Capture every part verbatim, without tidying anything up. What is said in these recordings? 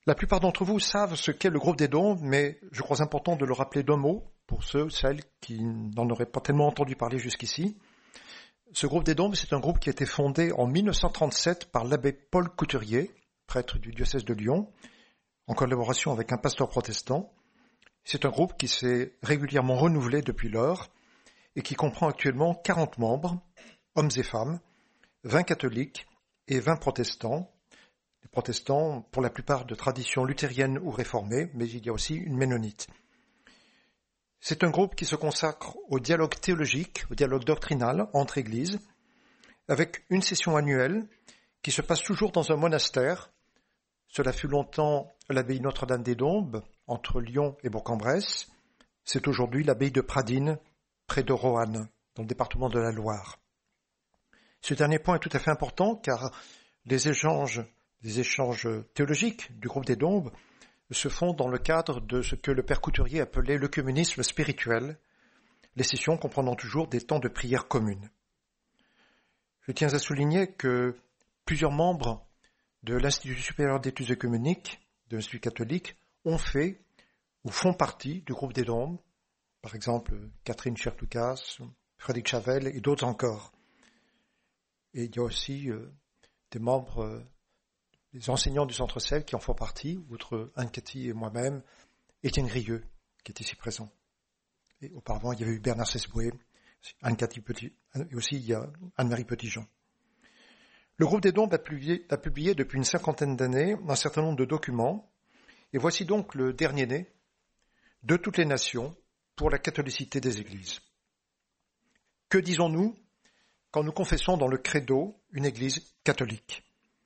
La plupart d'entre vous savent ce qu'est le groupe des dons, mais je crois important de le rappeler d'un mot pour ceux, celles qui n'en auraient pas tellement entendu parler jusqu'ici. Ce groupe des dons, c'est un groupe qui a été fondé en mille neuf cent trente-sept par l'abbé Paul Couturier, prêtre du diocèse de Lyon, en collaboration avec un pasteur protestant. C'est un groupe qui s'est régulièrement renouvelé depuis lors et qui comprend actuellement quarante membres, hommes et femmes, vingt catholiques et vingt protestants. Les protestants, pour la plupart de tradition luthérienne ou réformée, mais il y a aussi une ménonite. C'est un groupe qui se consacre au dialogue théologique, au dialogue doctrinal entre églises, avec une session annuelle qui se passe toujours dans un monastère. Cela fut longtemps l'abbaye Notre-Dame des Dombes, entre Lyon et Bourg-en-Bresse. C'est aujourd'hui l'abbaye de Pradines, près de Roanne, dans le département de la Loire. Ce dernier point est tout à fait important car les échanges Les échanges théologiques du groupe des Dombes se font dans le cadre de ce que le père Couturier appelait l'œcuménisme spirituel, les sessions comprenant toujours des temps de prière communes. Je tiens à souligner que plusieurs membres de l'Institut supérieur d'études œcuméniques, de l'Institut catholique, ont fait ou font partie du groupe des Dombes, par exemple Catherine Chertoukas, Frédéric Chavel et d'autres encore. Et il y a aussi euh, des membres euh, les enseignants du Centre Sel qui en font partie, outre Anne-Cathy et moi-même, Étienne Grieux, qui est ici présent. Et auparavant, il y avait eu Bernard Sesboué, Anne-Cathy Petit, et aussi il y a Anne-Marie Petitjean. Le groupe des Dombes a publié, a publié depuis une cinquantaine d'années un certain nombre de documents, et voici donc le dernier né de toutes les nations pour la catholicité des églises. Que disons-nous quand nous confessons dans le credo une église catholique ?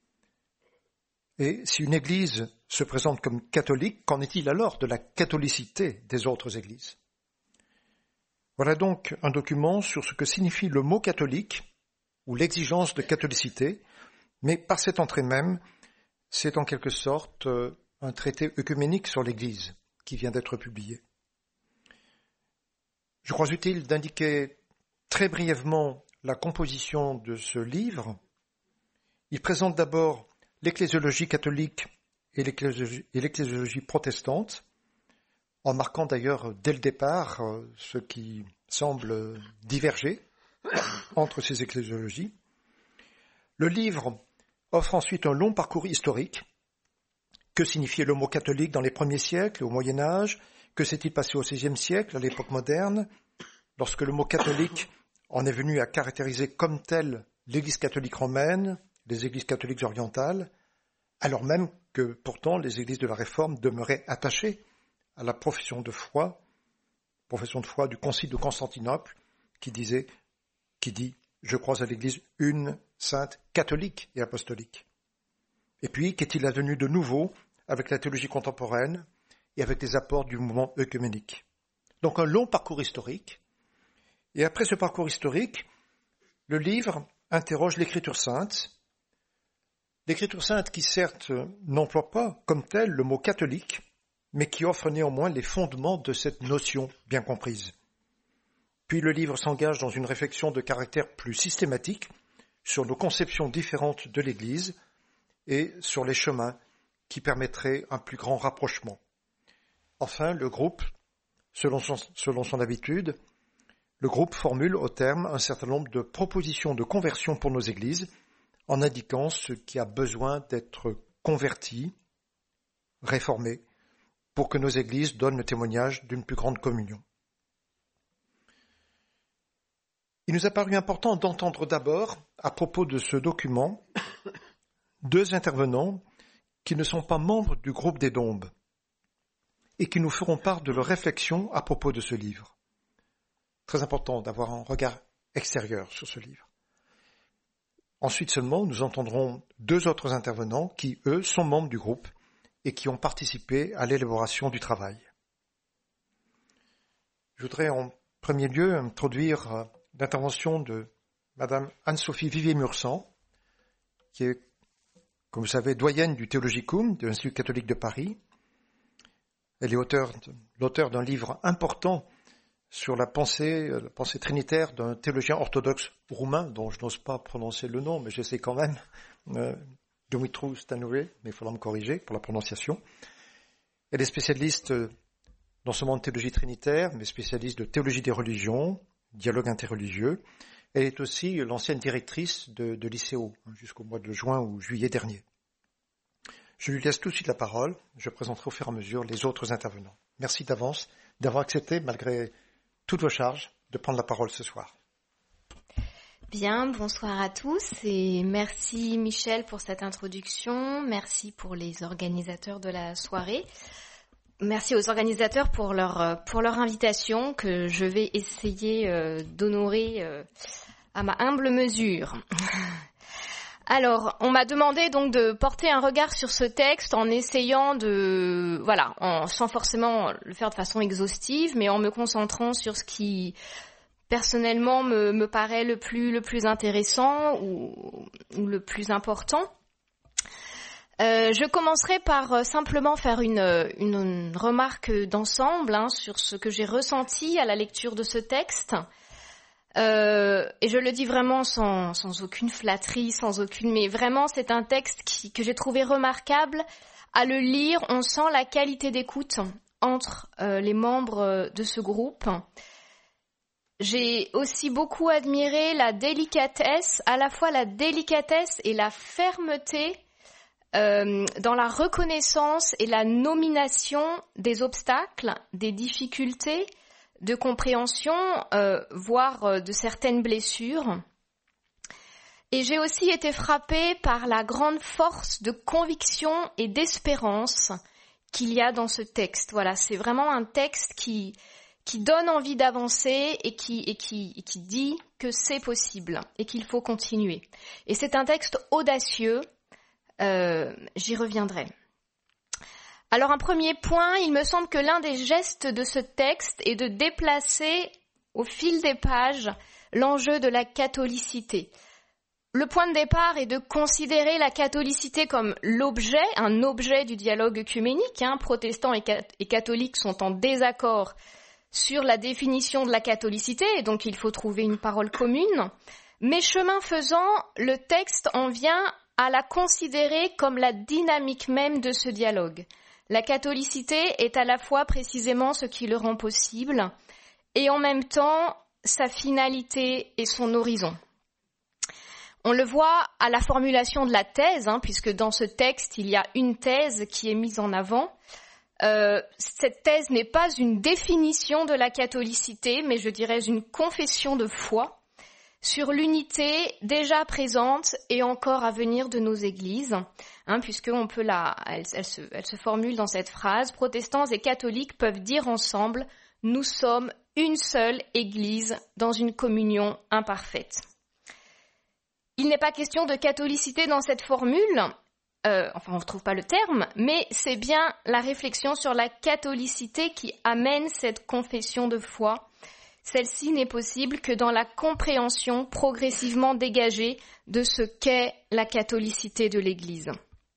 Et si une église se présente comme catholique, qu'en est-il alors de la catholicité des autres églises ? Voilà donc un document sur ce que signifie le mot catholique, ou l'exigence de catholicité, mais par cette entrée même, c'est en quelque sorte un traité œcuménique sur l'Église qui vient d'être publié. Je crois utile d'indiquer très brièvement la composition de ce livre. Il présente d'abord l'ecclésiologie catholique et l'ecclésiologie, et l'ecclésiologie protestante, en marquant d'ailleurs dès le départ ce qui semble diverger entre ces ecclésiologies. Le livre offre ensuite un long parcours historique. Que signifiait le mot catholique dans les premiers siècles, au Moyen-Âge ? Que s'est-il passé au seizième siècle, à l'époque moderne, lorsque le mot catholique en est venu à caractériser comme tel l'Église catholique romaine, les églises catholiques orientales, alors même que pourtant les églises de la Réforme demeuraient attachées à la profession de foi, profession de foi du Concile de Constantinople, qui disait, qui dit, je crois à l'Église une, sainte, catholique et apostolique. Et puis, qu'est-il advenu de nouveau avec la théologie contemporaine et avec les apports du mouvement œcuménique ? Donc un long parcours historique. Et après ce parcours historique, le livre interroge l'Écriture sainte, L'Écriture sainte qui certes n'emploie pas comme tel le mot catholique, mais qui offre néanmoins les fondements de cette notion bien comprise. Puis le livre s'engage dans une réflexion de caractère plus systématique sur nos conceptions différentes de l'Église et sur les chemins qui permettraient un plus grand rapprochement. Enfin, le groupe, selon son, selon son habitude, le groupe formule au terme un certain nombre de propositions de conversion pour nos églises, en indiquant ce qui a besoin d'être converti, réformé, pour que nos églises donnent le témoignage d'une plus grande communion. Il nous a paru important d'entendre d'abord, à propos de ce document, deux intervenants qui ne sont pas membres du groupe des Dombes et qui nous feront part de leur réflexion à propos de ce livre. Très important d'avoir un regard extérieur sur ce livre. Ensuite seulement, nous entendrons deux autres intervenants qui, eux, sont membres du groupe et qui ont participé à l'élaboration du travail. Je voudrais en premier lieu introduire l'intervention de Madame Anne-Sophie Vivier-Mursan, qui est, comme vous savez, doyenne du Theologicum de l'Institut catholique de Paris. Elle est auteure, l'auteur d'un livre important sur la pensée, la pensée trinitaire d'un théologien orthodoxe roumain, dont je n'ose pas prononcer le nom, mais je sais quand même, euh, Dumitru Stanoué, mais il faudra me corriger pour la prononciation. Elle est spécialiste non seulement de théologie trinitaire, mais spécialiste de théologie des religions, dialogue interreligieux. Elle est aussi l'ancienne directrice de, de l'I C O, jusqu'au mois de juin ou juillet dernier. Je lui laisse tout de suite la parole. Je présenterai au fur et à mesure les autres intervenants. Merci d'avance d'avoir accepté, malgré toutes vos charges, de prendre la parole ce soir. Bien, bonsoir à tous et merci Michel pour cette introduction. Merci pour les organisateurs de la soirée. Merci aux organisateurs pour leur, pour leur invitation que je vais essayer euh, d'honorer euh, à ma humble mesure. Alors, on m'a demandé donc de porter un regard sur ce texte en essayant de, voilà, en, sans forcément le faire de façon exhaustive, mais en me concentrant sur ce qui, personnellement, me, me paraît le plus, le plus intéressant ou, ou le plus important. Euh, je commencerai par euh, simplement faire une, une, une remarque d'ensemble hein, sur ce que j'ai ressenti à la lecture de ce texte. Euh, et je le dis vraiment sans, sans aucune flatterie, sans aucune, mais vraiment c'est un texte qui, que j'ai trouvé remarquable. À le lire, on sent la qualité d'écoute entre euh, les membres de ce groupe. J'ai aussi beaucoup admiré la délicatesse, à la fois la délicatesse et la fermeté euh, dans la reconnaissance et la nomination des obstacles, des difficultés de compréhension, euh, voire euh, de certaines blessures. Et j'ai aussi été frappée par la grande force de conviction et d'espérance qu'il y a dans ce texte. Voilà, c'est vraiment un texte qui, qui donne envie d'avancer et qui, et qui, et qui dit que c'est possible et qu'il faut continuer. Et c'est un texte audacieux, euh, j'y reviendrai. Alors un premier point, il me semble que l'un des gestes de ce texte est de déplacer au fil des pages l'enjeu de la catholicité. Le point de départ est de considérer la catholicité comme l'objet, un objet du dialogue œcuménique. Hein. Protestants et, cat- et catholiques sont en désaccord sur la définition de la catholicité, et donc il faut trouver une parole commune. Mais chemin faisant, le texte en vient à la considérer comme la dynamique même de ce dialogue. La catholicité est à la fois précisément ce qui le rend possible et en même temps sa finalité et son horizon. On le voit à la formulation de la thèse, hein, puisque dans ce texte, il y a une thèse qui est mise en avant. Euh, cette thèse n'est pas une définition de la catholicité, mais je dirais une confession de foi sur l'unité déjà présente et encore à venir de nos églises, hein, puisque on peut la, elle, elle, se, elle se formule dans cette phrase: protestants et catholiques peuvent dire ensemble, nous sommes une seule église dans une communion imparfaite. Il n'est pas question de catholicité dans cette formule, euh, enfin on ne retrouve pas le terme, mais c'est bien la réflexion sur la catholicité qui amène cette confession de foi. Celle-ci n'est possible que dans la compréhension progressivement dégagée de ce qu'est la catholicité de l'Église.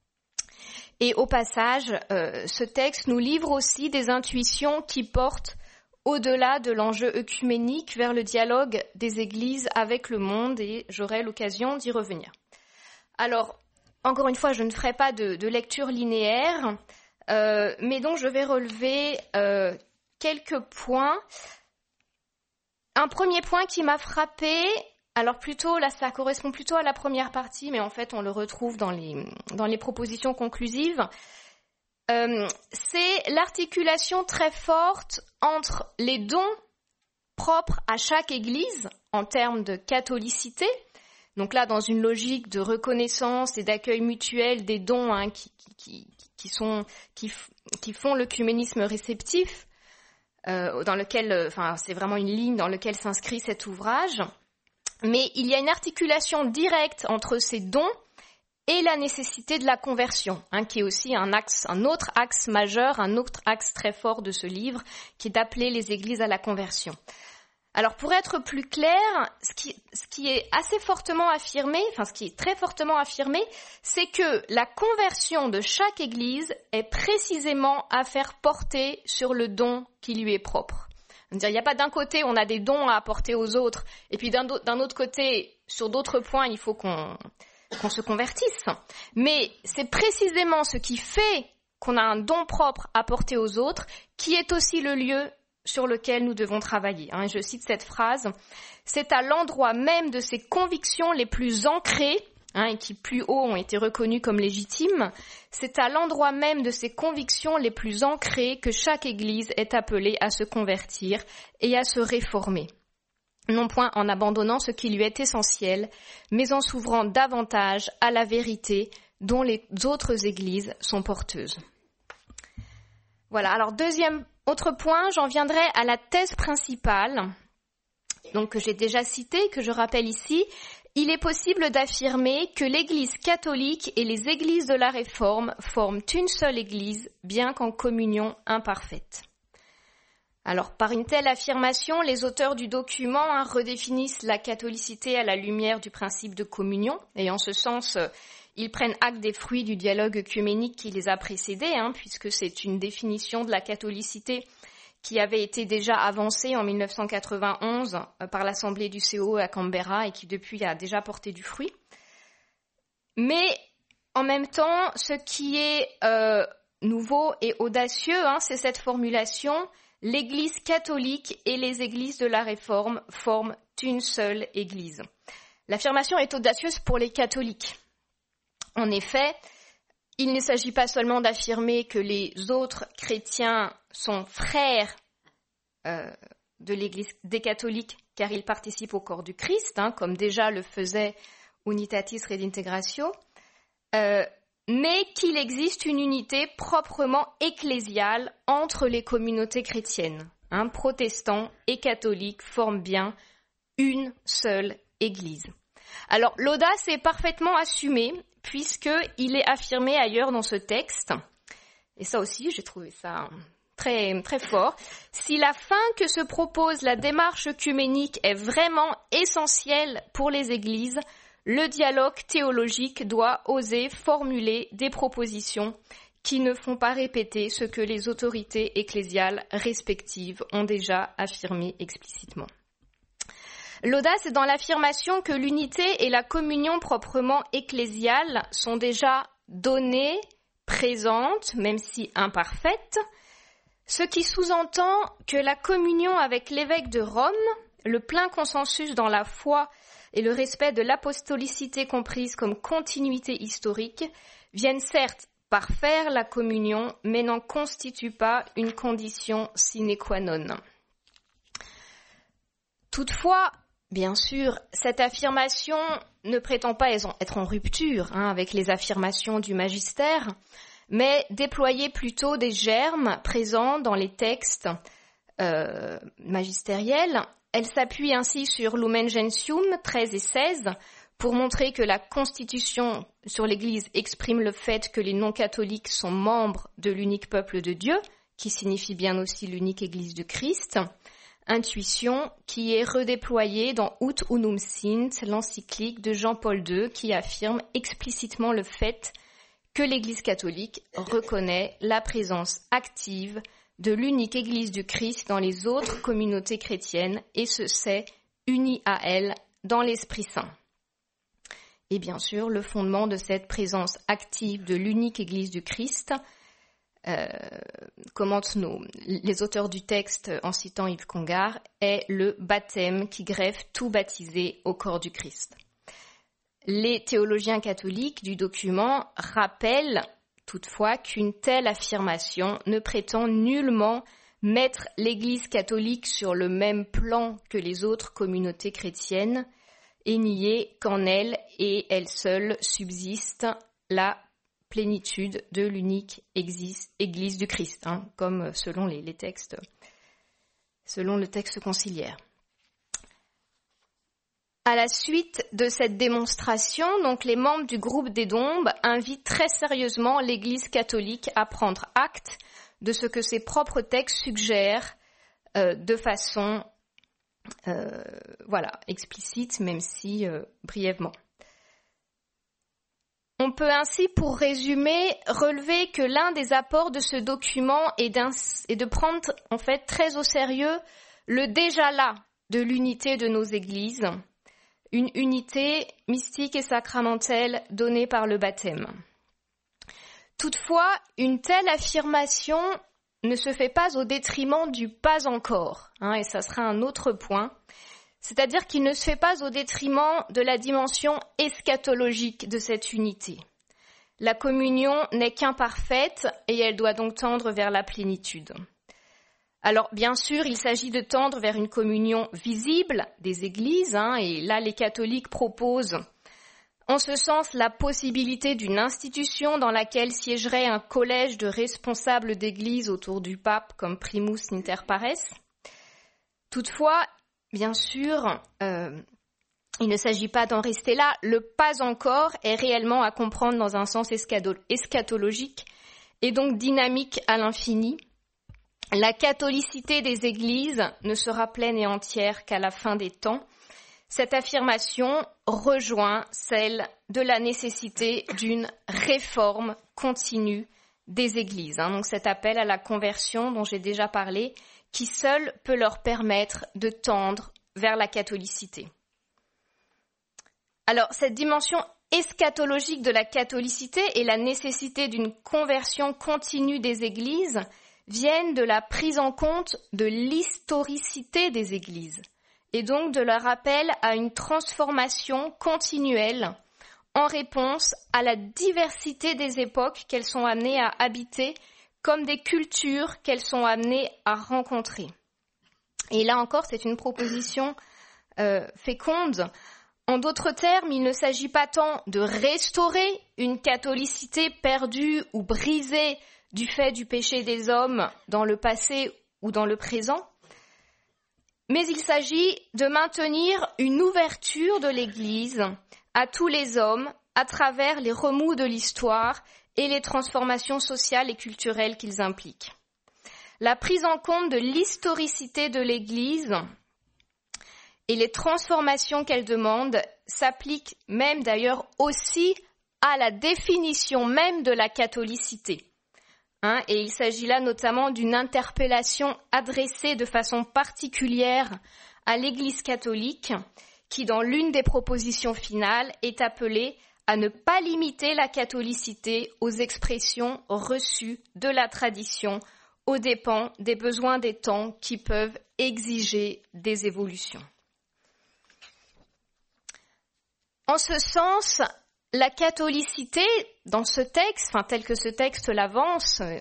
Et au passage, euh, ce texte nous livre aussi des intuitions qui portent au-delà de l'enjeu œcuménique vers le dialogue des Églises avec le monde, et j'aurai l'occasion d'y revenir. Alors, encore une fois, je ne ferai pas de, de lecture linéaire, euh, mais donc je vais relever euh, quelques points. Un premier point qui m'a frappée, alors plutôt, là ça correspond plutôt à la première partie, mais en fait on le retrouve dans les, dans les propositions conclusives, euh, c'est l'articulation très forte entre les dons propres à chaque église en termes de catholicité, donc là dans une logique de reconnaissance et d'accueil mutuel des dons hein, qui, qui, qui, sont, qui, qui font l'œcuménisme réceptif, Euh, dans lequel, enfin, c'est vraiment une ligne dans laquelle s'inscrit cet ouvrage. Mais il y a une articulation directe entre ces dons et la nécessité de la conversion, hein, qui est aussi un axe, un autre axe majeur, un autre axe très fort de ce livre, qui est d'appeler les églises à la conversion. Alors, pour être plus clair, ce qui, ce qui est assez fortement affirmé, enfin, ce qui est très fortement affirmé, c'est que la conversion de chaque église est précisément à faire porter sur le don qui lui est propre. C'est-à-dire, il n'y a pas d'un côté, on a des dons à apporter aux autres, et puis d'un, d'un autre côté, sur d'autres points, il faut qu'on, qu'on se convertisse. Mais c'est précisément ce qui fait qu'on a un don propre à porter aux autres qui est aussi le lieu sur lequel nous devons travailler. Hein, je cite cette phrase, « C'est à l'endroit même de ces convictions les plus ancrées, hein, et qui plus haut ont été reconnues comme légitimes, c'est à l'endroit même de ces convictions les plus ancrées que chaque Église est appelée à se convertir et à se réformer. Non point en abandonnant ce qui lui est essentiel, mais en s'ouvrant davantage à la vérité dont les autres Églises sont porteuses. » Voilà, alors deuxième autre point, j'en viendrai à la thèse principale, donc que j'ai déjà citée, que je rappelle ici. Il est possible d'affirmer que l'Église catholique et les Églises de la Réforme forment une seule Église, bien qu'en communion imparfaite. Alors, par une telle affirmation, les auteurs du document hein, redéfinissent la catholicité à la lumière du principe de communion, et en ce sens, euh, ils prennent acte des fruits du dialogue œcuménique qui les a précédés, hein, puisque c'est une définition de la catholicité qui avait été déjà avancée en mille neuf cent quatre-vingt-onze euh, par l'Assemblée du C O à Canberra et qui depuis a déjà porté du fruit. Mais en même temps, ce qui est euh, nouveau et audacieux, hein, c'est cette formulation « L'Église catholique et les Églises de la Réforme forment une seule Église ». L'affirmation est audacieuse pour les catholiques. En effet, il ne s'agit pas seulement d'affirmer que les autres chrétiens sont frères euh, de l'Église des catholiques car ils participent au corps du Christ, hein, comme déjà le faisait Unitatis Redintegratio, euh, mais qu'il existe une unité proprement ecclésiale entre les communautés chrétiennes. Hein, protestants et catholiques forment bien une seule Église. Alors l'audace est parfaitement assumée puisqu'il est affirmé ailleurs dans ce texte, et ça aussi j'ai trouvé ça très, très fort, si la fin que se propose la démarche œcuménique est vraiment essentielle pour les églises, le dialogue théologique doit oser formuler des propositions qui ne font pas répéter ce que les autorités ecclésiales respectives ont déjà affirmé explicitement. L'audace est dans l'affirmation que l'unité et la communion proprement ecclésiales sont déjà données, présentes, même si imparfaites, ce qui sous-entend que la communion avec l'évêque de Rome, le plein consensus dans la foi et le respect de l'apostolicité comprise comme continuité historique, viennent certes parfaire la communion, mais n'en constituent pas une condition sine qua non. Toutefois, bien sûr, cette affirmation ne prétend pas être en rupture hein, avec les affirmations du magistère, mais déployer plutôt des germes présents dans les textes euh, magistériels. Elle s'appuie ainsi sur Lumen Gentium treize et seize pour montrer que la Constitution sur l'Église exprime le fait que les non-catholiques sont membres de l'unique peuple de Dieu, qui signifie bien aussi l'unique Église de Christ. Intuition qui est redéployée dans Ut Unum Sint, l'encyclique de Jean-Paul deux, qui affirme explicitement le fait que l'Église catholique reconnaît la présence active de l'unique Église du Christ dans les autres communautés chrétiennes et se sait unie à elle dans l'Esprit Saint. Et bien sûr, le fondement de cette présence active de l'unique Église du Christ Euh, commentent nos, les auteurs du texte en citant Yves Congar, est le baptême qui greffe tout baptisé au corps du Christ. Les théologiens catholiques du document rappellent toutefois qu'une telle affirmation ne prétend nullement mettre l'Église catholique sur le même plan que les autres communautés chrétiennes et nier qu'en elle et elle seule subsiste la plénitude de l'unique Église du Christ, hein, comme selon les, les textes, selon le texte conciliaire. À la suite de cette démonstration, donc les membres du groupe des Dombes invitent très sérieusement l'Église catholique à prendre acte de ce que ses propres textes suggèrent euh, de façon, euh, voilà, explicite, même si euh, brièvement. On peut ainsi, pour résumer, relever que l'un des apports de ce document est, est de prendre en fait très au sérieux le déjà là de l'unité de nos églises, une unité mystique et sacramentelle donnée par le baptême. Toutefois, une telle affirmation ne se fait pas au détriment du pas encore, hein, et ça sera un autre point, c'est-à-dire qu'il ne se fait pas au détriment de la dimension eschatologique de cette unité. La communion n'est qu'imparfaite et elle doit donc tendre vers la plénitude. Alors, bien sûr, il s'agit de tendre vers une communion visible des églises, hein, et là, les catholiques proposent, en ce sens, la possibilité d'une institution dans laquelle siégerait un collège de responsables d'église autour du pape comme primus inter pares. Toutefois, bien sûr, euh, il ne s'agit pas d'en rester là. Le pas encore est réellement à comprendre dans un sens eschatologique et donc dynamique à l'infini. La catholicité des églises ne sera pleine et entière qu'à la fin des temps. Cette affirmation rejoint celle de la nécessité d'une réforme continue des églises. Hein. Donc cet appel à la conversion dont j'ai déjà parlé, qui seul peut leur permettre de tendre vers la catholicité. Alors cette dimension eschatologique de la catholicité et la nécessité d'une conversion continue des églises viennent de la prise en compte de l'historicité des églises et donc de leur appel à une transformation continuelle en réponse à la diversité des époques qu'elles sont amenées à habiter comme des cultures qu'elles sont amenées à rencontrer. Et là encore, c'est une proposition euh, féconde. En d'autres termes, il ne s'agit pas tant de restaurer une catholicité perdue ou brisée du fait du péché des hommes dans le passé ou dans le présent, mais il s'agit de maintenir une ouverture de l'Église à tous les hommes à travers les remous de l'histoire et les transformations sociales et culturelles qu'ils impliquent. La prise en compte de l'historicité de l'Église et les transformations qu'elle demande s'appliquent même d'ailleurs aussi à la définition même de la catholicité. Hein, et il s'agit là notamment d'une interpellation adressée de façon particulière à l'Église catholique qui, dans l'une des propositions finales, est appelée à ne pas limiter la catholicité aux expressions reçues de la tradition aux dépens des besoins des temps qui peuvent exiger des évolutions. En ce sens, la catholicité, dans ce texte, enfin tel que ce texte l'avance, euh,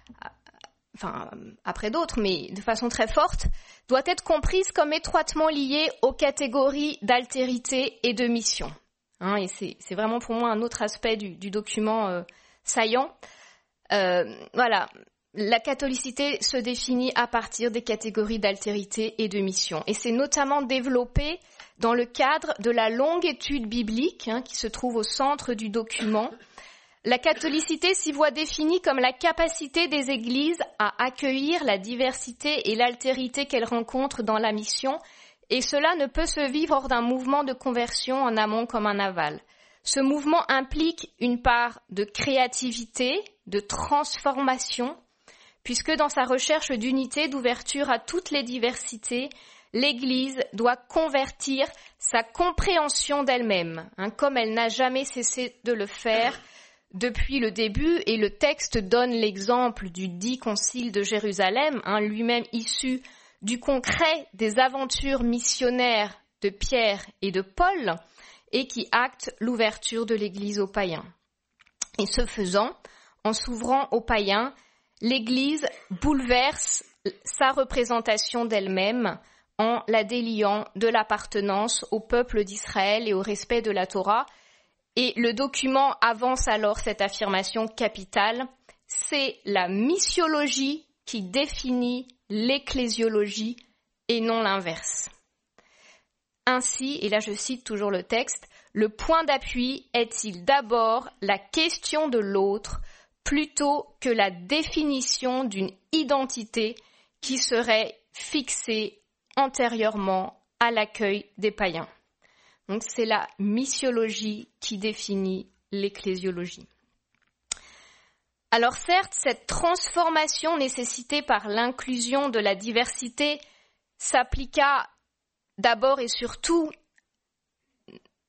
enfin après d'autres, mais de façon très forte, doit être comprise comme étroitement liée aux catégories d'altérité et de mission. Hein, et c'est, c'est vraiment pour moi un autre aspect du, du document euh, saillant. Euh, voilà, la catholicité se définit à partir des catégories d'altérité et de mission, et c'est notamment développé dans le cadre de la longue étude biblique hein, qui se trouve au centre du document. La catholicité s'y voit définie comme la capacité des églises à accueillir la diversité et l'altérité qu'elles rencontrent dans la mission, et cela ne peut se vivre hors d'un mouvement de conversion en amont comme en aval. Ce mouvement implique une part de créativité, de transformation, puisque dans sa recherche d'unité, d'ouverture à toutes les diversités, l'Église doit convertir sa compréhension d'elle-même, hein, comme elle n'a jamais cessé de le faire depuis le début, et le texte donne l'exemple du dit concile de Jérusalem, hein, lui-même issu du concret des aventures missionnaires de Pierre et de Paul, et qui acte l'ouverture de l'Église aux païens. Et ce faisant, en s'ouvrant aux païens, l'Église bouleverse sa représentation d'elle-même, en la déliant de l'appartenance au peuple d'Israël et au respect de la Torah. Et le document avance alors cette affirmation capitale, c'est la missiologie qui définit l'ecclésiologie et non l'inverse. Ainsi, et là je cite toujours le texte, le point d'appui est-il d'abord la question de l'autre plutôt que la définition d'une identité qui serait fixée antérieurement à l'accueil des païens. Donc c'est la missiologie qui définit l'ecclésiologie. Alors certes, cette transformation nécessitée par l'inclusion de la diversité s'appliqua d'abord et surtout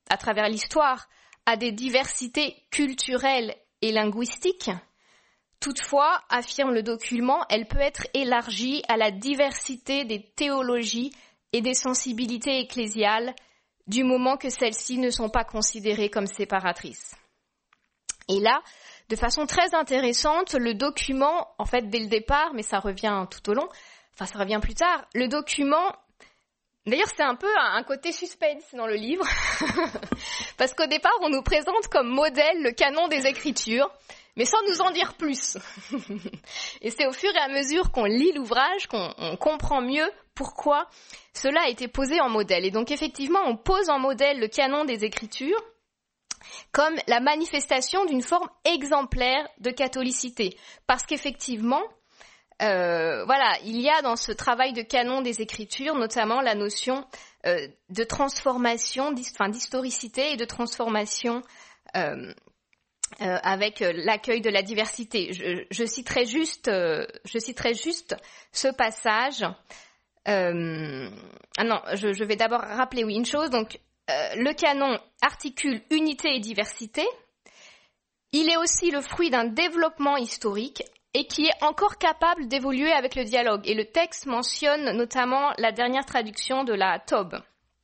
à travers l'histoire, à des diversités culturelles et linguistiques. Toutefois, affirme le document, elle peut être élargie à la diversité des théologies et des sensibilités ecclésiales, du moment que celles-ci ne sont pas considérées comme séparatrices. Et là, de façon très intéressante, le document, en fait, dès le départ, mais ça revient tout au long, enfin, ça revient plus tard, le document, d'ailleurs, c'est un peu un côté suspense dans le livre, parce qu'au départ, on nous présente comme modèle le canon des Écritures, mais sans nous en dire plus. Et c'est au fur et à mesure qu'on lit l'ouvrage qu'on on comprend mieux pourquoi cela a été posé en modèle. Et donc, effectivement, on pose en modèle le canon des Écritures comme la manifestation d'une forme exemplaire de catholicité. Parce qu'effectivement, euh, voilà, il y a dans ce travail de canon des Écritures notamment la notion euh, de transformation, d'hist- enfin, d'historicité et de transformation euh, euh, avec l'accueil de la diversité. Je, je citerai juste, euh, je citerai juste ce passage. Euh, ah non, je, je vais d'abord rappeler oui une chose. Donc, Euh, le canon articule unité et diversité. Il est aussi le fruit d'un développement historique et qui est encore capable d'évoluer avec le dialogue. Et le texte mentionne notamment la dernière traduction de la Tob.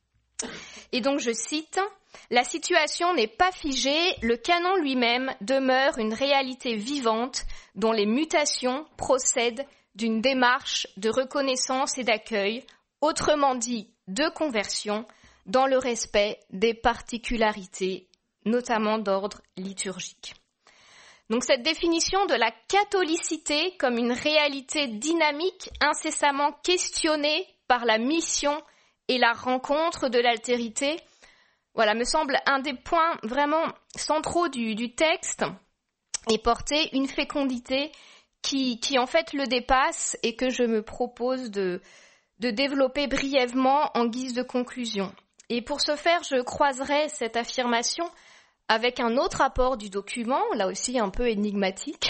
Et donc je cite, « La situation n'est pas figée, le canon lui-même demeure une réalité vivante dont les mutations procèdent d'une démarche de reconnaissance et d'accueil, autrement dit de conversion, dans le respect des particularités, notamment d'ordre liturgique. » Donc cette définition de la catholicité comme une réalité dynamique, incessamment questionnée par la mission et la rencontre de l'altérité, voilà, me semble un des points vraiment centraux du, du texte et porter une fécondité qui, qui en fait le dépasse et que je me propose de, de développer brièvement en guise de conclusion. Et pour ce faire, je croiserai cette affirmation avec un autre apport du document, là aussi un peu énigmatique,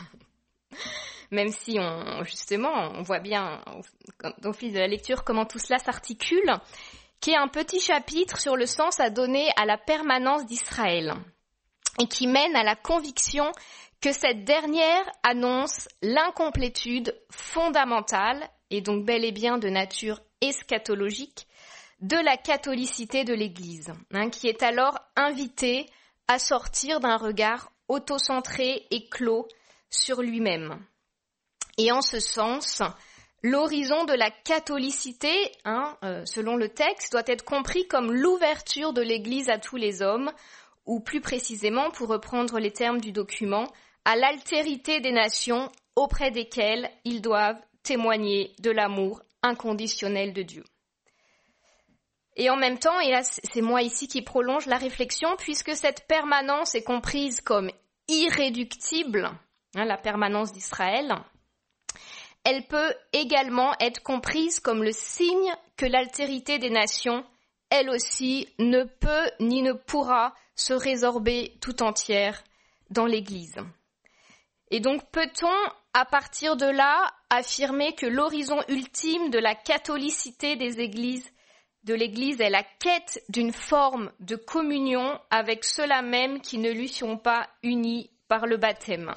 même si on, justement, on voit bien au fil de la lecture comment tout cela s'articule, qui est un petit chapitre sur le sens à donner à la permanence d'Israël et qui mène à la conviction que cette dernière annonce l'incomplétude fondamentale, et donc bel et bien de nature eschatologique, de la catholicité de l'Église, hein, qui est alors invitée à sortir d'un regard autocentré et clos sur lui-même. Et en ce sens, l'horizon de la catholicité, hein, euh, selon le texte, doit être compris comme l'ouverture de l'Église à tous les hommes, ou plus précisément, pour reprendre les termes du document, à l'altérité des nations auprès desquelles ils doivent témoigner de l'amour inconditionnel de Dieu. Et en même temps, et là c'est moi ici qui prolonge la réflexion, puisque cette permanence est comprise comme irréductible, hein, la permanence d'Israël, elle peut également être comprise comme le signe que l'altérité des nations, elle aussi, ne peut ni ne pourra se résorber tout entière dans l'Église. Et donc peut-on, à partir de là, affirmer que l'horizon ultime de la catholicité des églises de l'Église est la quête d'une forme de communion avec ceux-là même qui ne lui sont pas unis par le baptême.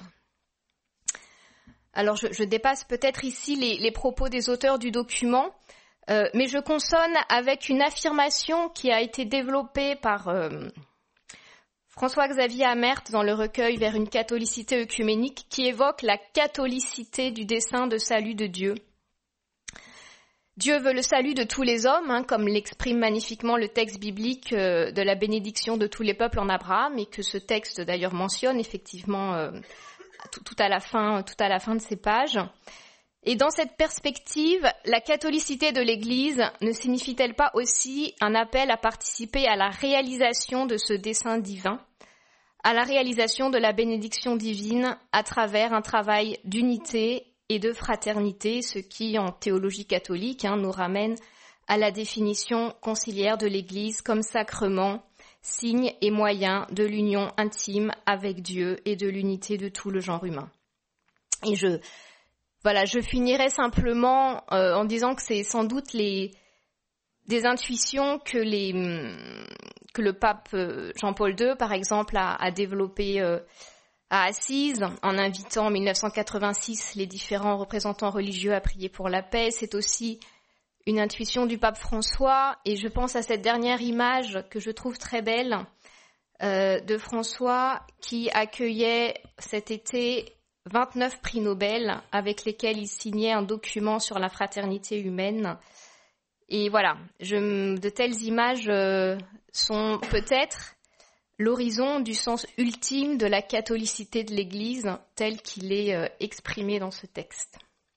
Alors je, je dépasse peut-être ici les, les propos des auteurs du document, euh, mais je consonne avec une affirmation qui a été développée par euh, François-Xavier Amert dans le recueil Vers une catholicité œcuménique, qui évoque la catholicité du dessein de salut de Dieu. Dieu veut le salut de tous les hommes, hein, comme l'exprime magnifiquement le texte biblique euh, de la bénédiction de tous les peuples en Abraham, et que ce texte d'ailleurs mentionne effectivement euh, tout, tout à la fin, tout à la fin de ces pages. Et dans cette perspective, la catholicité de l'Église ne signifie-t-elle pas aussi un appel à participer à la réalisation de ce dessein divin, à la réalisation de la bénédiction divine à travers un travail d'unité et de fraternité, ce qui, en théologie catholique, hein, nous ramène à la définition conciliaire de l'Église comme sacrement, signe et moyen de l'union intime avec Dieu et de l'unité de tout le genre humain. Et je, voilà, je finirai simplement euh, en disant que c'est sans doute les, des intuitions que les, que le pape Jean-Paul deux, par exemple, a, a développé euh, à Assise, en invitant en mille neuf cent quatre-vingt-six les différents représentants religieux à prier pour la paix. C'est aussi une intuition du pape François, et je pense à cette dernière image que je trouve très belle euh, de François qui accueillait cet été vingt-neuf prix Nobel avec lesquels il signait un document sur la fraternité humaine. Et voilà, je, de telles images euh, sont peut-être l'horizon du sens ultime de la catholicité de l'Église tel qu'il est euh, exprimé dans ce texte.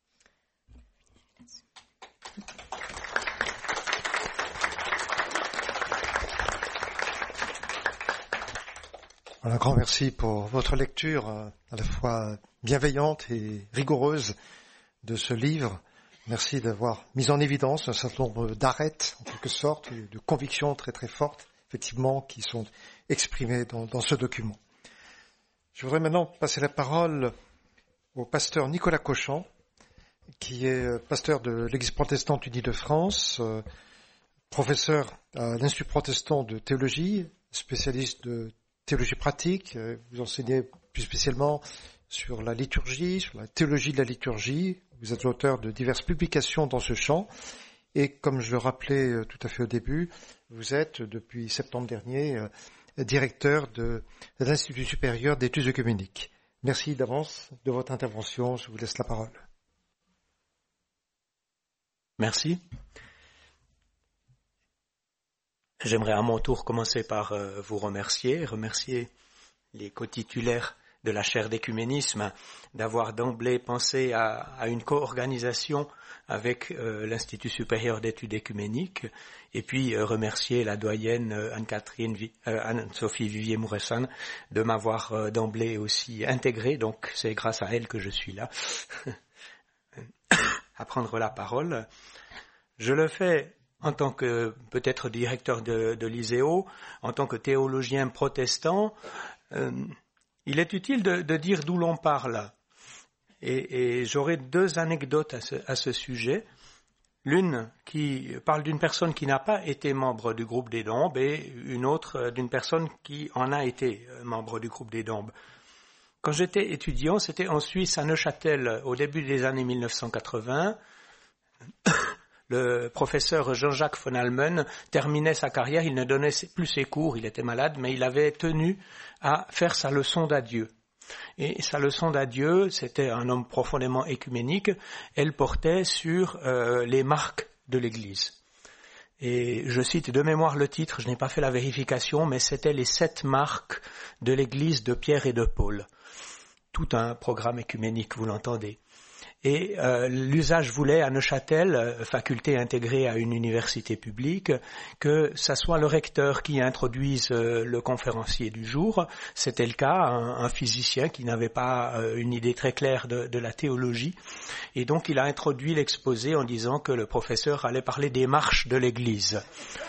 Un grand merci pour votre lecture à la fois bienveillante et rigoureuse de ce livre. Merci d'avoir mis en évidence un certain nombre d'arêtes, en quelque sorte, et de convictions très très fortes, effectivement, qui sont exprimées dans, dans ce document. Je voudrais maintenant passer la parole au pasteur Nicolas Cauchant, qui est pasteur de l'Église protestante unie de France, euh, professeur à l'Institut protestant de théologie, spécialiste de théologie pratique. Vous enseignez plus spécialement sur la liturgie, sur la théologie de la liturgie. Vous êtes l'auteur de diverses publications dans ce champ. Et comme je le rappelais tout à fait au début, vous êtes, depuis septembre dernier, directeur de, de l'Institut supérieur d'études œcuméniques. Merci d'avance de votre intervention. Je vous laisse la parole. Merci. J'aimerais à mon tour commencer par euh, vous remercier, remercier les co-titulaires de la chaire d'écuménisme d'avoir d'emblée pensé à, à une co-organisation avec euh, l'Institut supérieur d'études écuméniques, et puis euh, remercier la doyenne euh, Anne-Catherine, euh, Anne-Sophie Vivier-Mouressan de m'avoir euh, d'emblée aussi intégré, donc c'est grâce à elle que je suis là à prendre la parole. Je le fais en tant que peut-être directeur de, de l'I S E O, en tant que théologien protestant. Euh, il est utile de, de dire d'où l'on parle. Et, et j'aurai deux anecdotes à ce, à ce sujet. L'une qui parle d'une personne qui n'a pas été membre du groupe des Dombes et une autre d'une personne qui en a été membre du groupe des Dombes. Quand j'étais étudiant, c'était en Suisse, à Neuchâtel, au début des années mille neuf cent quatre-vingts. Le professeur Jean-Jacques von Almen terminait sa carrière, il ne donnait plus ses cours, il était malade, mais il avait tenu à faire sa leçon d'adieu. Et sa leçon d'adieu, c'était un homme profondément écuménique, elle portait sur euh, les marques de l'Église. Et je cite de mémoire le titre, je n'ai pas fait la vérification, mais c'était les sept marques de l'Église de Pierre et de Paul. Tout un programme écuménique, vous l'entendez. Et euh, l'usage voulait à Neuchâtel, faculté intégrée à une université publique, que ça soit le recteur qui introduise euh, le conférencier du jour. C'était le cas, un, un physicien qui n'avait pas euh, une idée très claire de, de la théologie. Et donc il a introduit l'exposé en disant que le professeur allait parler des marches de l'Église.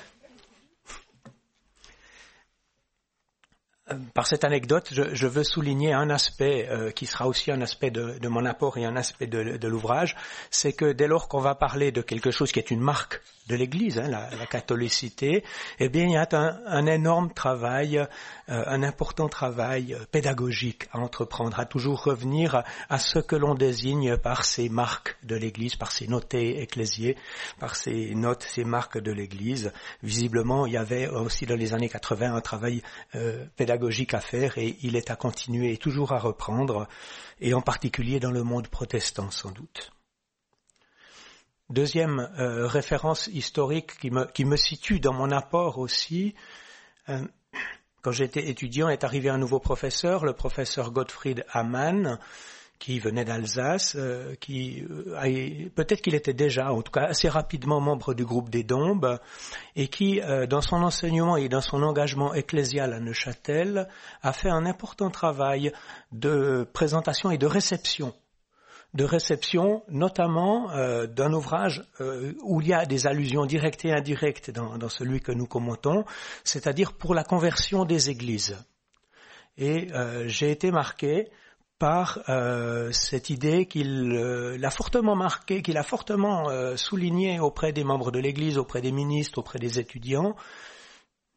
Par cette anecdote, je, je veux souligner un aspect euh, qui sera aussi un aspect de, de mon apport et un aspect de, de l'ouvrage, c'est que dès lors qu'on va parler de quelque chose qui est une marque de l'Église, hein, la, la catholicité, eh bien il y a un, un énorme travail, euh, un important travail pédagogique à entreprendre, à toujours revenir à, à ce que l'on désigne par ces marques de l'Église, par ces notés ecclésiés, par ces notes, ces marques de l'Église. Visiblement, il y avait aussi dans les années quatre-vingts un travail euh, pédagogique à faire et il est à continuer et toujours à reprendre, et en particulier dans le monde protestant sans doute. Deuxième euh, référence historique qui me, qui me situe dans mon apport aussi, euh, quand j'étais étudiant est arrivé un nouveau professeur, le professeur Gottfried Hamann, qui venait d'Alsace, euh, qui euh, a, peut-être qu'il était déjà, en tout cas assez rapidement membre du groupe des Dombes, et qui, euh, dans son enseignement et dans son engagement ecclésial à Neuchâtel, a fait un important travail de présentation et de réception. de réception, notamment euh, d'un ouvrage euh, où il y a des allusions directes et indirectes dans, dans celui que nous commentons, c'est-à-dire pour la conversion des églises. Et euh, j'ai été marqué par euh, cette idée qu'il euh, l'a fortement marqué, qu'il a fortement euh, souligné auprès des membres de l'Église, auprès des ministres, auprès des étudiants,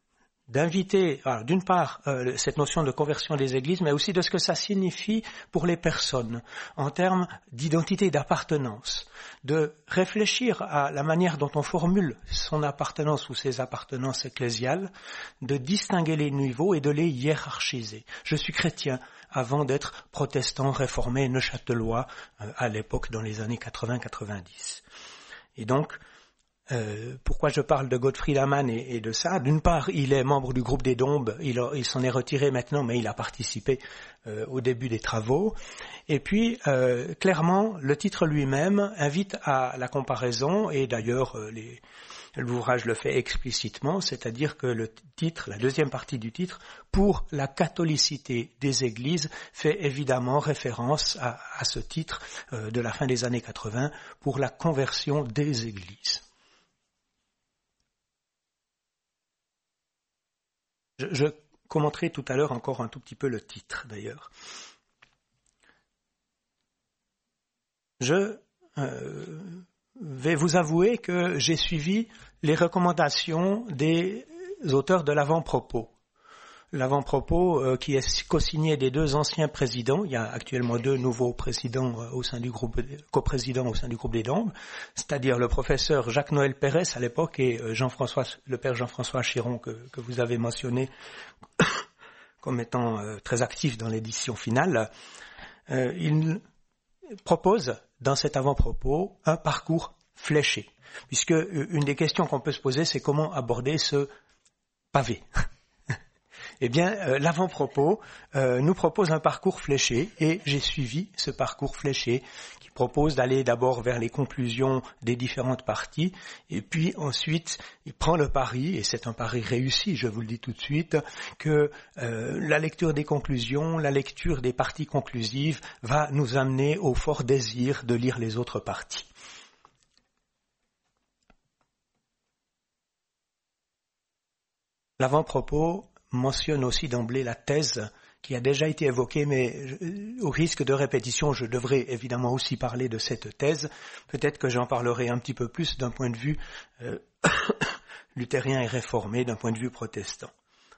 d'inviter, alors, d'une part, euh, cette notion de conversion des églises, mais aussi de ce que ça signifie pour les personnes, en termes d'identité, d'appartenance, de réfléchir à la manière dont on formule son appartenance ou ses appartenances ecclésiales, de distinguer les niveaux et de les hiérarchiser. Je suis chrétien avant d'être protestant, réformé, neuchâtelois, euh, à l'époque, dans les années quatre-vingts quatre-vingt-dix. Et donc, Euh, pourquoi je parle de Gottfried Amann et, et de ça? D'une part, il est membre du groupe des Dombes, il, a, il s'en est retiré maintenant, mais il a participé euh, au début des travaux. Et puis, euh, clairement, le titre lui-même invite à la comparaison, et d'ailleurs, euh, les, l'ouvrage le fait explicitement, c'est-à-dire que le titre, la deuxième partie du titre, pour la catholicité des églises, fait évidemment référence à, à ce titre euh, de la fin des années quatre-vingts, pour la conversion des églises. Je, je commenterai tout à l'heure encore un tout petit peu le titre, d'ailleurs. Je euh, vais vous avouer que j'ai suivi les recommandations des auteurs de l'avant-propos. L'avant-propos euh, qui est co-signé des deux anciens présidents. Il y a actuellement deux nouveaux présidents euh, au sein du groupe, coprésidents au sein du groupe des Dombes, c'est-à-dire le professeur Jacques-Noël Pérez à l'époque et euh, Jean-François, le père Jean-François Chiron que, que vous avez mentionné comme étant euh, très actif dans l'édition finale. Euh, il propose dans cet avant-propos un parcours fléché, puisque une des questions qu'on peut se poser, c'est comment aborder ce pavé. Eh bien, euh, l'avant-propos euh, nous propose un parcours fléché et j'ai suivi ce parcours fléché qui propose d'aller d'abord vers les conclusions des différentes parties et puis ensuite il prend le pari, et c'est un pari réussi, je vous le dis tout de suite, que euh, la lecture des conclusions, la lecture des parties conclusives va nous amener au fort désir de lire les autres parties. L'avant-propos mentionne aussi d'emblée la thèse qui a déjà été évoquée, mais au risque de répétition, je devrais évidemment aussi parler de cette thèse. Peut-être que j'en parlerai un petit peu plus d'un point de vue euh, luthérien et réformé, d'un point de vue protestant.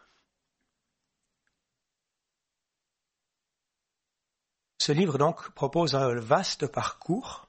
Ce livre donc propose un vaste parcours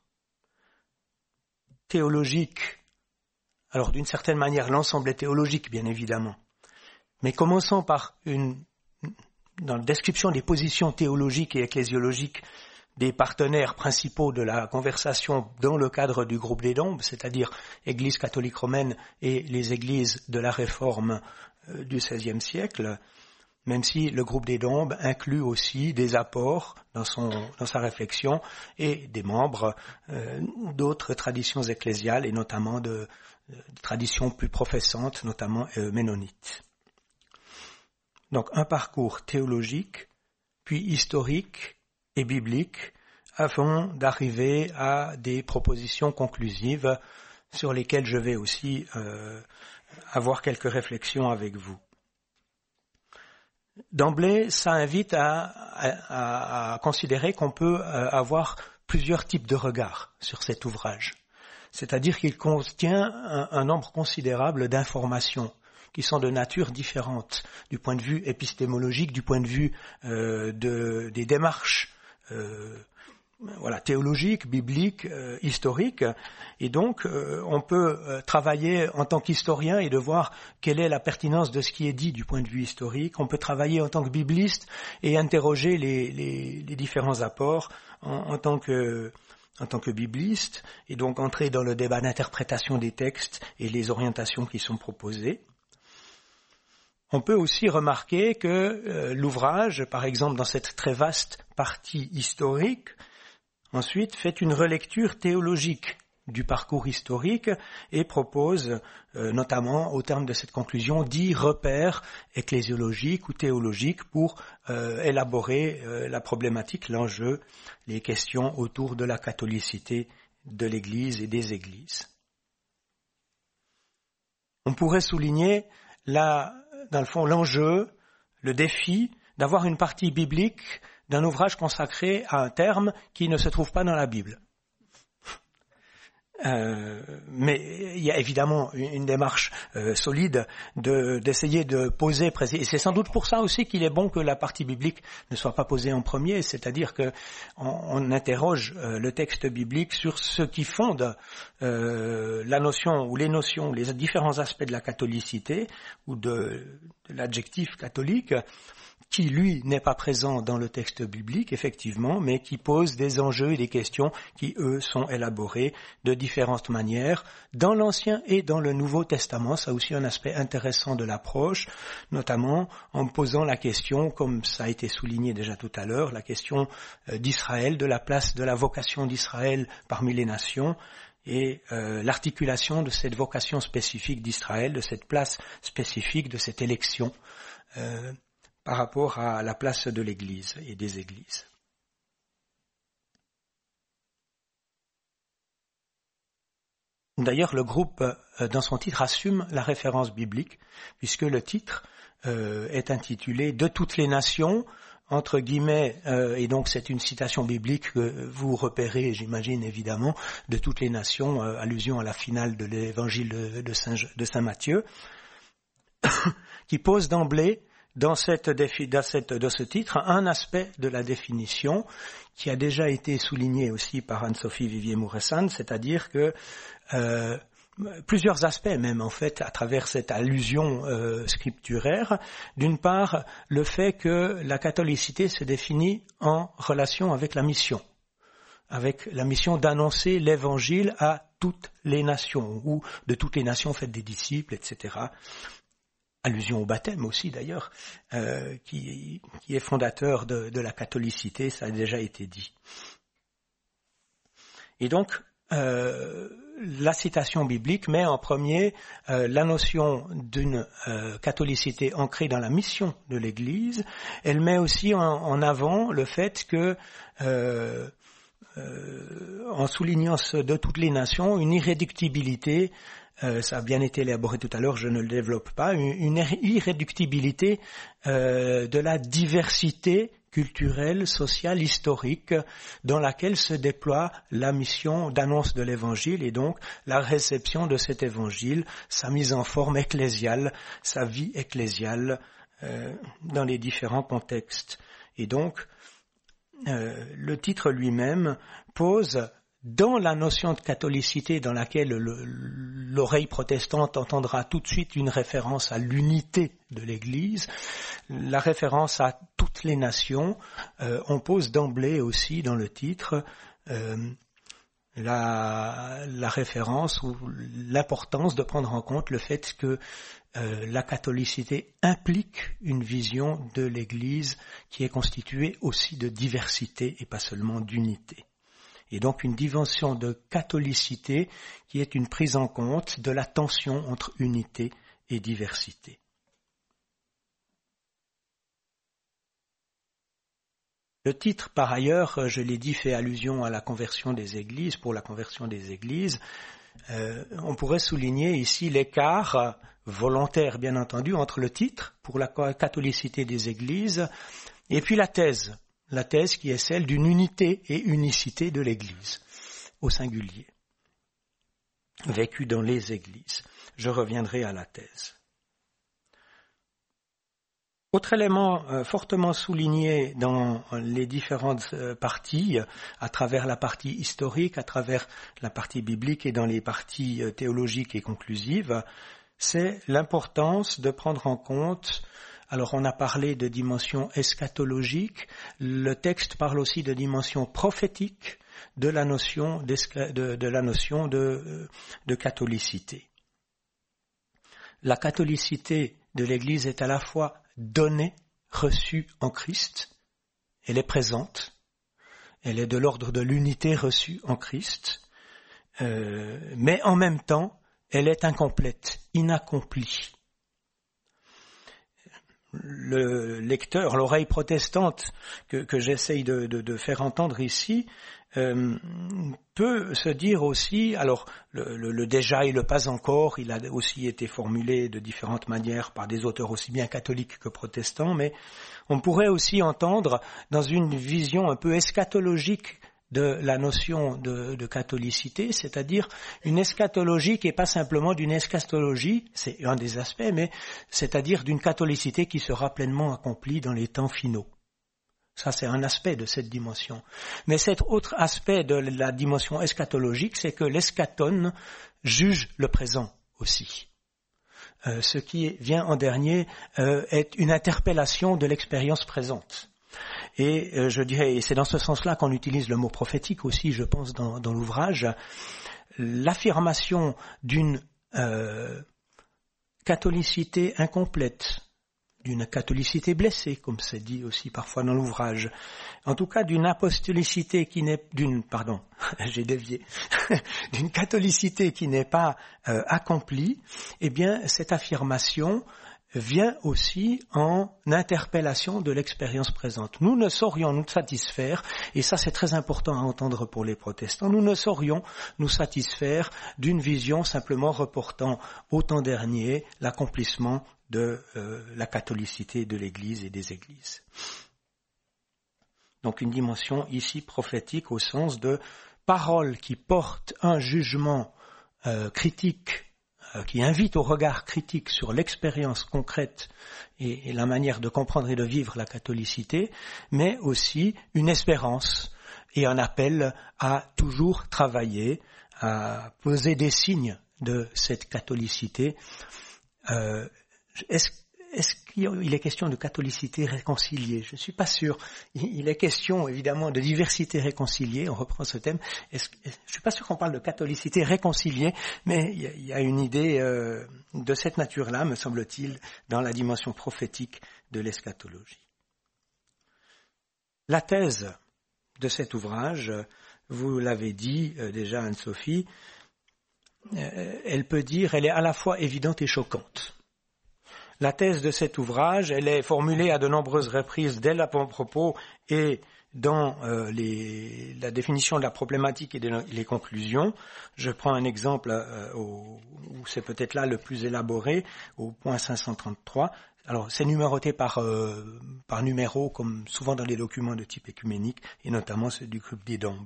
théologique. Alors d'une certaine manière, l'ensemble est théologique, bien évidemment. Mais commençons par une, dans la description des positions théologiques et ecclésiologiques des partenaires principaux de la conversation dans le cadre du groupe des Dombes, c'est-à-dire Église catholique romaine et les églises de la Réforme euh, du seizième siècle, même si le groupe des Dombes inclut aussi des apports dans, son, dans sa réflexion et des membres euh, d'autres traditions ecclésiales et notamment de, de traditions plus professantes, notamment euh, ménonites. Donc un parcours théologique, puis historique et biblique, avant d'arriver à des propositions conclusives sur lesquelles je vais aussi euh, avoir quelques réflexions avec vous. D'emblée, ça invite à, à, à considérer qu'on peut avoir plusieurs types de regards sur cet ouvrage. C'est-à-dire qu'il contient un, un nombre considérable d'informations qui sont de nature différente, du point de vue épistémologique, du point de vue euh, de, des démarches euh, voilà, théologiques, bibliques, euh, historiques. Et donc, euh, on peut euh, travailler en tant qu'historien et de voir quelle est la pertinence de ce qui est dit du point de vue historique. On peut travailler en tant que bibliste et interroger les, les, les différents apports en, en tant que... en tant que bibliste, et donc entrer dans le débat d'interprétation des textes et les orientations qui sont proposées. On peut aussi remarquer que euh, l'ouvrage, par exemple dans cette très vaste partie historique, ensuite fait une relecture théologique du parcours historique et propose, euh, notamment au terme de cette conclusion, dix repères ecclésiologiques ou théologiques pour euh, élaborer euh, la problématique, l'enjeu, les questions autour de la catholicité de l'Église et des Églises. On pourrait souligner la dans le fond, l'enjeu, le défi d'avoir une partie biblique d'un ouvrage consacré à un terme qui ne se trouve pas dans la Bible. Euh, mais il y a évidemment une, une démarche euh, solide de, d'essayer de poser, et c'est sans doute pour ça aussi qu'il est bon que la partie biblique ne soit pas posée en premier, c'est-à-dire que on, on interroge euh, le texte biblique sur ce qui fonde euh, la notion ou les notions, les différents aspects de la catholicité ou de, de l'adjectif catholique, qui, lui, n'est pas présent dans le texte biblique, effectivement, mais qui pose des enjeux et des questions qui, eux, sont élaborés de différentes manières dans l'Ancien et dans le Nouveau Testament. Ça a aussi un aspect intéressant de l'approche, notamment en posant la question, comme ça a été souligné déjà tout à l'heure, la question d'Israël, de la place de la vocation d'Israël parmi les nations, et euh, l'articulation de cette vocation spécifique d'Israël, de cette place spécifique, de cette élection, euh, par rapport à la place de l'Église et des Églises. D'ailleurs, le groupe, dans son titre, assume la référence biblique, puisque le titre euh, est intitulé « De toutes les nations », entre guillemets, euh, et donc c'est une citation biblique que vous repérez, j'imagine évidemment, de toutes les nations, euh, allusion à la finale de l'évangile de, de, Saint, de Saint Matthieu, qui pose d'emblée Dans, cette, dans, cette, dans ce titre, un aspect de la définition qui a déjà été souligné aussi par Anne-Sophie Vivier-Mouressan, c'est-à-dire que euh, plusieurs aspects même en fait à travers cette allusion euh, scripturaire. D'une part, le fait que la catholicité se définit en relation avec la mission, avec la mission d'annoncer l'évangile à toutes les nations, ou de toutes les nations faites des disciples, et cetera. Allusion au baptême aussi d'ailleurs, euh, qui, qui est fondateur de, de la catholicité, ça a déjà été dit. Et donc, euh, la citation biblique met en premier euh, la notion d'une euh, catholicité ancrée dans la mission de l'Église. Elle met aussi en, en avant le fait que, euh, euh, en soulignant ce, de toutes les nations, une irréductibilité. Euh, ça a bien été élaboré tout à l'heure, je ne le développe pas, une, une irréductibilité euh, de la diversité culturelle, sociale, historique dans laquelle se déploie la mission d'annonce de l'Évangile et donc la réception de cet Évangile, sa mise en forme ecclésiale, sa vie ecclésiale euh, dans les différents contextes. Et donc, euh, le titre lui-même pose dans la notion de catholicité dans laquelle le, l'oreille protestante entendra tout de suite une référence à l'unité de l'Église, la référence à toutes les nations, euh, on pose d'emblée aussi dans le titre euh, la, la référence ou l'importance de prendre en compte le fait que euh, la catholicité implique une vision de l'Église qui est constituée aussi de diversité et pas seulement d'unité. Et donc une dimension de catholicité qui est une prise en compte de la tension entre unité et diversité. Le titre, par ailleurs, je l'ai dit, fait allusion à la conversion des églises, pour la conversion des églises. Euh, on pourrait souligner ici l'écart volontaire, bien entendu, entre le titre, pour la catholicité des églises, et puis la thèse. La thèse qui est celle d'une unité et unicité de l'Église, au singulier, vécue dans les églises. Je reviendrai à la thèse. Autre élément euh, fortement souligné dans les différentes euh, parties, à travers la partie historique, à travers la partie biblique et dans les parties euh, théologiques et conclusives, c'est l'importance de prendre en compte. Alors on a parlé de dimension eschatologique, le texte parle aussi de dimension prophétique de la notion, de, de, la notion de, de catholicité. La catholicité de l'Église est à la fois donnée, reçue en Christ, elle est présente, elle est de l'ordre de l'unité reçue en Christ, euh, mais en même temps elle est incomplète, inaccomplie. Le lecteur, l'oreille protestante que, que j'essaye de, de, de faire entendre ici, euh, peut se dire aussi, alors le, le, le déjà et le pas encore, il a aussi été formulé de différentes manières par des auteurs aussi bien catholiques que protestants, mais on pourrait aussi entendre dans une vision un peu eschatologique de la notion de, de catholicité, c'est-à-dire une eschatologie qui n'est pas simplement d'une eschatologie, c'est un des aspects, mais c'est-à-dire d'une catholicité qui sera pleinement accomplie dans les temps finaux. Ça, c'est un aspect de cette dimension. Mais cet autre aspect de la dimension eschatologique, c'est que l'eschaton juge le présent aussi. Euh, ce qui vient en dernier euh, est une interpellation de l'expérience présente. Et euh, je dirais, et c'est dans ce sens-là qu'on utilise le mot prophétique aussi, je pense, dans, dans l'ouvrage, l'affirmation d'une euh, catholicité incomplète, d'une catholicité blessée, comme c'est dit aussi parfois dans l'ouvrage, en tout cas d'une apostolicité qui n'est, d'une, pardon, j'ai dévié, d'une catholicité qui n'est pas euh, accomplie, eh bien cette affirmation vient aussi en interpellation de l'expérience présente. Nous ne saurions nous satisfaire, et ça c'est très important à entendre pour les protestants, nous ne saurions nous satisfaire d'une vision simplement reportant au temps dernier l'accomplissement de euh, la catholicité de l'Église et des Églises. Donc une dimension ici prophétique au sens de parole qui porte un jugement euh, critique, euh, qui invite au regard critique sur l'expérience concrète et, et la manière de comprendre et de vivre la catholicité, mais aussi une espérance et un appel à toujours travailler, à poser des signes de cette catholicité. Euh, Est-ce, est-ce qu'il est question de catholicité réconciliée ? Je ne suis pas sûr. Il est question évidemment de diversité réconciliée, on reprend ce thème. Est-ce, je ne suis pas sûr qu'on parle de catholicité réconciliée, mais il y a, il y a une idée euh, de cette nature-là, me semble-t-il, dans la dimension prophétique de l'eschatologie. La thèse de cet ouvrage, vous l'avez dit euh, déjà Anne-Sophie, euh, elle peut dire, elle est à la fois évidente et choquante. La thèse de cet ouvrage, elle est formulée à de nombreuses reprises dès l'avant-propos et dans euh, les, la définition de la problématique et de les conclusions. Je prends un exemple euh, au, où c'est peut-être là le plus élaboré, au point cinq cent trente-trois. Alors, c'est numéroté par, euh, par numéro, comme souvent dans les documents de type écuménique, et notamment ceux du groupe des Dombes.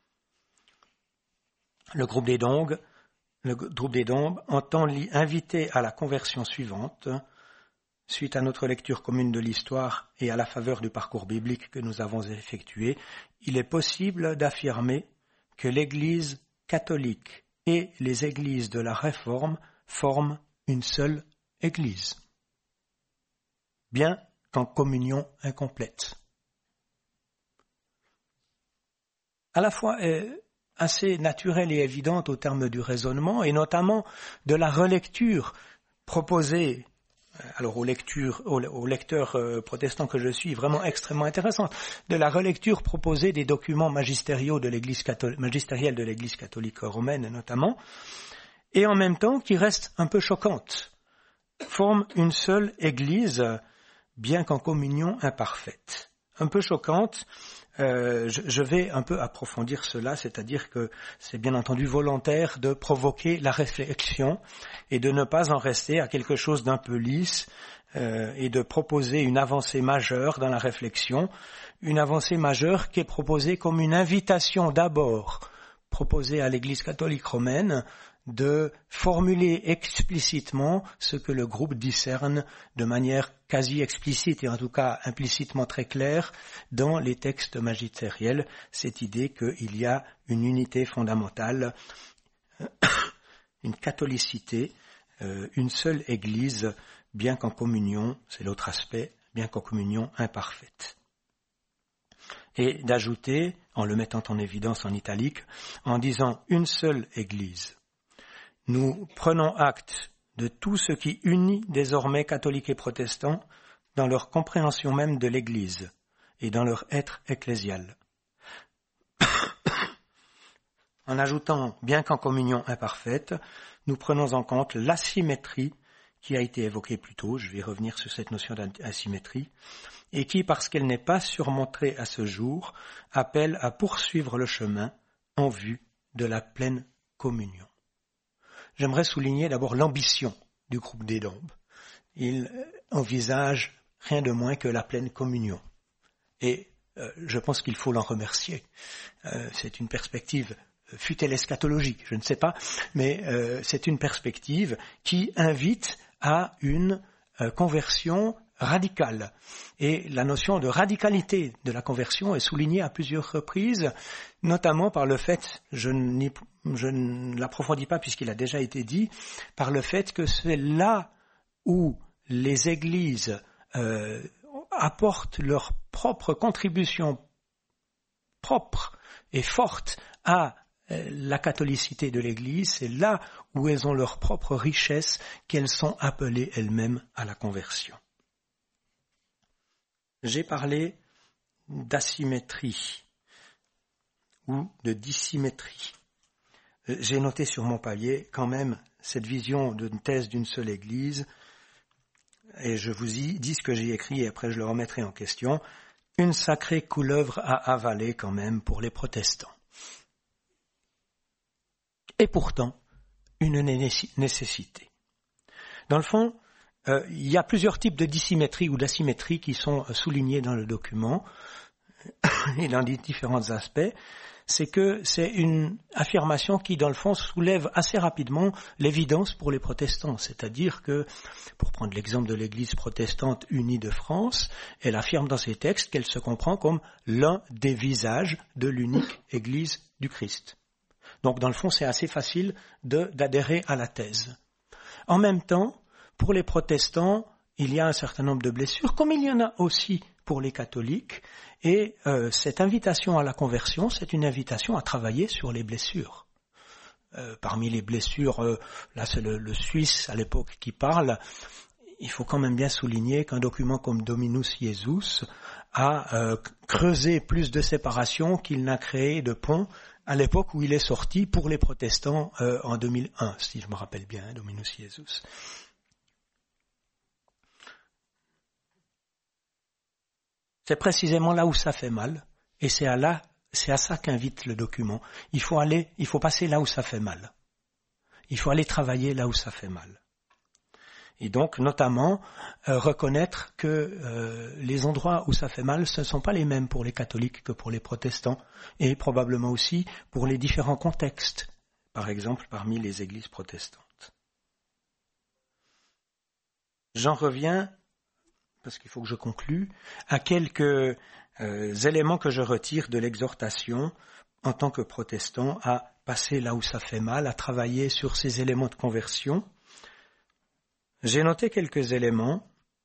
Le groupe des Dombes, le groupe des Dombes entend inviter à la conversion suivante, suite à notre lecture commune de l'histoire et à la faveur du parcours biblique que nous avons effectué, il est possible d'affirmer que l'Église catholique et les églises de la Réforme forment une seule Église, bien qu'en communion incomplète. À la fois euh, assez naturelle et évidente au terme du raisonnement, et notamment de la relecture proposée alors aux, lectures, aux, aux lecteurs euh, protestants que je suis, vraiment extrêmement intéressante, de la relecture proposée des documents magistériaux de l'Église catholique, magistériels de l'Église catholique romaine notamment, et en même temps qui reste un peu choquante, forme une seule Église, bien qu'en communion imparfaite. Un peu choquante, euh, je, je vais un peu approfondir cela, c'est-à-dire que c'est bien entendu volontaire de provoquer la réflexion et de ne pas en rester à quelque chose d'un peu lisse euh, et de proposer une avancée majeure dans la réflexion, une avancée majeure qui est proposée comme une invitation d'abord proposée à l'Église catholique romaine de formuler explicitement ce que le groupe discerne de manière quasi explicite et en tout cas implicitement très claire dans les textes magistériels, cette idée qu'il y a une unité fondamentale, une catholicité, une seule Église, bien qu'en communion, c'est l'autre aspect, bien qu'en communion imparfaite. Et d'ajouter, en le mettant en évidence en italique, en disant une seule Église, nous prenons acte de tout ce qui unit désormais catholiques et protestants dans leur compréhension même de l'Église et dans leur être ecclésial. En ajoutant, bien qu'en communion imparfaite, nous prenons en compte l'asymétrie qui a été évoquée plus tôt, je vais revenir sur cette notion d'asymétrie, et qui, parce qu'elle n'est pas surmontée à ce jour, appelle à poursuivre le chemin en vue de la pleine communion. J'aimerais souligner d'abord l'ambition du groupe des Dombes. Il envisage rien de moins que la pleine communion. Et euh, je pense qu'il faut l'en remercier. Euh, c'est une perspective, fût-elle eschatologique, je ne sais pas, mais euh, c'est une perspective qui invite à une euh, conversion radicale. Et la notion de radicalité de la conversion est soulignée à plusieurs reprises, notamment par le fait, je, je ne l'approfondis pas puisqu'il a déjà été dit, par le fait que c'est là où les églises euh, apportent leur propre contribution propre et forte à la catholicité de l'Église, c'est là où elles ont leur propre richesse qu'elles sont appelées elles-mêmes à la conversion. J'ai parlé d'asymétrie ou de dissymétrie. J'ai noté sur mon papier quand même cette vision d'une thèse d'une seule Église, et je vous y dis ce que j'ai écrit et après je le remettrai en question. Une sacrée couleuvre à avaler quand même pour les protestants. Et pourtant, une nécessité. Dans le fond, euh, il y a plusieurs types de dissymétrie ou d'asymétrie qui sont soulignés dans le document et dans les différents aspects. C'est que c'est une affirmation qui, dans le fond, soulève assez rapidement l'évidence pour les protestants. C'est-à-dire que, pour prendre l'exemple de l'Église protestante unie de France, elle affirme dans ses textes qu'elle se comprend comme l'un des visages de l'unique Église du Christ. Donc, dans le fond, c'est assez facile de, d'adhérer à la thèse. En même temps, pour les protestants, il y a un certain nombre de blessures, comme il y en a aussi pour les catholiques, et euh, cette invitation à la conversion, c'est une invitation à travailler sur les blessures. Euh, parmi les blessures, euh, là c'est le, le Suisse à l'époque qui parle, il faut quand même bien souligner qu'un document comme Dominus Jesus a euh, creusé plus de séparation qu'il n'a créé de pont à l'époque où il est sorti pour les protestants euh, en deux mille un, si je me rappelle bien, hein, Dominus Jesus. C'est précisément là où ça fait mal, et c'est à là, c'est à ça qu'invite le document. Il faut aller, il faut passer là où ça fait mal. Il faut aller travailler là où ça fait mal. Et donc, notamment, euh, reconnaître que euh, les endroits où ça fait mal, ce ne sont pas les mêmes pour les catholiques que pour les protestants, et probablement aussi pour les différents contextes, par exemple parmi les églises protestantes. J'en reviens, parce qu'il faut que je conclue, à quelques euh, éléments que je retire de l'exhortation en tant que protestant à passer là où ça fait mal, à travailler sur ces éléments de conversion. J'ai noté quelques éléments.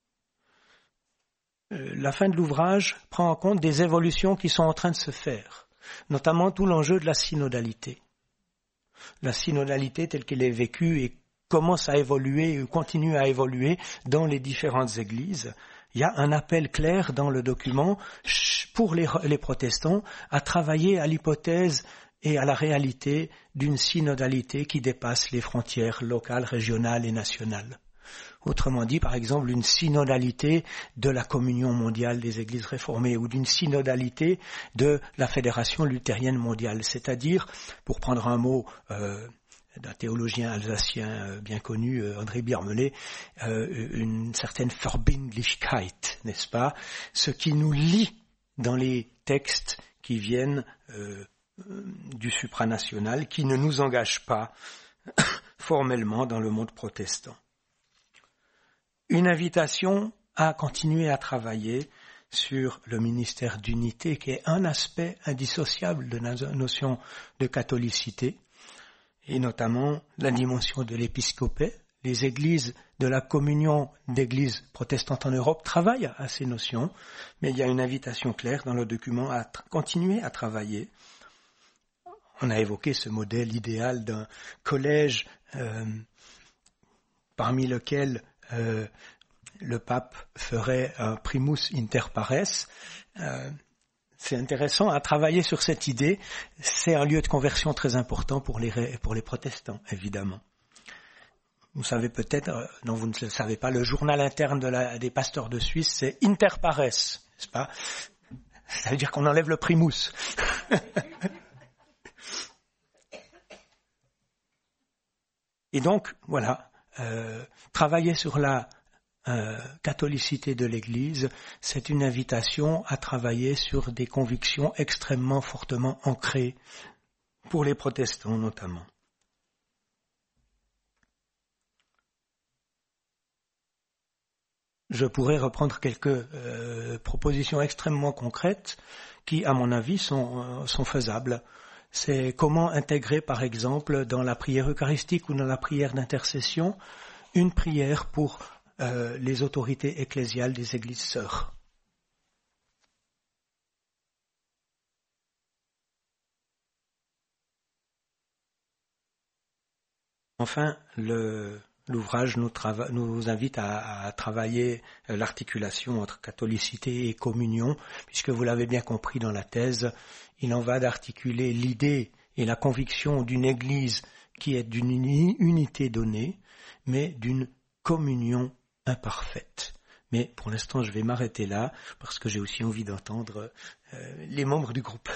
Euh, la fin de l'ouvrage prend en compte des évolutions qui sont en train de se faire, notamment tout l'enjeu de la synodalité. La synodalité telle qu'elle est vécue et commence à évoluer ou continue à évoluer dans les différentes églises. Il y a un appel clair dans le document pour les, les protestants à travailler à l'hypothèse et à la réalité d'une synodalité qui dépasse les frontières locales, régionales et nationales. Autrement dit, par exemple, une synodalité de la communion mondiale des églises réformées ou d'une synodalité de la Fédération luthérienne mondiale. C'est-à-dire, pour prendre un mot euh, d'un théologien alsacien euh, bien connu, euh, André Biermelet, euh, une certaine Verbindlichkeit, n'est-ce pas? Ce qui nous lie dans les textes qui viennent euh, du supranational, qui ne nous engage pas formellement dans le monde protestant. Une invitation à continuer à travailler sur le ministère d'unité, qui est un aspect indissociable de la notion de catholicité, et notamment la dimension de l'épiscopat. Les églises de la communion d'églises protestantes en Europe travaillent à ces notions, mais il y a une invitation claire dans le document à t- continuer à travailler. On a évoqué ce modèle idéal d'un collège euh, parmi lequel Euh, le pape ferait un primus inter pares. Euh, c'est intéressant à travailler sur cette idée. C'est un lieu de conversion très important pour les, pour les protestants, évidemment. Vous savez peut-être, euh, non vous ne le savez pas, le journal interne de la, des pasteurs de Suisse, c'est inter pares, n'est-ce pas? Ça veut dire qu'on enlève le primus. Et donc, voilà. Euh, travailler sur la euh, catholicité de l'Église, c'est une invitation à travailler sur des convictions extrêmement fortement ancrées, pour les protestants notamment. Je pourrais reprendre quelques euh, propositions extrêmement concrètes qui, à mon avis, sont, euh, sont faisables. C'est comment intégrer, par exemple, dans la prière eucharistique ou dans la prière d'intercession, une prière pour euh, les autorités ecclésiales des églises sœurs. Enfin, le, l'ouvrage nous, trava- nous invite à, à travailler l'articulation entre catholicité et communion, puisque vous l'avez bien compris dans la thèse, il en va d'articuler l'idée et la conviction d'une Église qui est d'une unité donnée, mais d'une communion imparfaite. Mais pour l'instant, je vais m'arrêter là, parce que j'ai aussi envie d'entendre euh, les membres du groupe.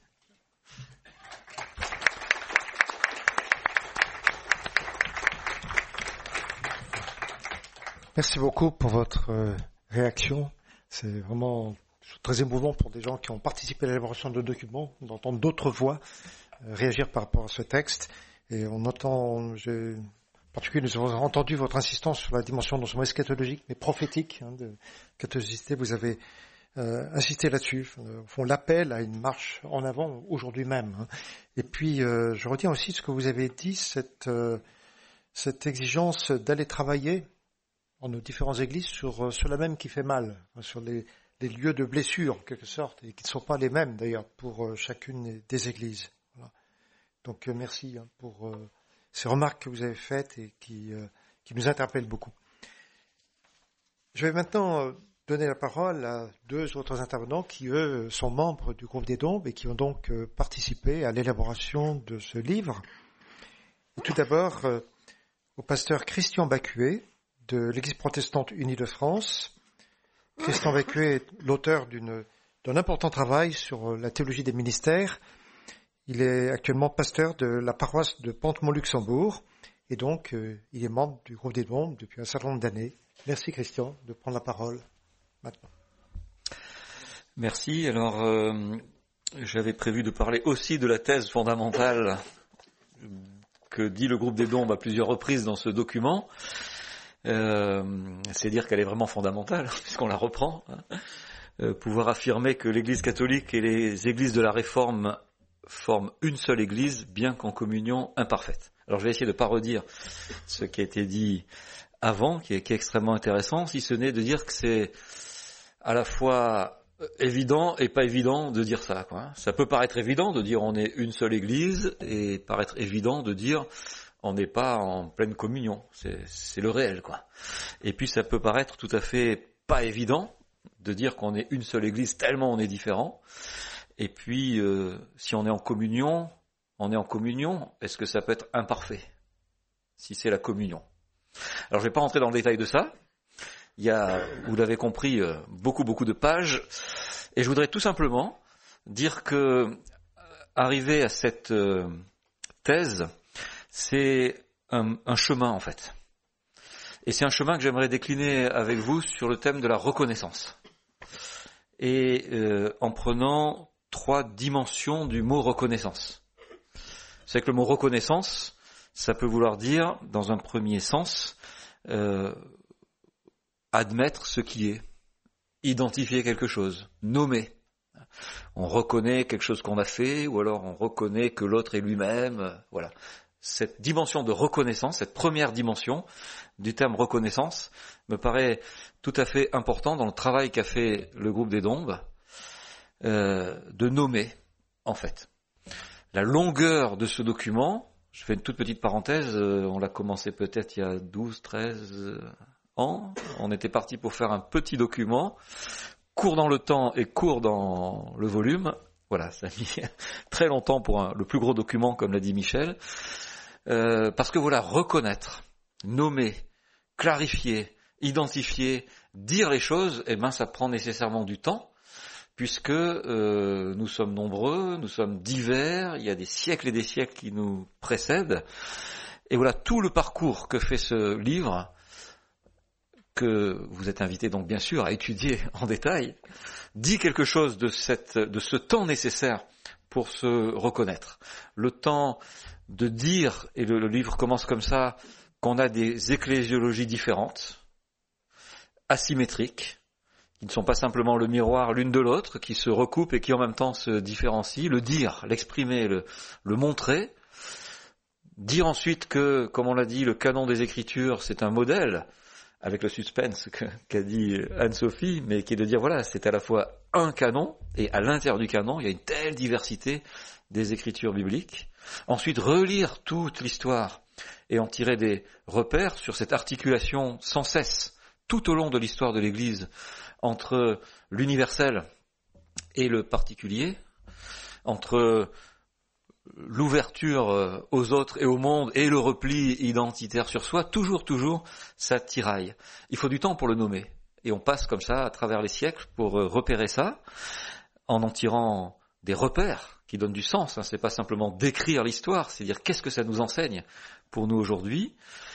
Merci beaucoup pour votre euh, réaction. C'est vraiment très émouvant pour des gens qui ont participé à l'élaboration de documents, d'entendre d'autres voix euh, réagir par rapport à ce texte. Et on entend, j'ai, en particulier, nous avons entendu votre insistance sur la dimension non seulement eschatologique, mais prophétique hein, de catholicité. Vous avez euh, insisté là-dessus. Au fond, l'appel à une marche en avant aujourd'hui même. Hein. Et puis, euh, je retiens aussi ce que vous avez dit, cette, euh, cette exigence d'aller travailler en nos différentes églises sur, sur la même qui fait mal, sur les, les lieux de blessure, en quelque sorte, et qui ne sont pas les mêmes, d'ailleurs, pour chacune des églises. Voilà. Donc, merci hein, pour euh, ces remarques que vous avez faites et qui, euh, qui nous interpellent beaucoup. Je vais maintenant euh, donner la parole à deux autres intervenants qui, eux, sont membres du groupe des Dombes et qui ont donc euh, participé à l'élaboration de ce livre. Et tout d'abord, euh, au pasteur Christian Bacuet, de l'Église protestante unie de France. Christian Bacuet est l'auteur d'une, d'un important travail sur la théologie des ministères. Il est actuellement pasteur de la paroisse de Pente-Mont-Luxembourg et donc euh, il est membre du groupe des Dombes depuis un certain nombre d'années. Merci Christian de prendre la parole maintenant. Merci. Alors, euh, j'avais prévu de parler aussi de la thèse fondamentale que dit le groupe des Dombes à plusieurs reprises dans ce document. Euh, c'est dire qu'elle est vraiment fondamentale, puisqu'on la reprend. Hein. Euh, pouvoir affirmer que l'Église catholique et les églises de la Réforme forment une seule Église, bien qu'en communion imparfaite. Alors je vais essayer de ne pas redire ce qui a été dit avant, qui est, qui est extrêmement intéressant, si ce n'est de dire que c'est à la fois évident et pas évident de dire ça. Quoi. Ça peut paraître évident de dire on est une seule Église, et paraître évident de dire on n'est pas en pleine communion, c'est, c'est le réel, quoi. Et puis ça peut paraître tout à fait pas évident de dire qu'on est une seule église tellement on est différent. Et puis euh, si on est en communion, on est en communion, est-ce que ça peut être imparfait si c'est la communion? Alors je vais pas rentrer dans le détail de ça. Il y a, vous l'avez compris, beaucoup beaucoup de pages. Et je voudrais tout simplement dire que arriver à cette euh, thèse, c'est un, un chemin en fait. Et c'est un chemin que j'aimerais décliner avec vous sur le thème de la reconnaissance. Et euh, en prenant trois dimensions du mot reconnaissance. C'est que le mot reconnaissance, ça peut vouloir dire, dans un premier sens, euh, admettre ce qui est, identifier quelque chose, nommer. On reconnaît quelque chose qu'on a fait, ou alors on reconnaît que l'autre est lui-même, voilà. Cette dimension de reconnaissance, cette première dimension du terme reconnaissance, me paraît tout à fait important dans le travail qu'a fait le groupe des Dombes, euh, de nommer, en fait. La longueur de ce document, je fais une toute petite parenthèse, euh, on l'a commencé peut-être il y a douze, treize ans, on était parti pour faire un petit document, court dans le temps et court dans le volume, voilà, ça a mis très longtemps pour un, le plus gros document, comme l'a dit Michel, euh, parce que voilà, reconnaître, nommer, clarifier, identifier, dire les choses, eh ben ça prend nécessairement du temps, puisque euh, nous sommes nombreux, nous sommes divers, il y a des siècles et des siècles qui nous précèdent, et voilà tout le parcours que fait ce livre que vous êtes invité donc bien sûr à étudier en détail, dit quelque chose de, cette, de ce temps nécessaire pour se reconnaître. Le temps de dire, et le, le livre commence comme ça, qu'on a des ecclésiologies différentes, asymétriques, qui ne sont pas simplement le miroir l'une de l'autre, qui se recoupent et qui en même temps se différencient. Le dire, l'exprimer, le, le montrer. Dire ensuite que, comme on l'a dit, le canon des Écritures, c'est un modèle, avec le suspense que, qu'a dit Anne-Sophie, mais qui est de dire, voilà, c'est à la fois un canon, et à l'intérieur du canon, il y a une telle diversité des Écritures bibliques. Ensuite, relire toute l'histoire et en tirer des repères sur cette articulation sans cesse, tout au long de l'histoire de l'Église, entre l'universel et le particulier, entre l'ouverture aux autres et au monde et le repli identitaire sur soi, toujours, toujours, ça tiraille. Il faut du temps pour le nommer. Et on passe comme ça à travers les siècles pour repérer ça, en en tirant des repères qui donnent du sens. Hein. C'est pas simplement décrire l'histoire, c'est dire qu'est-ce que ça nous enseigne pour nous aujourd'hui,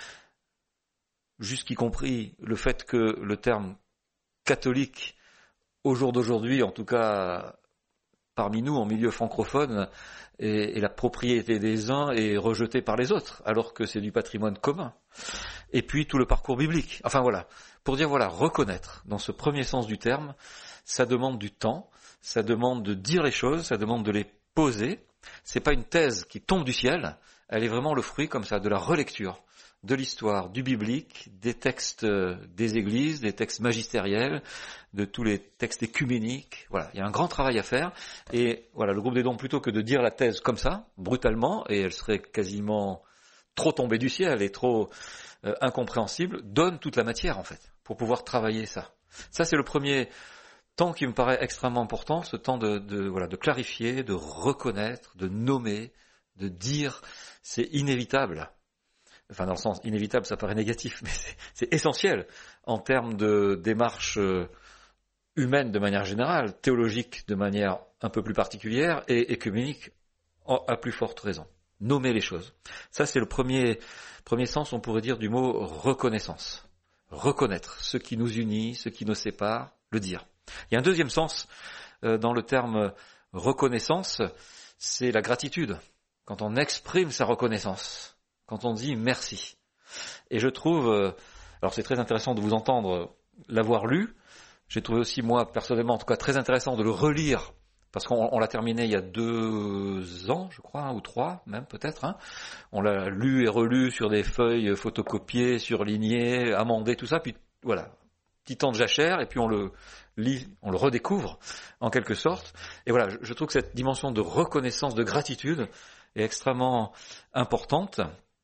jusqu'y compris le fait que le terme catholique, au jour d'aujourd'hui, en tout cas parmi nous, en milieu francophone, est, est la propriété des uns et rejetée par les autres, alors que c'est du patrimoine commun. Et puis tout le parcours biblique. Enfin voilà, pour dire voilà, reconnaître, dans ce premier sens du terme, ça demande du temps, ça demande de dire les choses, ça demande de les poser. C'est pas une thèse qui tombe du ciel, elle est vraiment le fruit comme ça de la relecture de l'histoire, du biblique, des textes des églises, des textes magistériels, de tous les textes écuméniques. Voilà, il y a un grand travail à faire. Et voilà, le groupe des dons, plutôt que de dire la thèse comme ça, brutalement, et elle serait quasiment trop tombée du ciel et trop euh, incompréhensible, donne toute la matière en fait, pour pouvoir travailler ça. Ça, c'est le premier temps qui me paraît extrêmement important, ce temps de, de, voilà, de clarifier, de reconnaître, de nommer, de dire, c'est inévitable. Enfin, dans le sens inévitable, ça paraît négatif, mais c'est, c'est essentiel en termes de démarche humaine de manière générale, théologique de manière un peu plus particulière et écuménique à plus forte raison. Nommer les choses. Ça, c'est le premier, premier sens, on pourrait dire, du mot reconnaissance. Reconnaître ce qui nous unit, ce qui nous sépare, le dire. Il y a un deuxième sens euh, dans le terme reconnaissance, c'est la gratitude. Quand on exprime sa reconnaissance. Quand on dit merci. Et je trouve, euh, alors c'est très intéressant de vous entendre l'avoir lu, j'ai trouvé aussi moi personnellement en tout cas très intéressant de le relire, parce qu'on on l'a terminé il y a deux ans je crois, hein, ou trois même peut-être, hein. On l'a lu et relu sur des feuilles photocopiées, surlignées, amendées, tout ça, puis voilà, petit temps de jachère, et puis on le lit, on le redécouvre en quelque sorte, et voilà, je, je trouve que cette dimension de reconnaissance, de gratitude est extrêmement importante.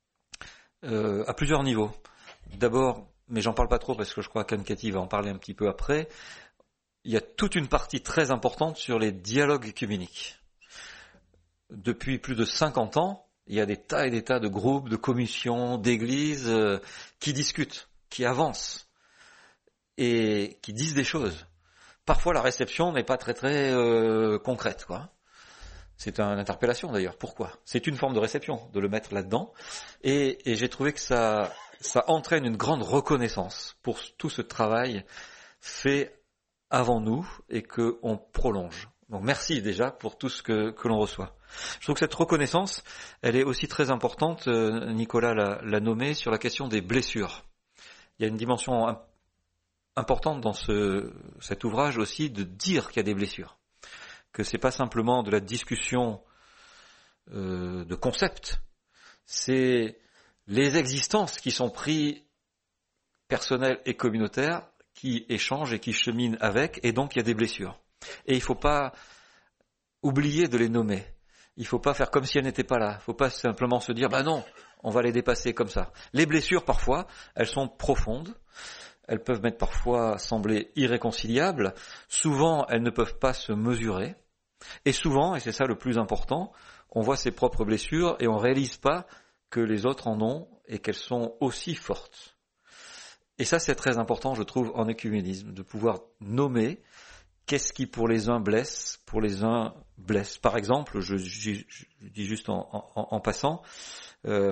Euh, à plusieurs niveaux. D'abord, mais j'en parle pas trop parce que je crois qu'Anne-Cathy va en parler un petit peu après, il y a toute une partie très importante sur les dialogues œcuméniques. Depuis plus de cinquante ans, il y a des tas et des tas de groupes, de commissions, d'églises euh, qui discutent, qui avancent et qui disent des choses. Parfois, la réception n'est pas très très euh, concrète, quoi. C'est une interpellation d'ailleurs. Pourquoi ? C'est une forme de réception, de le mettre là-dedans. Et, et j'ai trouvé que ça, ça entraîne une grande reconnaissance pour tout ce travail fait avant nous et qu'on prolonge. Donc merci déjà pour tout ce que, que l'on reçoit. Je trouve que cette reconnaissance, elle est aussi très importante, Nicolas l'a, l'a nommé, sur la question des blessures. Il y a une dimension importante dans ce, cet ouvrage aussi de dire qu'il y a des blessures. Que c'est pas simplement de la discussion euh, de concepts, c'est les existences qui sont prises personnelles et communautaires qui échangent et qui cheminent avec, et donc il y a des blessures. Et il faut pas oublier de les nommer. Il faut pas faire comme si elles n'étaient pas là. Il faut pas simplement se dire, bah non, on va les dépasser comme ça. Les blessures, parfois, elles sont profondes. Elles peuvent m'être parfois sembler irréconciliables. Souvent, elles ne peuvent pas se mesurer. Et souvent, et c'est ça le plus important, on voit ses propres blessures et on ne réalise pas que les autres en ont et qu'elles sont aussi fortes. Et ça, c'est très important, je trouve, en œcuménisme, de pouvoir nommer qu'est-ce qui pour les uns blesse, pour les uns blesse. Par exemple, je, je, je dis juste en, en, en passant, euh,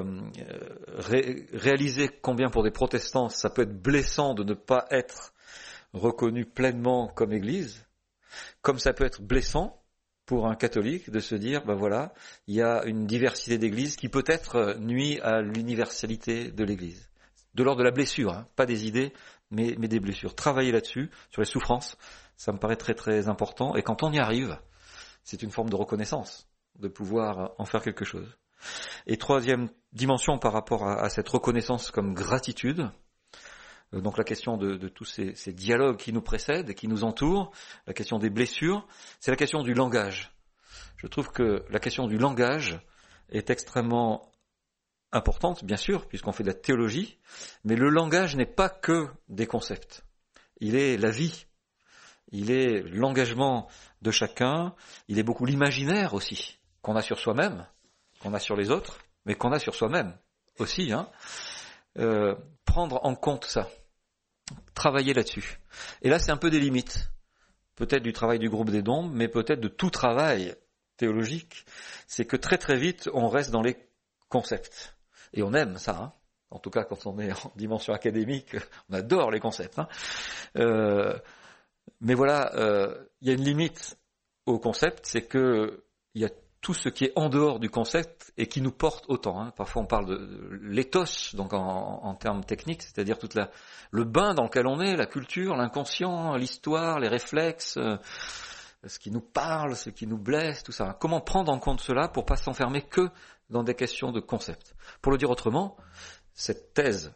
ré, réaliser combien pour des protestants ça peut être blessant de ne pas être reconnu pleinement comme Église, comme ça peut être blessant pour un catholique de se dire, ben voilà, il y a une diversité d'églises qui peut-être nuit à l'universalité de l'Église. De l'ordre de la blessure, hein, pas des idées, mais, mais des blessures. Travailler là-dessus, sur les souffrances, ça me paraît très très important. Et quand on y arrive, c'est une forme de reconnaissance, de pouvoir en faire quelque chose. Et troisième dimension par rapport à, à cette reconnaissance comme gratitude, donc la question de, de tous ces, ces dialogues qui nous précèdent et qui nous entourent, la question des blessures, c'est la question du langage. Je trouve que la question du langage est extrêmement importante, bien sûr, puisqu'on fait de la théologie, mais le langage n'est pas que des concepts. Il est la vie, il est l'engagement de chacun, il est beaucoup l'imaginaire aussi, qu'on a sur soi-même, qu'on a sur les autres, mais qu'on a sur soi-même aussi, hein. Euh, prendre en compte ça, travailler là-dessus. Et là, c'est un peu des limites, peut-être du travail du groupe des dons, mais peut-être de tout travail théologique, c'est que très très vite, on reste dans les concepts. Et on aime ça, hein. En tout cas quand on est en dimension académique, on adore les concepts. Hein. Euh, mais voilà, euh, il y a une limite au concept, c'est que il y a tout ce qui est en dehors du concept et qui nous porte autant. Hein. Parfois on parle de l'éthos, donc en, en termes techniques, c'est-à-dire toute la, le bain dans lequel on est, la culture, l'inconscient, l'histoire, les réflexes, euh, ce qui nous parle, ce qui nous blesse, tout ça. Comment prendre en compte cela pour pas s'enfermer que dans des questions de concept. Pour le dire autrement, cette thèse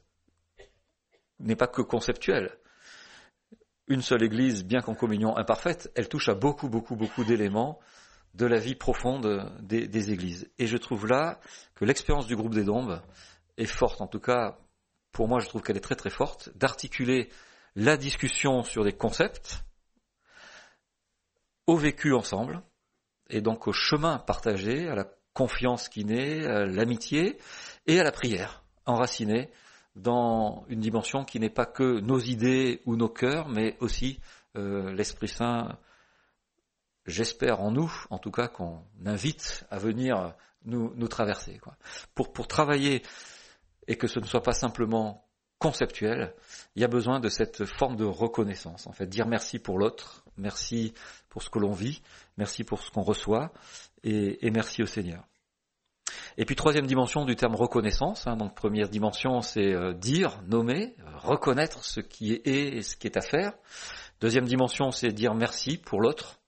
n'est pas que conceptuelle. Une seule Église, bien qu'en communion imparfaite, elle touche à beaucoup, beaucoup, beaucoup d'éléments de la vie profonde des, des Églises. Et je trouve là que l'expérience du groupe des Dombes est forte. En tout cas, pour moi, je trouve qu'elle est très, très forte, d'articuler la discussion sur des concepts au vécu ensemble, et donc au chemin partagé, à la confiance qui naît, à l'amitié et à la prière, enracinée dans une dimension qui n'est pas que nos idées ou nos cœurs, mais aussi euh, l'Esprit Saint, j'espère en nous, en tout cas qu'on invite à venir nous, nous traverser, quoi. Pour, pour travailler et que ce ne soit pas simplement conceptuel, il y a besoin de cette forme de reconnaissance, en fait, dire merci pour l'autre, merci pour ce que l'on vit, merci pour ce qu'on reçoit, et, et merci au Seigneur. Et puis troisième dimension du terme reconnaissance, hein, donc première dimension c'est euh, dire, nommer, euh, reconnaître ce qui est et ce qui est à faire. Deuxième dimension c'est dire merci pour l'autre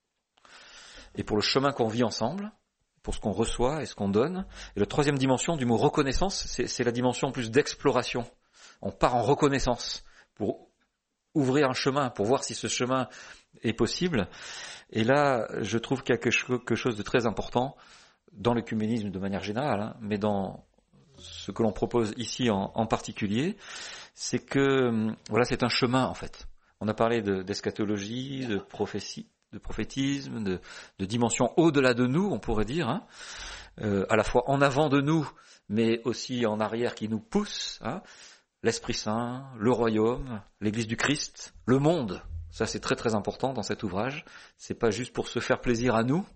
et pour le chemin qu'on vit ensemble, pour ce qu'on reçoit et ce qu'on donne. Et la troisième dimension du mot reconnaissance, c'est, c'est la dimension plus d'exploration. On part en reconnaissance pour ouvrir un chemin, pour voir si ce chemin est possible. Et là, je trouve qu'il y a quelque chose de très important dans l'œcuménisme de manière générale, hein, mais dans ce que l'on propose ici en, en particulier, c'est que voilà, c'est un chemin en fait. On a parlé de, d'eschatologie, de prophétie, de prophétisme, de, de dimension au-delà de nous, on pourrait dire, hein, euh, à la fois en avant de nous, mais aussi en arrière qui nous pousse, hein, l'Esprit Saint, le royaume, l'Église du Christ, le monde. Ça c'est très très important dans cet ouvrage. C'est pas juste pour se faire plaisir à nous,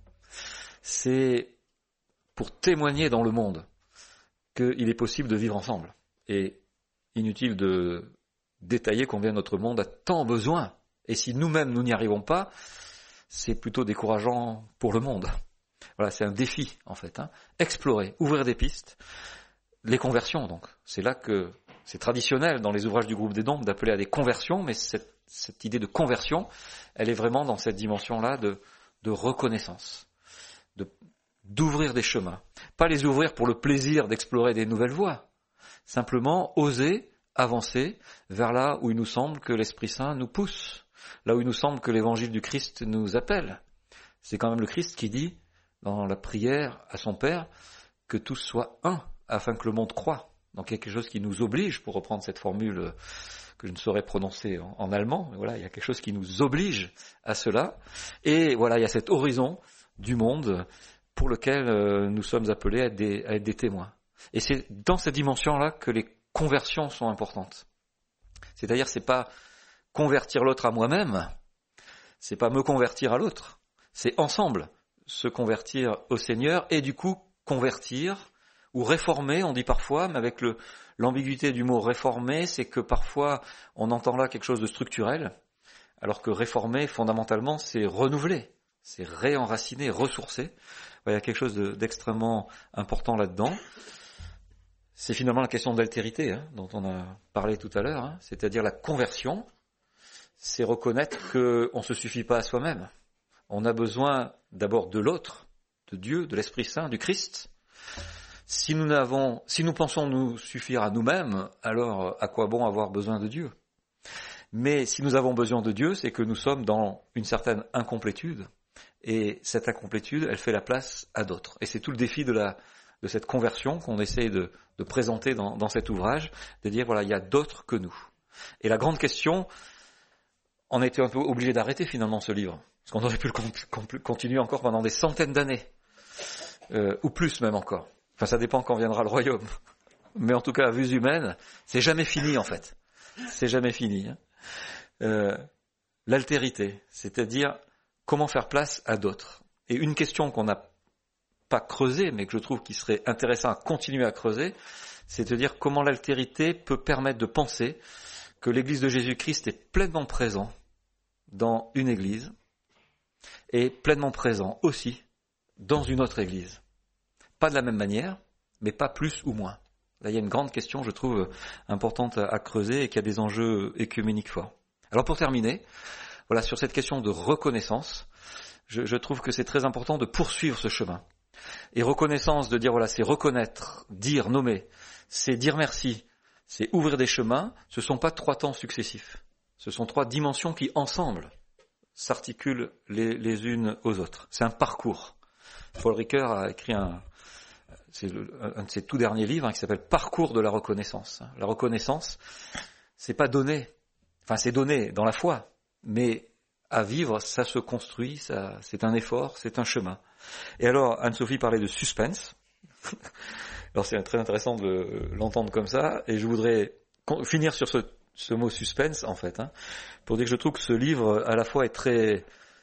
c'est pour témoigner dans le monde qu'il est possible de vivre ensemble. Et inutile de détailler combien notre monde a tant besoin. Et si nous-mêmes nous n'y arrivons pas, c'est plutôt décourageant pour le monde. Voilà, c'est un défi en fait. Hein. Explorer, ouvrir des pistes, les conversions donc. C'est là que c'est traditionnel dans les ouvrages du groupe des Dombes d'appeler à des conversions, mais cette, cette idée de conversion, elle est vraiment dans cette dimension-là de, de reconnaissance, de d'ouvrir des chemins. Pas les ouvrir pour le plaisir d'explorer des nouvelles voies. Simplement oser avancer vers là où il nous semble que l'Esprit Saint nous pousse. Là où il nous semble que l'évangile du Christ nous appelle. C'est quand même le Christ qui dit, dans la prière à son Père, que tous soient un, afin que le monde croie. Donc il y a quelque chose qui nous oblige, pour reprendre cette formule que je ne saurais prononcer en, en allemand, mais voilà, il y a quelque chose qui nous oblige à cela. Et voilà, il y a cet horizon du monde pour lequel euh, nous sommes appelés à être, des, à être des témoins. Et c'est dans cette dimension-là que les conversions sont importantes. C'est-à-dire, c'est pas convertir l'autre à moi-même, c'est pas me convertir à l'autre, c'est ensemble se convertir au Seigneur et du coup convertir ou réformer, on dit parfois, mais avec le, l'ambiguïté du mot réformer, c'est que parfois on entend là quelque chose de structurel, alors que réformer, fondamentalement, c'est renouveler, c'est réenraciner, ressourcer. Il y a quelque chose de, d'extrêmement important là-dedans. C'est finalement la question de l'altérité, hein, dont on a parlé tout à l'heure, hein, c'est-à-dire la conversion, c'est reconnaître qu'on ne se suffit pas à soi-même. On a besoin d'abord de l'autre, de Dieu, de l'Esprit Saint, du Christ. Si nous n'avons, si nous pensons nous suffire à nous-mêmes, alors à quoi bon avoir besoin de Dieu ? Mais si nous avons besoin de Dieu, c'est que nous sommes dans une certaine incomplétude, et cette incomplétude, elle fait la place à d'autres. Et c'est tout le défi de la de cette conversion qu'on essaie de, de présenter dans, dans cet ouvrage, de dire voilà, il y a d'autres que nous. Et la grande question, on a été un peu obligé d'arrêter finalement ce livre, parce qu'on aurait pu le con- continuer encore pendant des centaines d'années, euh, ou plus même encore. Enfin, ça dépend quand viendra le royaume. Mais en tout cas, à vue humaine, c'est jamais fini en fait. C'est jamais fini. Hein. Euh, l'altérité, c'est-à-dire comment faire place à d'autres. Et une question qu'on n'a pas creusée, mais que je trouve qu'il serait intéressant à continuer à creuser, c'est de dire comment l'altérité peut permettre de penser que l'Église de Jésus-Christ est pleinement présent dans une Église et pleinement présent aussi dans une autre Église. Pas de la même manière, mais pas plus ou moins. Là, il y a une grande question, je trouve, importante à creuser et qui a des enjeux œcuméniques forts. Alors pour terminer, voilà, sur cette question de reconnaissance, je, je trouve que c'est très important de poursuivre ce chemin. Et reconnaissance, de dire, voilà, c'est reconnaître, dire, nommer, c'est dire merci, c'est ouvrir des chemins, ce ne sont pas trois temps successifs. Ce sont trois dimensions qui, ensemble, s'articulent les, les unes aux autres. C'est un parcours. Paul Ricoeur a écrit un, c'est le, un de ses tout derniers livres hein, qui s'appelle « Parcours de la reconnaissance ». La reconnaissance, c'est pas donné, enfin c'est donné dans la foi, mais à vivre, ça se construit, ça, c'est un effort, c'est un chemin. Et alors, Anne-Sophie parlait de suspense. Alors c'est très intéressant de l'entendre comme ça, et je voudrais finir sur ce, ce mot suspense, en fait, hein, pour dire que je trouve que ce livre, à la fois, est très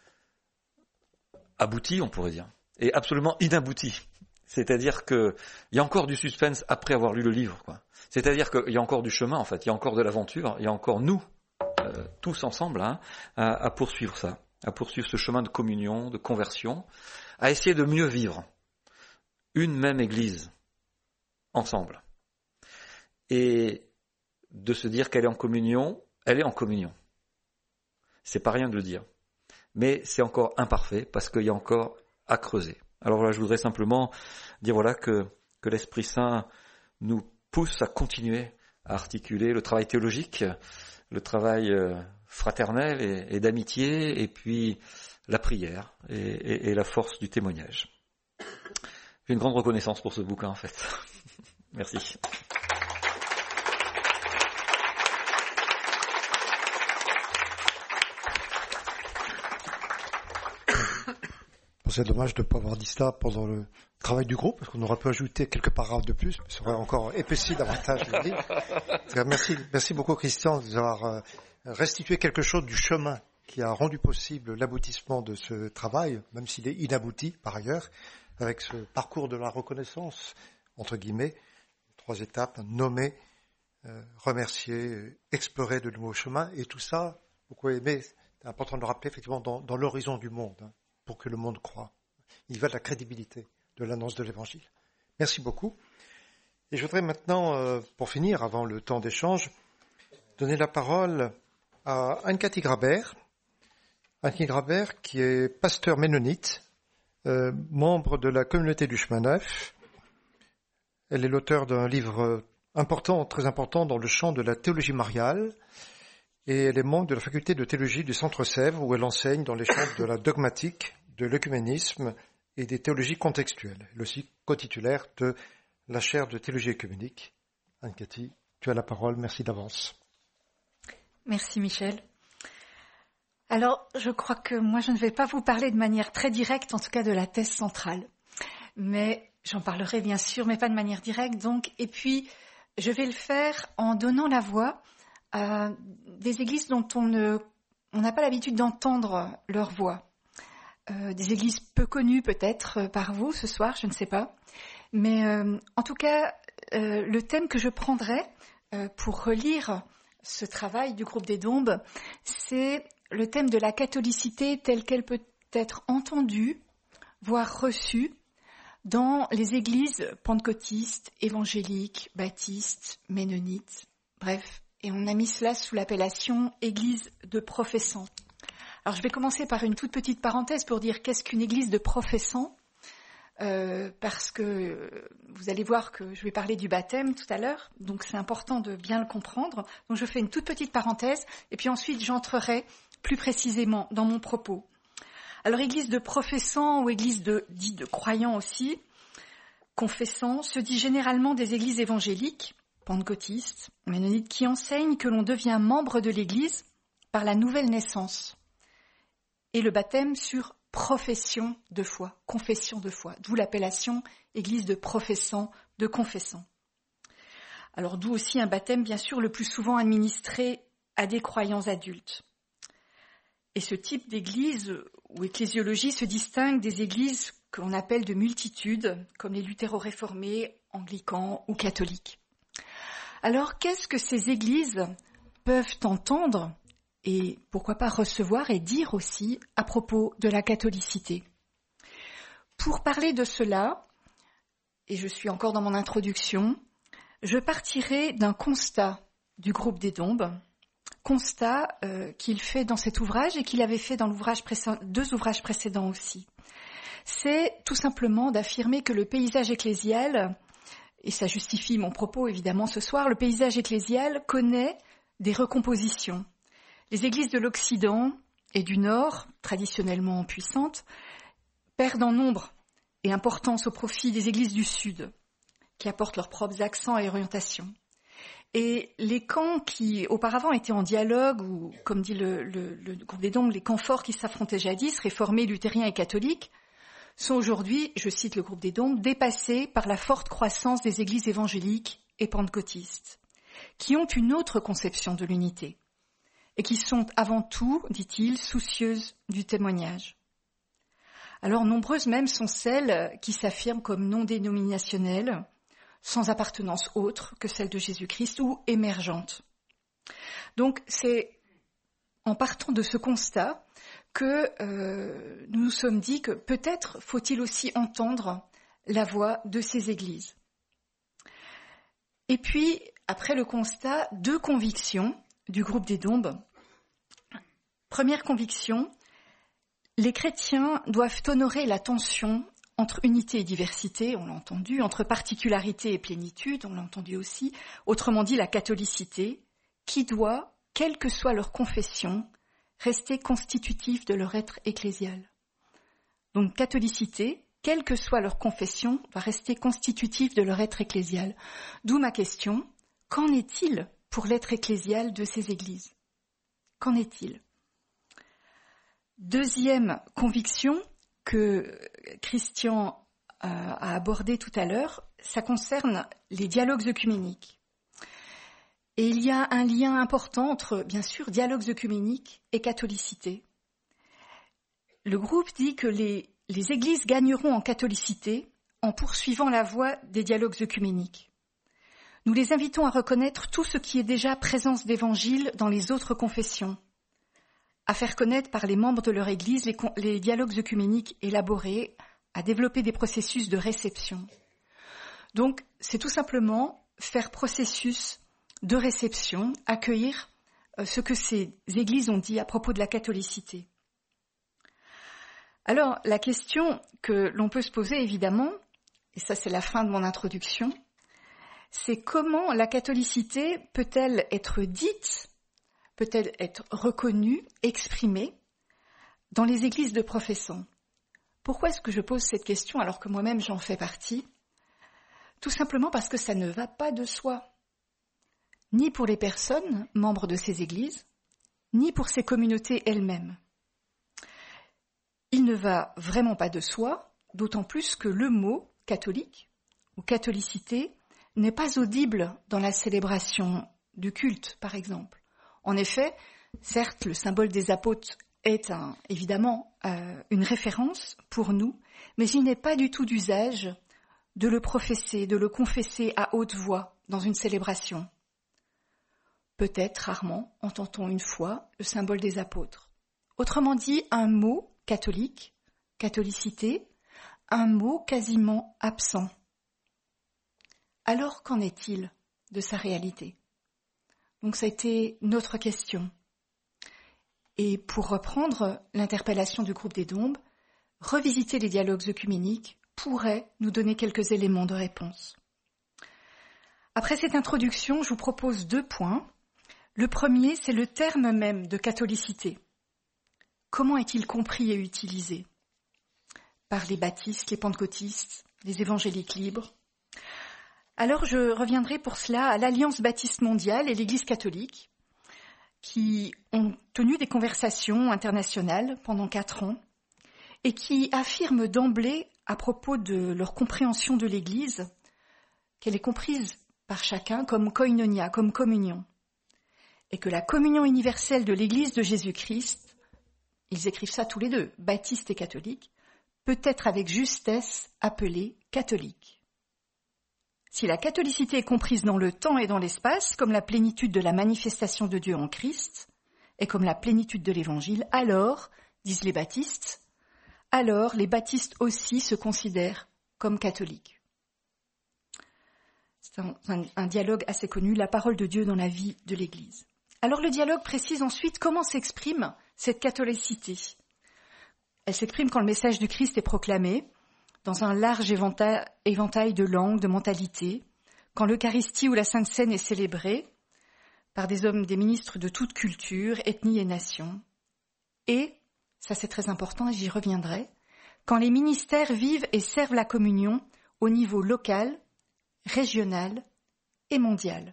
abouti, on pourrait dire, et absolument inabouti. C'est-à-dire qu'il y a encore du suspense après avoir lu le livre, quoi. C'est-à-dire qu'il y a encore du chemin, en fait, il y a encore de l'aventure, il y a encore nous, euh, tous ensemble, hein, à, à poursuivre ça, à poursuivre ce chemin de communion, de conversion, à essayer de mieux vivre une même Église, ensemble. Et de se dire qu'elle est en communion, elle est en communion. C'est pas rien de le dire. Mais c'est encore imparfait, parce qu'il y a encore à creuser. Alors voilà, je voudrais simplement dire voilà que, que l'Esprit Saint nous pousse à continuer à articuler le travail théologique, le travail fraternel et, et d'amitié, et puis la prière et, et, et la force du témoignage. J'ai une grande reconnaissance pour ce bouquin, en fait. Merci. C'est dommage de ne pas avoir dit cela pendant le travail du groupe, parce qu'on aurait pu ajouter quelques paragraphes de plus, mais ça aurait encore épaissi davantage le livre. Merci, merci beaucoup Christian d'avoir restitué quelque chose du chemin qui a rendu possible l'aboutissement de ce travail, même s'il est inabouti par ailleurs, avec ce parcours de la reconnaissance, entre guillemets, trois étapes, nommer, euh, remercier, explorer de nouveaux chemins, et tout ça, beaucoup aimé, c'est important de le rappeler effectivement dans, dans l'horizon du monde, hein, pour que le monde croie. Il va de la crédibilité de l'annonce de l'Évangile. Merci beaucoup. Et je voudrais maintenant, euh, pour finir, avant le temps d'échange, donner la parole à Anne-Cathy Grabert. Anne-Cathy Grabert, qui est pasteur ménonite, euh, membre de la communauté du Chemin Neuf. Elle est l'auteure d'un livre important, très important, dans le champ de la théologie mariale. Et elle est membre de la faculté de théologie du Centre Sèvres, où elle enseigne dans les champs de la dogmatique, de l'œcuménisme et des théologies contextuelles. Elle est aussi co-titulaire de la chaire de théologie œcuménique. Anne-Cathy, tu as la parole. Merci d'avance. Merci Michel. Alors, je crois que moi, je ne vais pas vous parler de manière très directe, en tout cas de la thèse centrale. Mais j'en parlerai bien sûr, mais pas de manière directe. Donc, et puis, je vais le faire en donnant la voix à des églises dont on ne, on n'a pas l'habitude d'entendre leur voix. Euh, des églises peu connues peut-être par vous ce soir, je ne sais pas. Mais euh, en tout cas, euh, le thème que je prendrai euh, pour relire ce travail du groupe des Dombes, c'est le thème de la catholicité telle qu'elle peut être entendue, voire reçue, dans les églises pentecôtistes, évangéliques, baptistes, ménonites, bref. Et on a mis cela sous l'appellation église de professants. Alors je vais commencer par une toute petite parenthèse pour dire qu'est-ce qu'une église de professants, euh, parce que vous allez voir que je vais parler du baptême tout à l'heure, donc c'est important de bien le comprendre. Donc je fais une toute petite parenthèse et puis ensuite j'entrerai plus précisément dans mon propos. Alors église de professants ou église de, dit de croyants aussi, confessants, se dit généralement des églises évangéliques, pentecôtistes, ménonites, qui enseignent que l'on devient membre de l'église par la nouvelle naissance et le baptême sur profession de foi, confession de foi, d'où l'appellation église de professants, de confessants. Alors d'où aussi un baptême bien sûr le plus souvent administré à des croyants adultes. Et ce type d'église ou ecclésiologie se distingue des églises que l'on appelle de multitude, comme les luthéro-réformés, anglicans ou catholiques. Alors qu'est-ce que ces églises peuvent entendre et pourquoi pas recevoir et dire aussi à propos de la catholicité? Pour parler de cela, et je suis encore dans mon introduction, je partirai d'un constat du groupe des Dombes, constat euh, qu'il fait dans cet ouvrage et qu'il avait fait dans l'ouvrage précédent, deux ouvrages précédents aussi. C'est tout simplement d'affirmer que le paysage ecclésial, et ça justifie mon propos évidemment ce soir, le paysage ecclésial connaît des recompositions. Les églises de l'Occident et du Nord, traditionnellement puissantes, perdent en nombre et importance au profit des églises du Sud, qui apportent leurs propres accents et orientations. Et les camps qui auparavant étaient en dialogue, ou comme dit le, le, le groupe des Dombes, les camps forts qui s'affrontaient jadis, réformés, luthériens et catholiques, sont aujourd'hui, je cite le groupe des Dombes, dépassés par la forte croissance des églises évangéliques et pentecôtistes, qui ont une autre conception de l'unité, et qui sont avant tout, dit-il, soucieuses du témoignage. Alors nombreuses même sont celles qui s'affirment comme non dénominationnelles, sans appartenance autre que celle de Jésus-Christ ou émergentes. Donc c'est en partant de ce constat que euh, nous nous sommes dit que peut-être faut-il aussi entendre la voix de ces églises. Et puis, après le constat, deux convictions du groupe des Dombes. Première conviction, les chrétiens doivent honorer la tension entre unité et diversité, on l'a entendu, entre particularité et plénitude, on l'a entendu aussi, autrement dit la catholicité, qui doit, quelle que soit leur confession, rester constitutif de leur être ecclésial. Donc catholicité, quelle que soit leur confession, doit rester constitutif de leur être ecclésial. D'où ma question, qu'en est-il pour l'être ecclésial de ces églises? Qu'en est-il? Deuxième conviction que Christian euh, a abordée tout à l'heure, ça concerne les dialogues œcuméniques. Et il y a un lien important entre, bien sûr, dialogues œcuméniques et catholicité. Le groupe dit que les, les églises gagneront en catholicité en poursuivant la voie des dialogues œcuméniques. Nous les invitons à reconnaître tout ce qui est déjà présence d'évangile dans les autres confessions, à faire connaître par les membres de leur Église les, les dialogues œcuméniques élaborés, à développer des processus de réception. Donc, c'est tout simplement faire processus de réception, accueillir ce que ces Églises ont dit à propos de la catholicité. Alors, la question que l'on peut se poser, évidemment, et ça c'est la fin de mon introduction, c'est comment la catholicité peut-elle être dite, peut-elle être reconnue, exprimée dans les églises de professants? Pourquoi est-ce que je pose cette question alors que moi-même j'en fais partie? Tout simplement parce que ça ne va pas de soi, ni pour les personnes membres de ces églises, ni pour ces communautés elles-mêmes. Il ne va vraiment pas de soi, d'autant plus que le mot catholique ou catholicité n'est pas audible dans la célébration du culte, par exemple. En effet, certes, le symbole des apôtres est un, évidemment euh, une référence pour nous, mais il n'est pas du tout d'usage de le professer, de le confesser à haute voix dans une célébration. Peut-être, rarement, entend-on une fois le symbole des apôtres. Autrement dit, un mot catholique, catholicité, un mot quasiment absent. Alors, qu'en est-il de sa réalité ? Donc, ça a été notre question. Et pour reprendre l'interpellation du groupe des Dombes, revisiter les dialogues œcuméniques pourrait nous donner quelques éléments de réponse. Après cette introduction, je vous propose deux points. Le premier, c'est le terme même de catholicité. Comment est-il compris et utilisé par les baptistes, les pentecôtistes, les évangéliques libres ? Alors je reviendrai pour cela à l'Alliance baptiste mondiale et l'Église catholique, qui ont tenu des conversations internationales pendant quatre ans et qui affirment d'emblée à propos de leur compréhension de l'Église qu'elle est comprise par chacun comme koinonia, comme communion, et que la communion universelle de l'Église de Jésus-Christ, ils écrivent ça tous les deux, baptistes et catholiques, peut être avec justesse appelée catholique. Si la catholicité est comprise dans le temps et dans l'espace comme la plénitude de la manifestation de Dieu en Christ et comme la plénitude de l'Évangile, alors, disent les baptistes, alors les baptistes aussi se considèrent comme catholiques. C'est un, un, un dialogue assez connu, la parole de Dieu dans la vie de l'Église. Alors le dialogue précise ensuite comment s'exprime cette catholicité. Elle s'exprime quand le message du Christ est proclamé, dans un large éventail, éventail de langues, de mentalités, quand l'Eucharistie ou la Sainte Seine est célébrée par des hommes, des ministres de toute culture, ethnie et nation. Et, ça c'est très important et j'y reviendrai, quand les ministères vivent et servent la communion au niveau local, régional et mondial.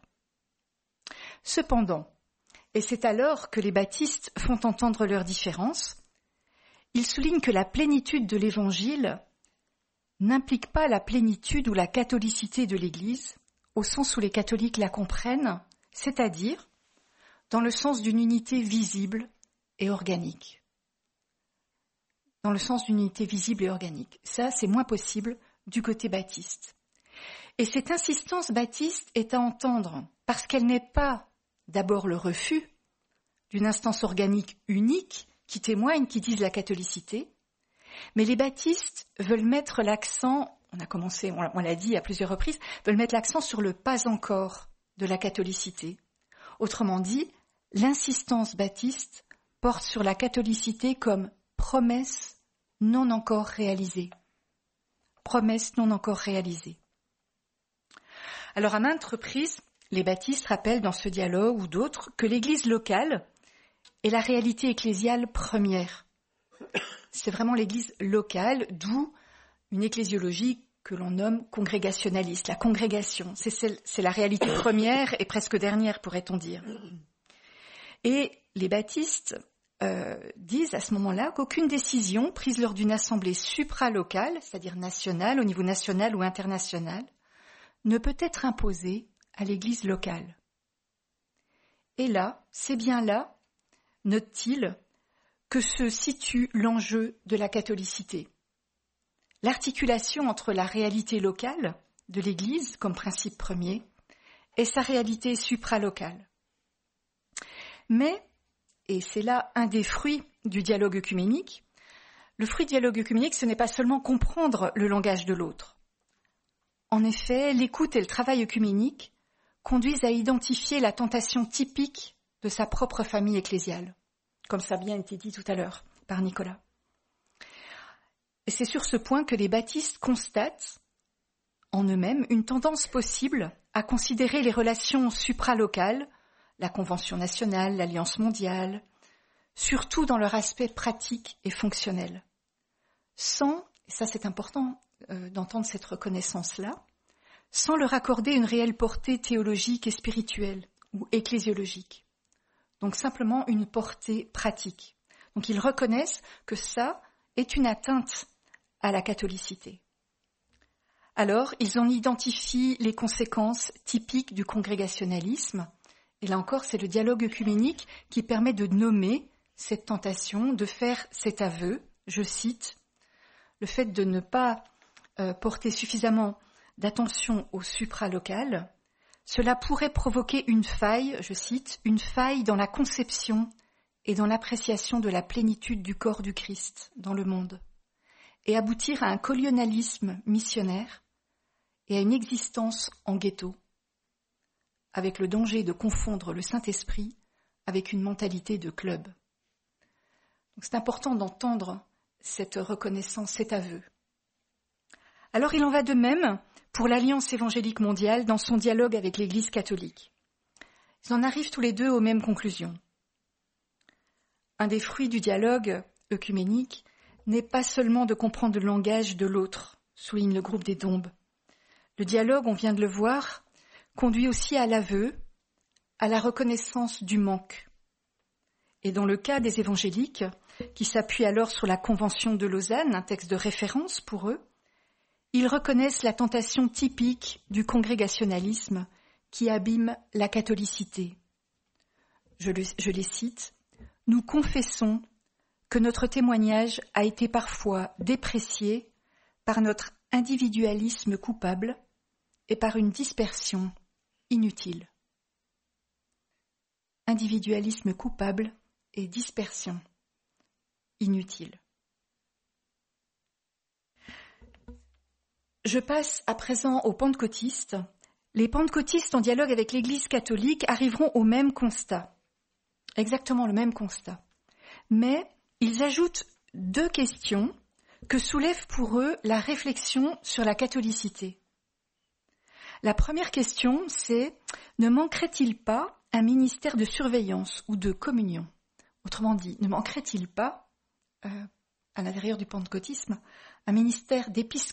Cependant, et c'est alors que les baptistes font entendre leurs différences, ils soulignent que la plénitude de l'Évangile n'implique pas la plénitude ou la catholicité de l'Église, au sens où les catholiques la comprennent, c'est-à-dire dans le sens d'une unité visible et organique. Dans le sens d'une unité visible et organique. Ça, c'est moins possible du côté baptiste. Et cette insistance baptiste est à entendre parce qu'elle n'est pas d'abord le refus d'une instance organique unique qui témoigne, qui dise la catholicité, mais les baptistes veulent mettre l'accent, on a commencé, on l'a dit à plusieurs reprises, veulent mettre l'accent sur le pas encore de la catholicité. Autrement dit, l'insistance baptiste porte sur la catholicité comme promesse non encore réalisée. Promesse non encore réalisée. Alors à maintes reprises, les baptistes rappellent dans ce dialogue ou d'autres que l'Église locale est la réalité ecclésiale première. C'est vraiment l'Église locale, d'où une ecclésiologie que l'on nomme congrégationaliste. La congrégation, c'est, celle, c'est la réalité première et presque dernière, pourrait-on dire. Et les baptistes euh, disent à ce moment-là qu'aucune décision prise lors d'une assemblée supralocale, c'est-à-dire nationale, au niveau national ou international, ne peut être imposée à l'Église locale. Et là, c'est bien là, note-t-il, que se situe l'enjeu de la catholicité. L'articulation entre la réalité locale de l'Église comme principe premier et sa réalité supralocale. Mais, et c'est là un des fruits du dialogue œcuménique, le fruit du dialogue œcuménique, ce n'est pas seulement comprendre le langage de l'autre. En effet, l'écoute et le travail œcuménique conduisent à identifier la tentation typique de sa propre famille ecclésiale, comme ça a bien été dit tout à l'heure par Nicolas. Et c'est sur ce point que les baptistes constatent en eux-mêmes une tendance possible à considérer les relations supralocales, la Convention nationale, l'Alliance mondiale, surtout dans leur aspect pratique et fonctionnel, sans, et ça c'est important euh, d'entendre cette reconnaissance-là, sans leur accorder une réelle portée théologique et spirituelle ou ecclésiologique. Donc simplement une portée pratique. Donc ils reconnaissent que ça est une atteinte à la catholicité. Alors, ils en identifient les conséquences typiques du congrégationalisme. Et là encore, c'est le dialogue œcuménique qui permet de nommer cette tentation, de faire cet aveu, je cite, le fait de ne pas euh, porter suffisamment d'attention au supralocal, cela pourrait provoquer une faille, je cite, une faille dans la conception et dans l'appréciation de la plénitude du corps du Christ dans le monde, et aboutir à un colonialisme missionnaire et à une existence en ghetto, avec le danger de confondre le Saint-Esprit avec une mentalité de club. Donc c'est important d'entendre cette reconnaissance, cet aveu. Alors il en va de même pour l'Alliance évangélique mondiale dans son dialogue avec l'Église catholique. Ils en arrivent tous les deux aux mêmes conclusions. Un des fruits du dialogue œcuménique n'est pas seulement de comprendre le langage de l'autre, souligne le groupe des Dombes. Le dialogue, on vient de le voir, conduit aussi à l'aveu, à la reconnaissance du manque. Et dans le cas des évangéliques, qui s'appuient alors sur la Convention de Lausanne, un texte de référence pour eux, ils reconnaissent la tentation typique du congrégationalisme qui abîme la catholicité. Je, le, je les cite. « Nous confessons que notre témoignage a été parfois déprécié par notre individualisme coupable et par une dispersion inutile. » Individualisme coupable et dispersion inutile. Je passe à présent aux pentecôtistes. Les pentecôtistes en dialogue avec l'Église catholique arriveront au même constat, exactement le même constat. Mais ils ajoutent deux questions que soulève pour eux la réflexion sur la catholicité. La première question, c'est « Ne manquerait-il pas un ministère de surveillance ou de communion ?» Autrement dit, ne manquerait-il pas, euh, à l'intérieur du pentecôtisme, un ministère d'épiscopé ?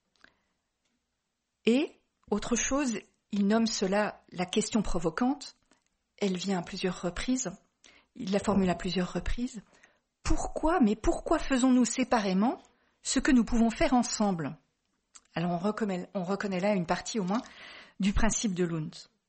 Et, autre chose, il nomme cela la question provocante. Elle vient à plusieurs reprises. Il la formule à plusieurs reprises. Pourquoi, mais pourquoi faisons-nous séparément ce que nous pouvons faire ensemble ? Alors on reconnaît, on reconnaît là une partie au moins du principe de Lund.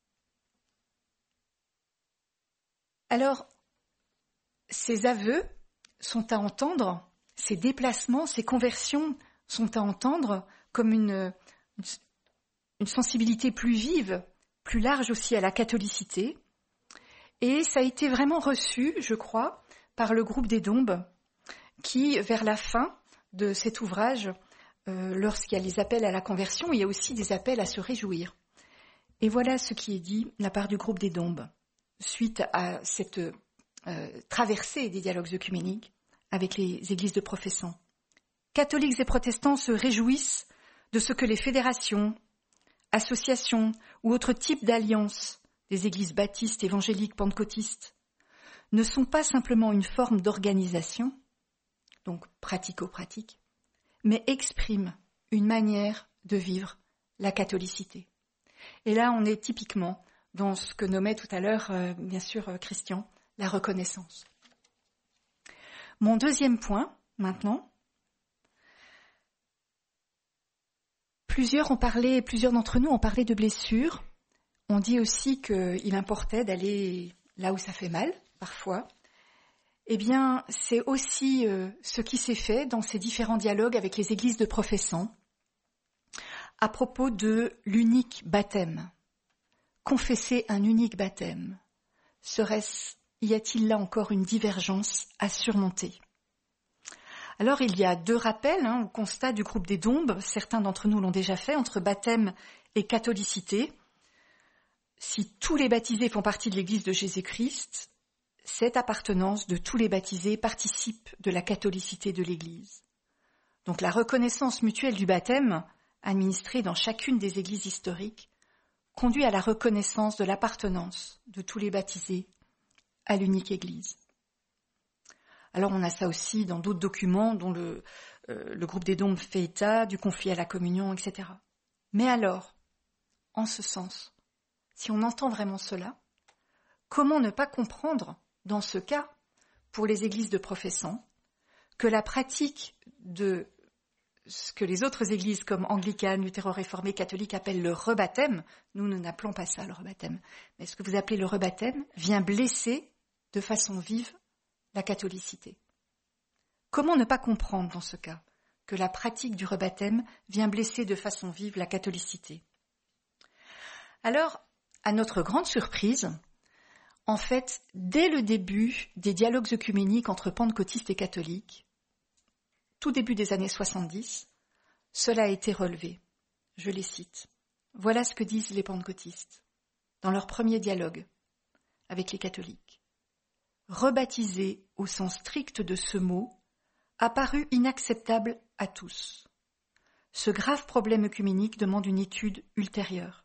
Alors, ces aveux sont à entendre, ces déplacements, ces conversions sont à entendre comme une, une sensibilité plus vive, plus large aussi à la catholicité. Et ça a été vraiment reçu, je crois, par le groupe des Dombes, qui, vers la fin de cet ouvrage, euh, lorsqu'il y a les appels à la conversion, il y a aussi des appels à se réjouir. Et voilà ce qui est dit de la part du groupe des Dombes, suite à cette euh, traversée des dialogues œcuméniques avec les églises de professants. Catholiques et protestants se réjouissent de ce que les fédérations, associations ou autres types d'alliances des églises baptistes, évangéliques, pentecôtistes ne sont pas simplement une forme d'organisation, donc pratico-pratique, mais expriment une manière de vivre la catholicité. Et là, on est typiquement dans ce que nommait tout à l'heure, euh, bien sûr, euh, Christian, la reconnaissance. Mon deuxième point, maintenant, plusieurs ont parlé, plusieurs d'entre nous ont parlé de blessures. On dit aussi qu'il importait d'aller là où ça fait mal, parfois. Eh bien, c'est aussi euh, ce qui s'est fait dans ces différents dialogues avec les églises de professants à propos de l'unique baptême. Confesser un unique baptême. Serait-ce, y a-t-il là encore une divergence à surmonter ? Alors, il y a deux rappels hein, au constat du groupe des Dombes, certains d'entre nous l'ont déjà fait, entre baptême et catholicité. Si tous les baptisés font partie de l'Église de Jésus-Christ, cette appartenance de tous les baptisés participe de la catholicité de l'Église. Donc la reconnaissance mutuelle du baptême, administrée dans chacune des églises historiques, conduit à la reconnaissance de l'appartenance de tous les baptisés à l'unique Église. Alors on a ça aussi dans d'autres documents dont le, euh, le groupe des Dombes fait état, du conflit à la communion, et cetera. Mais alors, en ce sens, si on entend vraiment cela, comment ne pas comprendre, dans ce cas, pour les églises de professants, que la pratique de ce que les autres églises comme anglicanes, luthéro-réformées, catholiques appellent le rebaptême, nous, nous n'appelons pas ça le rebaptême, mais ce que vous appelez le rebaptême vient blesser de façon vive la catholicité. Comment ne pas comprendre dans ce cas que la pratique du rebaptême vient blesser de façon vive la catholicité. Alors, à notre grande surprise, en fait, dès le début des dialogues œcuméniques entre pentecôtistes et catholiques, tout début des années soixante-dix, cela a été relevé. Je les cite. Voilà ce que disent les pentecôtistes dans leur premier dialogue avec les catholiques. Rebaptiser au sens strict de ce mot a paru inacceptable à tous. Ce grave problème œcuménique demande une étude ultérieure.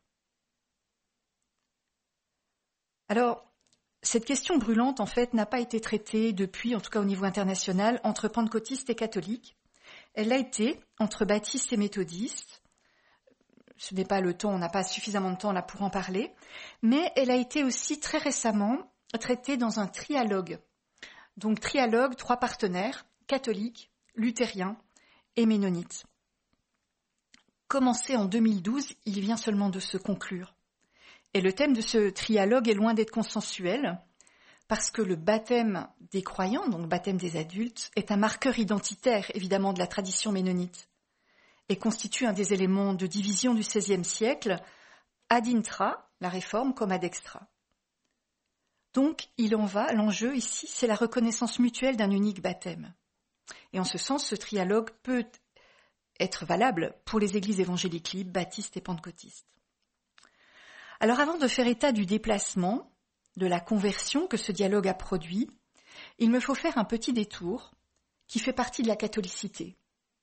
Alors, cette question brûlante, en fait, n'a pas été traitée depuis, en tout cas au niveau international, entre pentecôtistes et catholiques. Elle l'a été entre baptistes et méthodistes. Ce n'est pas le temps, on n'a pas suffisamment de temps là pour en parler. Mais elle a été aussi très récemment traitée dans un trialogue. Donc trialogue, trois partenaires, catholiques, luthériens et ménonites. Commencé en deux mille douze, il vient seulement de se conclure. Et le thème de ce trialogue est loin d'être consensuel, parce que le baptême des croyants, donc le baptême des adultes, est un marqueur identitaire, évidemment, de la tradition ménonite, et constitue un des éléments de division du seizième siècle, ad intra, la réforme, comme ad extra. Donc, il en va, l'enjeu ici, c'est la reconnaissance mutuelle d'un unique baptême. Et en ce sens, ce trialogue peut être valable pour les églises évangéliques libres, baptistes et pentecôtistes. Alors avant de faire état du déplacement, de la conversion que ce dialogue a produit, il me faut faire un petit détour qui fait partie de la catholicité.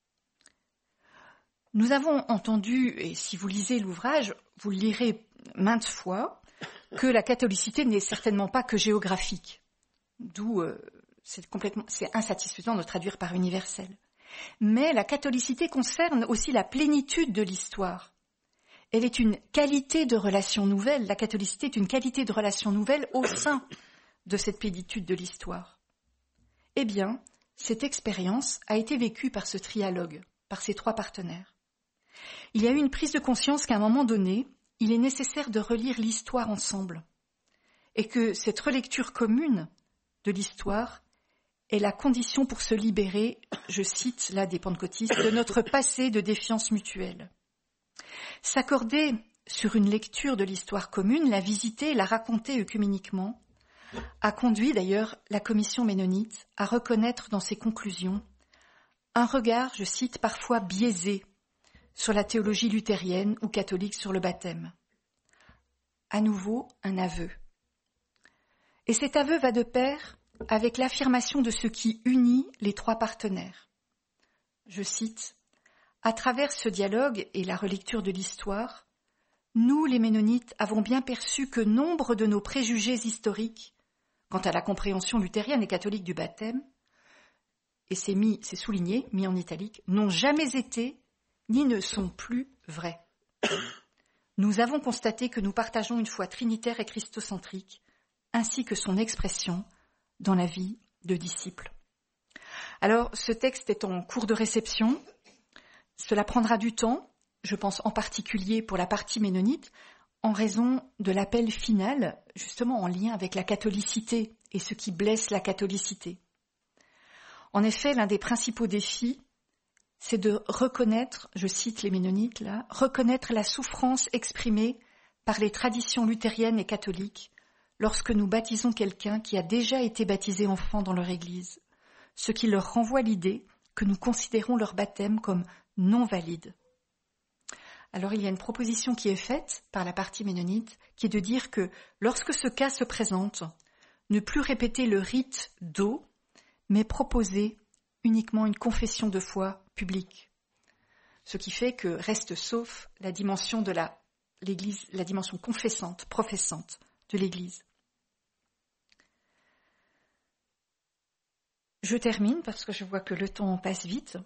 Nous avons entendu, et si vous lisez l'ouvrage, vous le lirez maintes fois, que la catholicité n'est certainement pas que géographique, d'où euh, c'est complètement, c'est insatisfaisant de traduire par universel. Mais la catholicité concerne aussi la plénitude de l'histoire. Elle est une qualité de relation nouvelle. La catholicité est une qualité de relation nouvelle au sein de cette plénitude de l'histoire. Eh bien, cette expérience a été vécue par ce trialogue, par ces trois partenaires. Il y a eu une prise de conscience qu'à un moment donné, il est nécessaire de relire l'histoire ensemble, et que cette relecture commune de l'histoire est la condition pour se libérer, je cite là des pentecôtistes, de notre passé de défiance mutuelle. S'accorder sur une lecture de l'histoire commune, la visiter, la raconter œcuméniquement, a conduit d'ailleurs la commission ménonite à reconnaître dans ses conclusions un regard, je cite, parfois biaisé sur la théologie luthérienne ou catholique sur le baptême. À nouveau, un aveu. Et cet aveu va de pair avec l'affirmation de ce qui unit les trois partenaires. Je cite, « À travers ce dialogue et la relecture de l'histoire, nous, les Ménonites, avons bien perçu que nombre de nos préjugés historiques quant à la compréhension luthérienne et catholique du baptême, et c'est mis, c'est souligné, mis en italique, n'ont jamais été ni ne sont plus vrais. Nous avons constaté que nous partageons une foi trinitaire et christocentrique, ainsi que son expression dans la vie de disciples. » Alors, ce texte est en cours de réception. Cela prendra du temps, je pense en particulier pour la partie ménonite, en raison de l'appel final, justement en lien avec la catholicité et ce qui blesse la catholicité. En effet, l'un des principaux défis, c'est de reconnaître, je cite les ménonites là, reconnaître la souffrance exprimée par les traditions luthériennes et catholiques lorsque nous baptisons quelqu'un qui a déjà été baptisé enfant dans leur église, ce qui leur renvoie l'idée que nous considérons leur baptême comme non valide. Alors il y a une proposition qui est faite par la partie ménonite, qui est de dire que lorsque ce cas se présente, ne plus répéter le rite d'eau, mais proposer uniquement une confession de foi publique. Ce qui fait que reste sauf la dimension de la, l'Église, la dimension confessante, professante de l'Église. Je termine parce que je vois que le temps passe vite.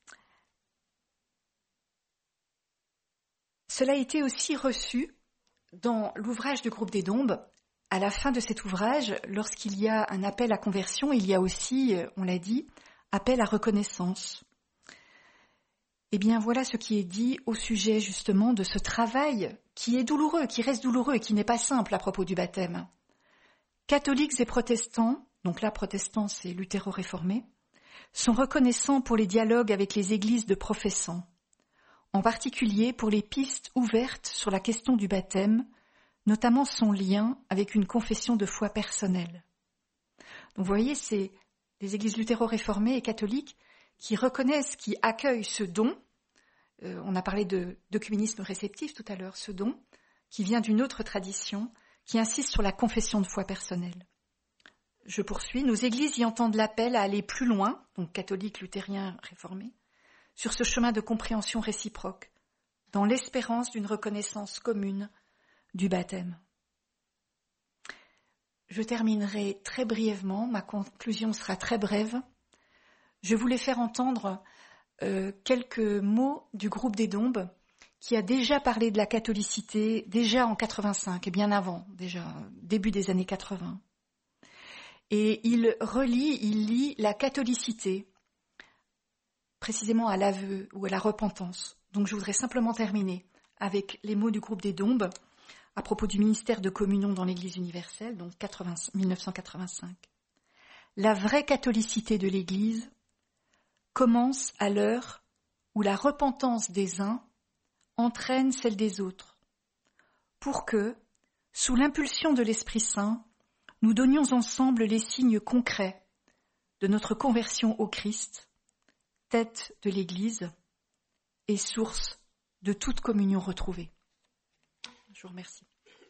Cela a été aussi reçu dans l'ouvrage du groupe des Dombes. À la fin de cet ouvrage, lorsqu'il y a un appel à conversion, il y a aussi, on l'a dit, appel à reconnaissance. Eh bien, voilà ce qui est dit au sujet justement de ce travail qui est douloureux, qui reste douloureux et qui n'est pas simple à propos du baptême. Catholiques et protestants, donc là, protestants, c'est luthéro-réformés, sont reconnaissants pour les dialogues avec les églises de professants, en particulier pour les pistes ouvertes sur la question du baptême, notamment son lien avec une confession de foi personnelle. Donc vous voyez, c'est les églises luthéro-réformées et catholiques qui reconnaissent, qui accueillent ce don. Euh, on a parlé de d'œcuménisme réceptif tout à l'heure, ce don qui vient d'une autre tradition, qui insiste sur la confession de foi personnelle. Je poursuis. Nos églises y entendent l'appel à aller plus loin, donc catholiques, luthériens, réformés, sur ce chemin de compréhension réciproque, dans l'espérance d'une reconnaissance commune du baptême. Je terminerai très brièvement, ma conclusion sera très brève. Je voulais faire entendre euh, quelques mots du groupe des Dombes, qui a déjà parlé de la catholicité, déjà en quatre-vingt-cinq, et bien avant, déjà début des années quatre-vingts. Et il relie, il lie la catholicité, précisément à l'aveu ou à la repentance. Donc je voudrais simplement terminer avec les mots du groupe des Dombes à propos du ministère de communion dans l'Église universelle, donc mille neuf cent quatre-vingt-cinq. La vraie catholicité de l'Église commence à l'heure où la repentance des uns entraîne celle des autres, pour que, sous l'impulsion de l'Esprit Saint, nous donnions ensemble les signes concrets de notre conversion au Christ, tête de l'Église et source de toute communion retrouvée. Je vous remercie.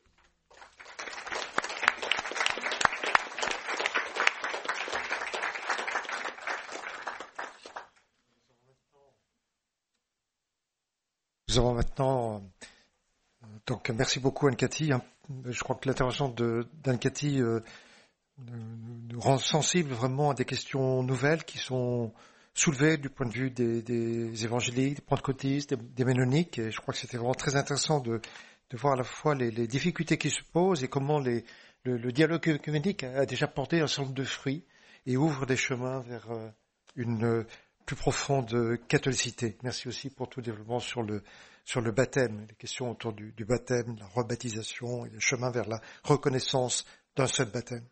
Nous avons maintenant, donc merci beaucoup Anne-Cathy. Je crois que l'intervention de, d'Anne-Cathy euh, nous rend sensibles vraiment à des questions nouvelles qui sont soulevées du point de vue des, des évangéliques, des pentecôtistes, des, des ménoniques. Et je crois que c'était vraiment très intéressant de, de voir à la fois les, les difficultés qui se posent et comment les, le, le dialogue œcuménique a déjà porté un certain nombre de fruits et ouvre des chemins vers une plus profonde catholicité. Merci aussi pour tout le développement sur le, sur le baptême, les questions autour du, du baptême, la rebaptisation et le chemin vers la reconnaissance d'un seul baptême.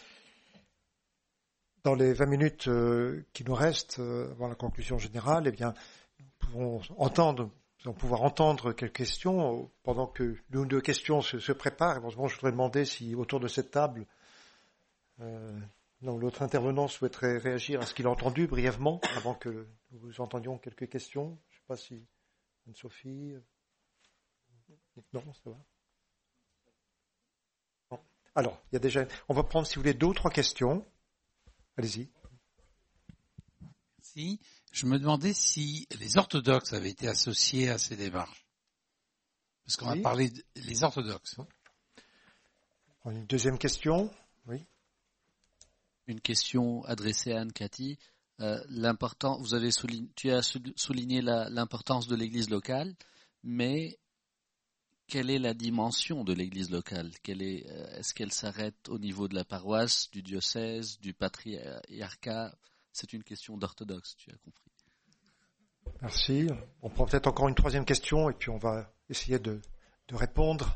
Dans les vingt minutes euh, qui nous restent euh, avant la conclusion générale, eh bien, nous pouvons entendre, nous allons pouvoir entendre quelques questions pendant que l'une ou deux questions se, se préparent. Éventuellement, je voudrais demander si autour de cette table, euh, non, l'autre intervenant souhaiterait réagir à ce qu'il a entendu brièvement avant que nous entendions quelques questions. Je ne sais pas si Anne-Sophie. Non, ça va. Bon. Alors, il y a déjà. On va prendre, si vous voulez, deux ou trois questions. Allez-y. Merci. Je me demandais si les orthodoxes avaient été associés à ces démarches. Parce qu'on oui. a parlé des orthodoxes. Une deuxième question. Oui. Une question adressée à Anne-Cathy. Euh, l'important, vous avez souligné, tu as souligné la, l'importance de l'Église locale, mais quelle est la dimension de l'Église locale ? Quelle est, euh, est-ce qu'elle s'arrête au niveau de la paroisse, du diocèse, du patriarcat ? C'est une question d'orthodoxe, tu as compris. Merci. On prend peut-être encore une troisième question et puis on va essayer de, de répondre.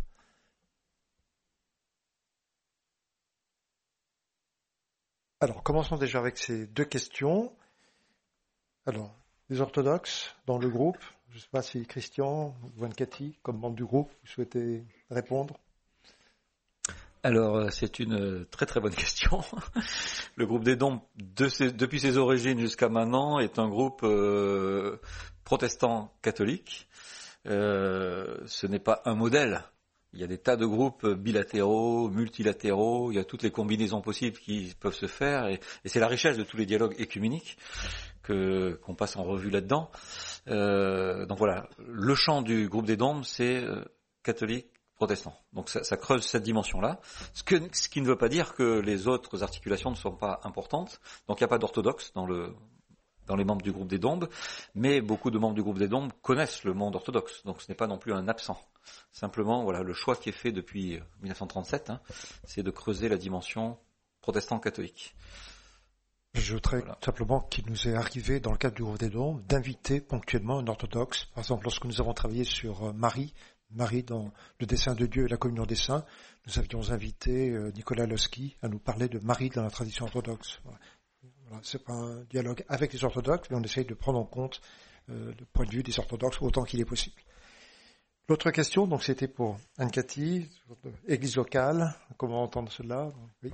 Alors, commençons déjà avec ces deux questions. Alors, les orthodoxes dans le groupe. Je ne sais pas si Christian ou Anne-Cathy, comme membre du groupe, vous souhaitez répondre. Alors, c'est une très très bonne question. Le groupe des Dombes, de ses, depuis ses origines jusqu'à maintenant, est un groupe euh, protestant catholique. Euh, ce n'est pas un modèle. Il y a des tas de groupes bilatéraux, multilatéraux, il y a toutes les combinaisons possibles qui peuvent se faire, et, et c'est la richesse de tous les dialogues écuméniques que, qu'on passe en revue là-dedans. Euh, donc voilà, le champ du groupe des Dombes, c'est euh, catholique, protestant. Donc ça, ça creuse cette dimension-là, ce, que, ce qui ne veut pas dire que les autres articulations ne sont pas importantes. Donc il n'y a pas d'orthodoxe dans le... dans les membres du groupe des Dombes, mais beaucoup de membres du groupe des Dombes connaissent le monde orthodoxe, donc ce n'est pas non plus un absent. Simplement, voilà, le choix qui est fait depuis dix-neuf cent trente-sept, hein, c'est de creuser la dimension protestant-catholique. J'ajouterais voilà. Simplement qu'il nous est arrivé, dans le cadre du groupe des Dombes, d'inviter ponctuellement un orthodoxe. Par exemple, lorsque nous avons travaillé sur Marie, Marie dans le dessein de Dieu et la communion des saints, nous avions invité Nicolas Losky à nous parler de Marie dans la tradition orthodoxe. Voilà. Voilà, c'est pas un dialogue avec les orthodoxes, mais on essaye de prendre en compte euh, le point de vue des orthodoxes autant qu'il est possible. L'autre question, donc c'était pour Anne-Cathy, Église locale, comment entendre cela? Oui.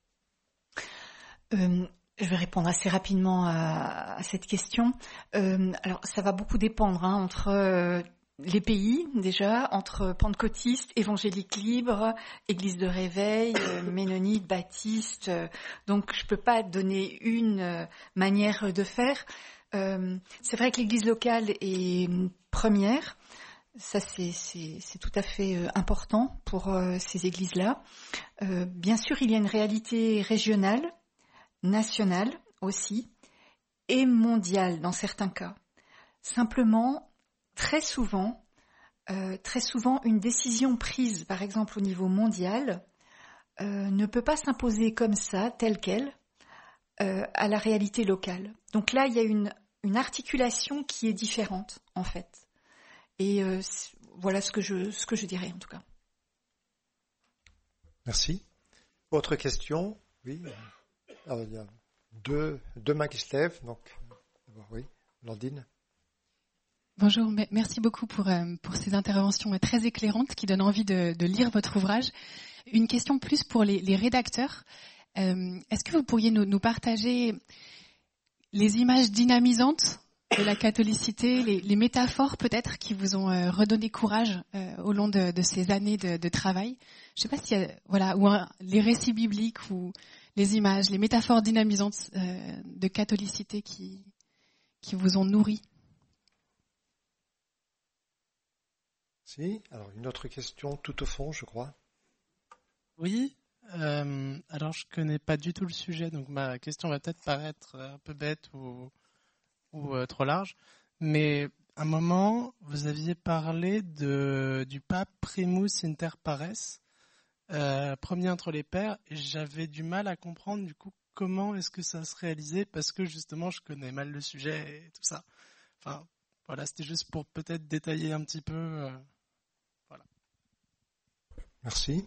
Euh, je vais répondre assez rapidement à, à cette question. Euh, alors, ça va beaucoup dépendre hein, entre euh, les pays, déjà, entre pentecôtistes, évangéliques libres, église de réveil, euh, ménonites, baptistes. Euh, donc, je peux pas donner une euh, manière de faire. Euh, c'est vrai que l'église locale est première. Ça, c'est, c'est, c'est tout à fait euh, important pour euh, ces églises-là. Euh, bien sûr, il y a une réalité régionale, nationale aussi, et mondiale dans certains cas. Simplement, très souvent, euh, très souvent, une décision prise, par exemple au niveau mondial, euh, ne peut pas s'imposer comme ça, telle qu'elle, euh, à la réalité locale. Donc là, il y a une, une articulation qui est différente, en fait. Et euh, voilà ce que je ce que je dirais en tout cas. Merci. Autre question? Oui. Alors, il y a deux, deux mains qui se lèvent. Donc, oui, Landine. Bonjour, merci beaucoup pour, euh, pour ces interventions très éclairantes qui donnent envie de, de lire votre ouvrage. Une question plus pour les, les rédacteurs. Euh, est-ce que vous pourriez nous, nous partager les images dynamisantes de la catholicité, les, les métaphores peut-être qui vous ont euh, redonné courage euh, au long de, de ces années de, de travail? Je ne sais pas s'il y a, voilà, ou un, les récits bibliques ou les images, les métaphores dynamisantes euh, de catholicité qui, qui vous ont nourri. Si, alors une autre question tout au fond, je crois. Oui, euh, alors je connais pas du tout le sujet, donc ma question va peut-être paraître un peu bête ou, ou euh, trop large, mais à un moment, vous aviez parlé de, du pape Primus Inter Pares, euh, premier entre les pères, et j'avais du mal à comprendre du coup comment est-ce que ça se réalisait, parce que justement je connais mal le sujet et tout ça. Enfin, voilà, c'était juste pour peut-être détailler un petit peu. Euh, voilà. Merci.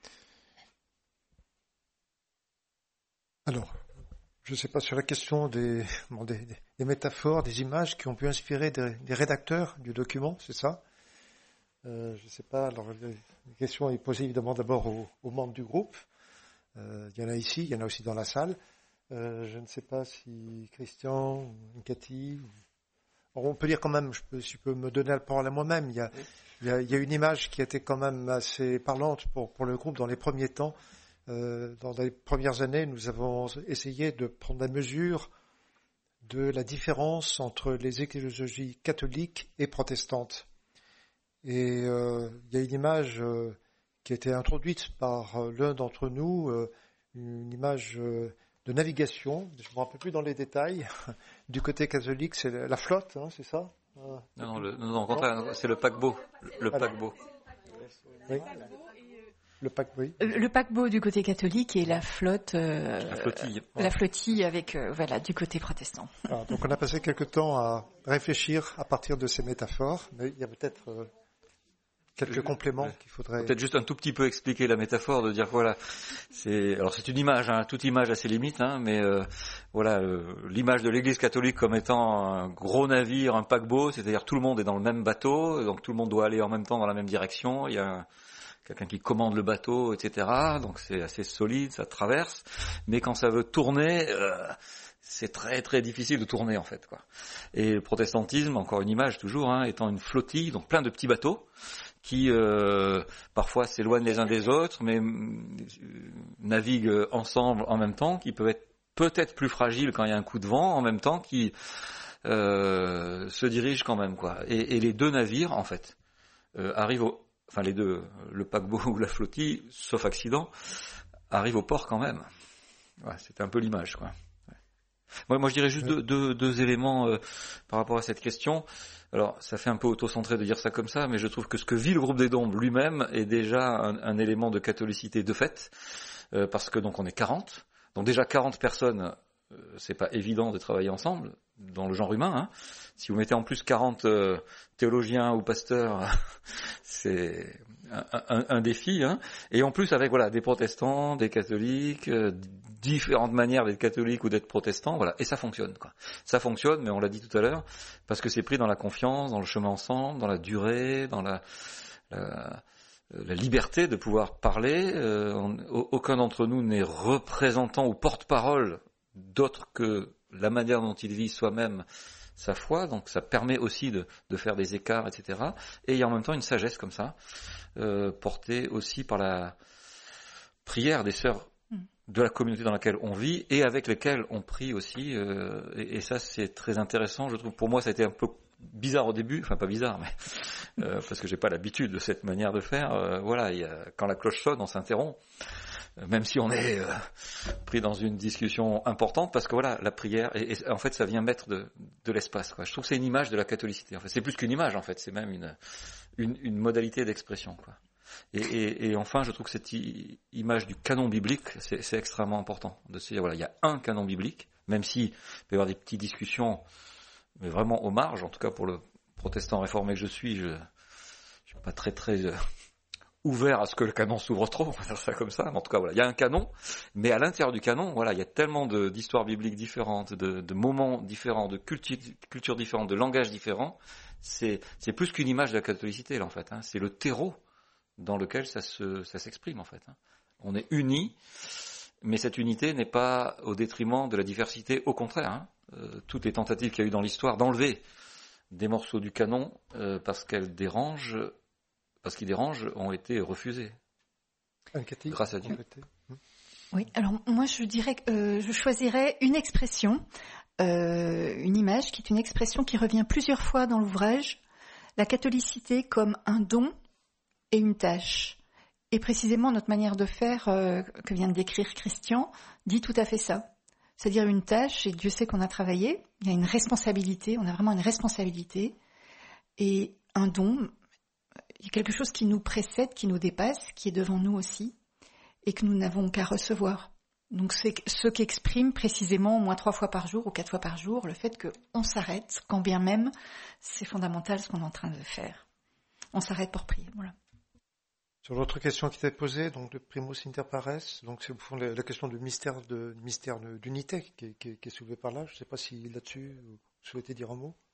Alors, je ne sais pas sur la question des, bon, des, des métaphores, des images qui ont pu inspirer des, des rédacteurs du document, c'est ça? euh, Je ne sais pas. Alors, la question est posée évidemment d'abord aux, aux membres du groupe. Euh, il y en a ici, il y en a aussi dans la salle. Euh, je ne sais pas si Christian ou Cathy. Ou... On peut dire quand même, je peux, si je peux me donner la parole à moi-même, il y a, il y a, il y a une image qui a été quand même assez parlante pour, pour le groupe dans les premiers temps. Euh, dans les premières années, nous avons essayé de prendre la mesure de la différence entre les ecclésiologies catholiques et protestantes. Et euh, il y a une image euh, qui a été introduite par euh, l'un d'entre nous, euh, une image euh, de navigation, je ne me rappelle plus dans les détails, du côté catholique, c'est la flotte, hein, c'est ça? euh, Non, non, le, non, au contraire, c'est le paquebot. Le paquebot. Oui. Le, paque, oui. le paquebot du côté catholique et la flotte, euh, la flottille, la flottille avec euh, voilà du côté protestant. Alors, donc on a passé quelque temps à réfléchir à partir de ces métaphores, mais il y a peut-être euh, quelques Je, compléments ouais. qu'il faudrait. Peut-être juste un tout petit peu expliquer la métaphore, de dire voilà, c'est alors c'est une image, hein, toute image a ses limites, hein, mais euh, voilà euh, l'image de l'Église catholique comme étant un gros navire, un paquebot, c'est-à-dire tout le monde est dans le même bateau, donc tout le monde doit aller en même temps dans la même direction. Il y a un, quelqu'un qui commande le bateau, et cetera. Donc c'est assez solide, ça traverse. Mais quand ça veut tourner, euh, c'est très très difficile de tourner en fait, quoi. Et le protestantisme, encore une image toujours, hein, étant une flottille, donc plein de petits bateaux qui euh, parfois s'éloignent les uns des autres, mais euh, naviguent ensemble en même temps, qui peuvent être peut-être plus fragiles quand il y a un coup de vent, en même temps qui euh, se dirigent quand même, quoi. Et, et les deux navires, en fait, euh, arrivent au Enfin, les deux, le paquebot ou la flottille, sauf accident, arrivent au port quand même. Ouais, c'est un peu l'image, quoi. Ouais. Moi, moi, je dirais juste deux, deux, deux éléments euh, par rapport à cette question. Alors, ça fait un peu auto-centré de dire ça comme ça, mais je trouve que ce que vit le groupe des Dombes lui-même est déjà un, un élément de catholicité de fait, euh, parce que donc on est quarante. Donc déjà quarante personnes, euh, c'est pas évident de travailler ensemble dans le genre humain, hein. Si vous mettez en plus quarante euh, théologiens ou pasteurs, c'est un, un, un défi, hein. Et en plus avec voilà des protestants, des catholiques, euh, différentes manières d'être catholique ou d'être protestant, voilà, et ça fonctionne, quoi. Ça fonctionne, mais on l'a dit tout à l'heure, parce que c'est pris dans la confiance, dans le chemin ensemble, dans la durée, dans la, la, la liberté de pouvoir parler. Euh, on, aucun d'entre nous n'est représentant ou porte-parole d'autre que la manière dont il vit soi-même sa foi, donc ça permet aussi de, de faire des écarts, et cetera. Et il y a en même temps une sagesse comme ça, euh, portée aussi par la prière des sœurs de la communauté dans laquelle on vit et avec lesquelles on prie aussi. Euh, et, et ça, c'est très intéressant. Je trouve, pour moi, ça a été un peu bizarre au début, enfin pas bizarre, mais euh, parce que j'ai pas l'habitude de cette manière de faire. Euh, voilà, il y a, quand la cloche sonne, on s'interrompt. Même si on est euh, pris dans une discussion importante, parce que voilà, la prière, et, et en fait, ça vient mettre de, de l'espace, quoi. Je trouve que c'est une image de la catholicité. En fait, c'est plus qu'une image, en fait, c'est même une, une, une modalité d'expression, quoi. Et, et, et enfin, je trouve que cette i- image du canon biblique, c'est, c'est extrêmement important. De se dire, voilà, il y a un canon biblique, même s'il peut y avoir des petites discussions, mais vraiment aux marges, en tout cas pour le protestant réformé que je suis, je, je suis pas très très euh, ouvert à ce que le canon s'ouvre trop, on va dire ça comme ça, mais en tout cas voilà, il y a un canon, mais à l'intérieur du canon, voilà, il y a tellement de, d'histoires bibliques différentes, de, de moments différents, de cultures, cultures différentes, de langages différents, c'est, c'est plus qu'une image de la catholicité là en fait, hein, c'est le terreau dans lequel ça, se, ça s'exprime en fait. Hein. On est unis, mais cette unité n'est pas au détriment de la diversité, au contraire, hein, euh, toutes les tentatives qu'il y a eu dans l'histoire d'enlever des morceaux du canon euh, parce qu'elles dérangent, parce qu'ils dérangent, ont été refusés. Anne-Cathy, grâce à Dieu. Oui, alors moi je dirais que euh, je choisirais une expression, euh, une image qui est une expression qui revient plusieurs fois dans l'ouvrage, la catholicité comme un don et une tâche. Et précisément notre manière de faire, euh, que vient de décrire Christian, dit tout à fait ça. C'est-à-dire une tâche, et Dieu sait qu'on a travaillé, il y a une responsabilité, on a vraiment une responsabilité, et un don, il y a quelque chose qui nous précède, qui nous dépasse, qui est devant nous aussi, et que nous n'avons qu'à recevoir. Donc c'est ce qu'exprime précisément au moins trois fois par jour ou quatre fois par jour, le fait qu'on s'arrête, quand bien même c'est fondamental ce qu'on est en train de faire. On s'arrête pour prier, voilà. Sur l'autre question qui était posée, donc de primus inter pares, donc c'est au fond la, la question du mystère de mystère de, d'unité qui, qui, qui est soulevée par là. Je ne sais pas si là-dessus vous souhaitez dire un mot.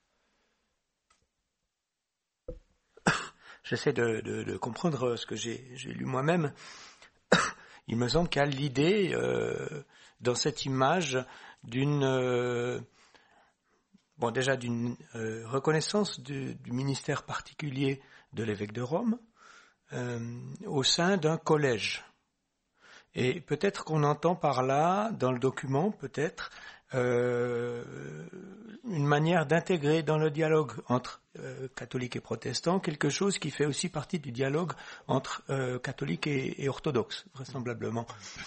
J'essaie de, de, de comprendre ce que j'ai, j'ai lu moi-même. Il me semble qu'il y a l'idée euh, dans cette image d'une euh, bon déjà d'une euh, reconnaissance du, du ministère particulier de l'évêque de Rome. Euh, au sein d'un collège. Et peut-être qu'on entend par là, dans le document, peut-être, euh, une manière d'intégrer dans le dialogue entre euh, catholiques et protestants quelque chose qui fait aussi partie du dialogue entre euh, catholiques et, et orthodoxes, vraisemblablement.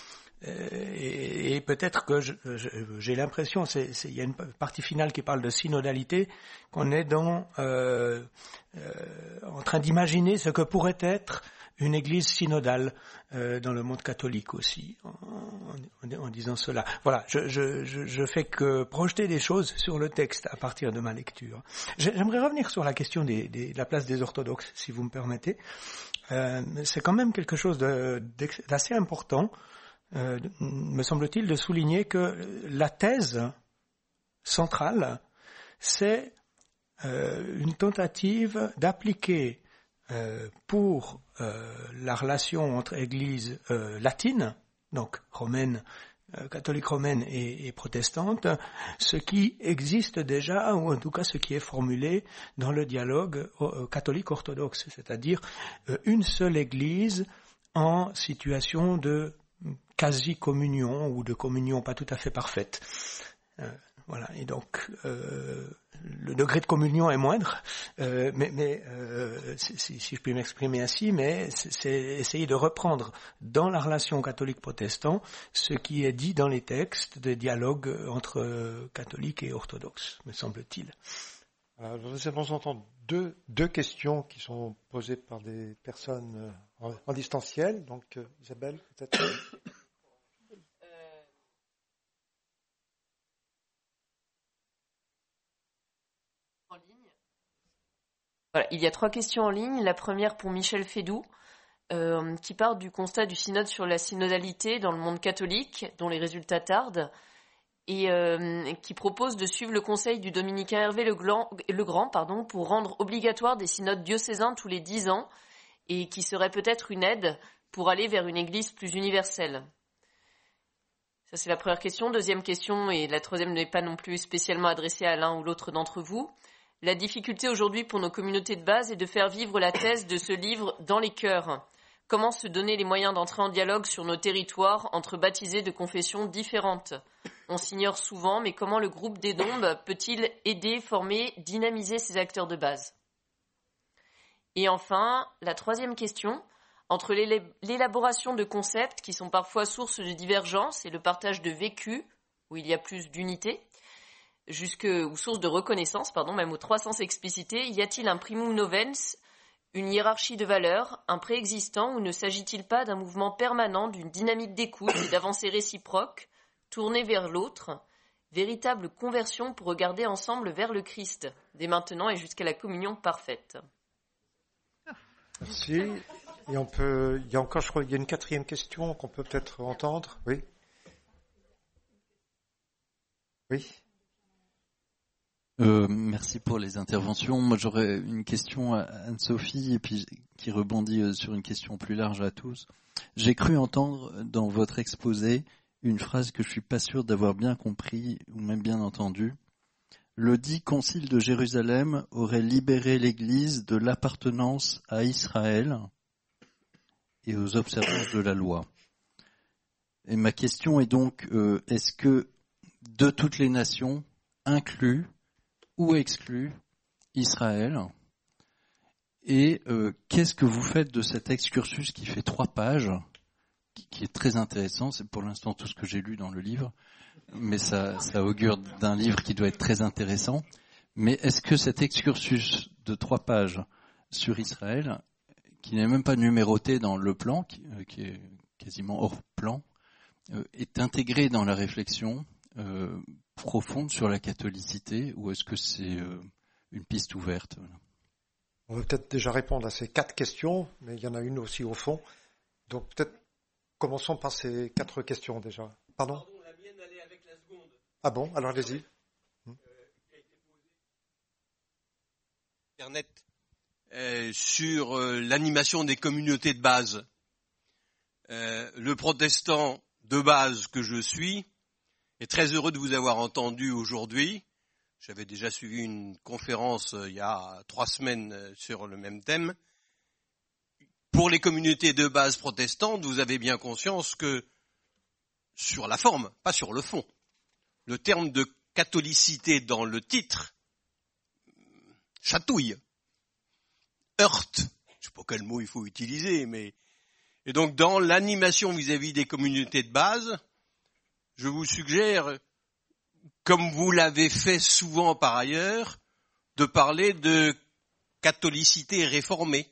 Et, et peut-être que je, je, j'ai l'impression, c'est, c'est, il y a une partie finale qui parle de synodalité, qu'on est dans, euh, euh, en train d'imaginer ce que pourrait être une église synodale euh, dans le monde catholique aussi, en, en, en disant cela. Voilà, je, je, je, je fais que projeter des choses sur le texte à partir de ma lecture. J'aimerais revenir sur la question des, des, de la place des orthodoxes, si vous me permettez. Euh, c'est quand même quelque chose de, d'assez important. Euh, me semble-t-il, de souligner que la thèse centrale, c'est euh, une tentative d'appliquer euh, pour euh, la relation entre Église euh, latine, donc romaine, euh, catholique romaine et, et protestante, ce qui existe déjà, ou en tout cas ce qui est formulé dans le dialogue euh, catholique orthodoxe, c'est-à-dire euh, une seule Église en situation de quasi-communion ou de communion pas tout à fait parfaite. Euh, voilà, et donc euh, le degré de communion est moindre, euh, mais, mais euh, si, si je puis m'exprimer ainsi, mais c'est, c'est essayer de reprendre dans la relation catholique-protestant ce qui est dit dans les textes de dialogue entre catholiques et orthodoxes, me semble-t-il. Alors, nous allons entendre deux, deux questions qui sont posées par des personnes en, en distanciel. Donc, euh, Isabelle, peut-être. En ligne. Voilà, il y a trois questions en ligne. La première pour Michel Fédoux. euh, qui part du constat du synode sur la synodalité dans le monde catholique, dont les résultats tardent, et euh, qui propose de suivre le conseil du dominicain Hervé Le Grand, le Grand pardon, pour rendre obligatoire des synodes diocésains tous les dix ans, et qui serait peut-être une aide pour aller vers une église plus universelle. Ça, c'est la première question. Deuxième question, et la troisième n'est pas non plus spécialement adressée à l'un ou l'autre d'entre vous. La difficulté aujourd'hui pour nos communautés de base est de faire vivre la thèse de ce livre dans les cœurs. Comment se donner les moyens d'entrer en dialogue sur nos territoires entre baptisés de confessions différentes ? On s'ignore souvent, mais comment le groupe des Dombes peut-il aider, former, dynamiser ces acteurs de base ? Et enfin, la troisième question, entre l'élaboration de concepts qui sont parfois source de divergence et le partage de vécu, où il y a plus d'unité, jusque, ou source de reconnaissance, pardon, même aux trois sens explicités, y a-t-il un primum novens, une hiérarchie de valeurs, un préexistant, ou ne s'agit-il pas d'un mouvement permanent, d'une dynamique d'écoute et d'avancée réciproque, tournée vers l'autre, véritable conversion pour regarder ensemble vers le Christ, dès maintenant et jusqu'à la communion parfaite. Merci. Et on peut, il y a encore, je crois, il y a une quatrième question qu'on peut peut-être entendre. Oui. Oui. Euh, merci pour les interventions. Moi, j'aurais une question à Anne-Sophie et puis qui rebondit sur une question plus large à tous. J'ai cru entendre dans votre exposé une phrase que je suis pas sûr d'avoir bien compris ou même bien entendu. Le dit concile de Jérusalem aurait libéré l'Église de l'appartenance à Israël et aux observances de la loi. Et ma question est donc, euh, est-ce que de toutes les nations, inclus ou exclus Israël, et euh, qu'est-ce que vous faites de cet excursus qui fait trois pages, qui, qui est très intéressant, c'est pour l'instant tout ce que j'ai lu dans le livre, mais ça, ça augure d'un livre qui doit être très intéressant. Mais est-ce que cet excursus de trois pages sur Israël, qui n'est même pas numéroté dans le plan, qui, euh, qui est quasiment hors plan, euh, est intégré dans la réflexion euh, profonde sur la catholicité, ou est-ce que c'est euh, une piste ouverte ? On va peut-être déjà répondre à ces quatre questions, mais il y en a une aussi au fond. Donc peut-être commençons par ces quatre questions déjà. Pardon ? Pardon, la mienne allait avec la seconde. Ah bon, alors allez-y. Euh, qui a été posée Internet euh, sur euh, l'animation des communautés de base. Euh, le protestant de base que je suis est très heureux de vous avoir entendu aujourd'hui. J'avais déjà suivi une conférence euh, il y a trois semaines euh, sur le même thème. Pour les communautés de base protestantes, vous avez bien conscience que sur la forme, pas sur le fond, le terme de catholicité dans le titre chatouille, heurte, je ne sais pas quel mot il faut utiliser, mais... Et donc dans l'animation vis-à-vis des communautés de base, je vous suggère, comme vous l'avez fait souvent par ailleurs, de parler de catholicité réformée.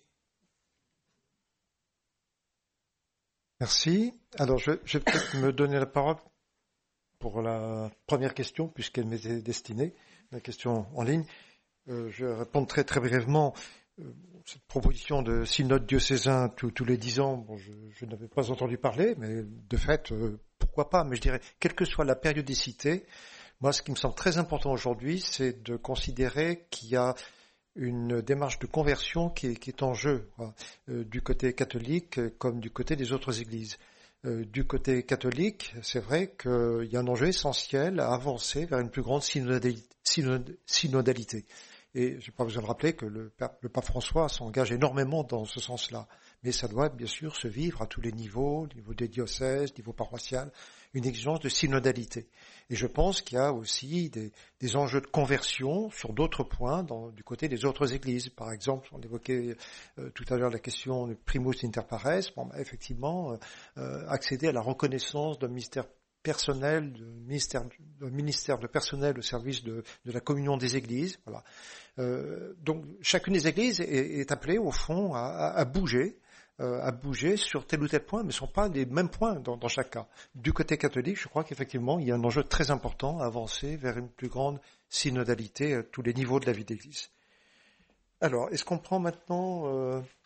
Merci. Alors, je, je vais peut-être me donner la parole pour la première question, puisqu'elle m'était destinée, la question en ligne. Euh, je vais répondre très très brièvement. Euh, cette proposition de synode diocésain tous, tous les dix ans, bon, je, je n'avais pas entendu parler, mais de fait, euh, pourquoi pas ? Mais je dirais, quelle que soit la périodicité, moi, ce qui me semble très important aujourd'hui, c'est de considérer qu'il y a une démarche de conversion qui est, qui est en jeu, euh, du côté catholique comme du côté des autres églises. Euh, du côté catholique, c'est vrai qu'il y a un enjeu essentiel à avancer vers une plus grande synodalité. synod, synodalité. Et je n'ai pas besoin de rappeler que le, le pape François s'engage énormément dans ce sens-là. Mais ça doit bien sûr se vivre à tous les niveaux, au niveau des diocèses, au niveau paroissial, une exigence de synodalité. Et je pense qu'il y a aussi des, des enjeux de conversion sur d'autres points dans, du côté des autres églises. Par exemple, on évoquait euh, tout à l'heure la question de primus inter pares. Bon, bah, effectivement, euh, accéder à la reconnaissance d'un ministère personnel, de ministère, de ministère de personnel au service de, de la communion des églises. Voilà. Euh, donc, chacune des églises est, est appelée, au fond, à, à, à bouger. à bouger sur tel ou tel point, mais ne sont pas les mêmes points dans, dans chaque cas. Du côté catholique, je crois qu'effectivement, il y a un enjeu très important à avancer vers une plus grande synodalité à tous les niveaux de la vie d'Église. Alors, est-ce qu'on prend maintenant euh,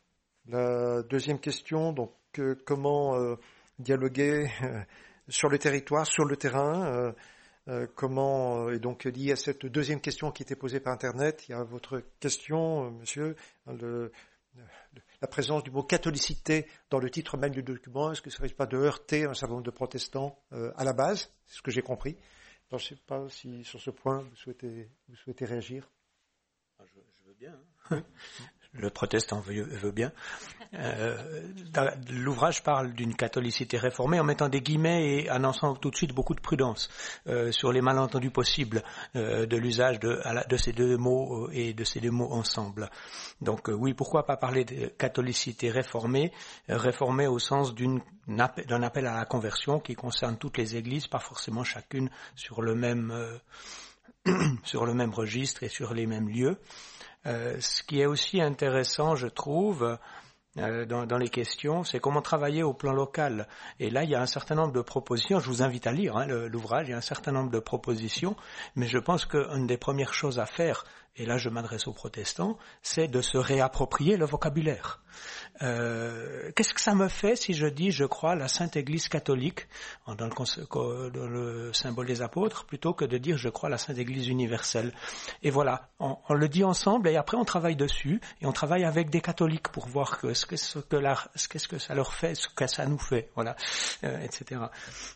La deuxième question, donc euh, comment euh, dialoguer euh, sur le territoire, sur le terrain, euh, euh, comment et donc lié à cette deuxième question qui était posée par Internet, il y a votre question, euh, monsieur, le, le, la présence du mot catholicité dans le titre même du document. Est-ce que ça ne risque pas de heurter un certain nombre de protestants euh, à la base? C'est ce que j'ai compris. Alors, je ne sais pas si sur ce point vous souhaitez, vous souhaitez réagir. Je, je veux bien. Hein. Le protestant veut, veut bien. Euh, l'ouvrage parle d'une catholicité réformée en mettant des guillemets et annonçant tout de suite beaucoup de prudence euh, sur les malentendus possibles euh, de l'usage de, de ces deux mots et de ces deux mots ensemble. Donc euh, oui, pourquoi pas parler de catholicité réformée, euh, réformée au sens d'une, d'un appel à la conversion qui concerne toutes les églises, pas forcément chacune sur le même, euh, sur le même registre et sur les mêmes lieux. Euh, ce qui est aussi intéressant, je trouve, euh, dans, dans les questions, c'est comment travailler au plan local. Et là, il y a un certain nombre de propositions. Je vous invite à lire hein, le, l'ouvrage. Il y a un certain nombre de propositions. Mais je pense qu'une des premières choses à faire, et là je m'adresse aux protestants, c'est de se réapproprier le vocabulaire. Euh, qu'est-ce que ça me fait si je dis je crois à la Sainte Église catholique dans le, dans le symbole des apôtres plutôt que de dire je crois à la Sainte Église universelle. Et voilà, on, on le dit ensemble et après on travaille dessus et on travaille avec des catholiques pour voir que, ce, que, ce, que la, ce, qu'est-ce que ça leur fait, ce que ça nous fait, voilà, euh, et cetera.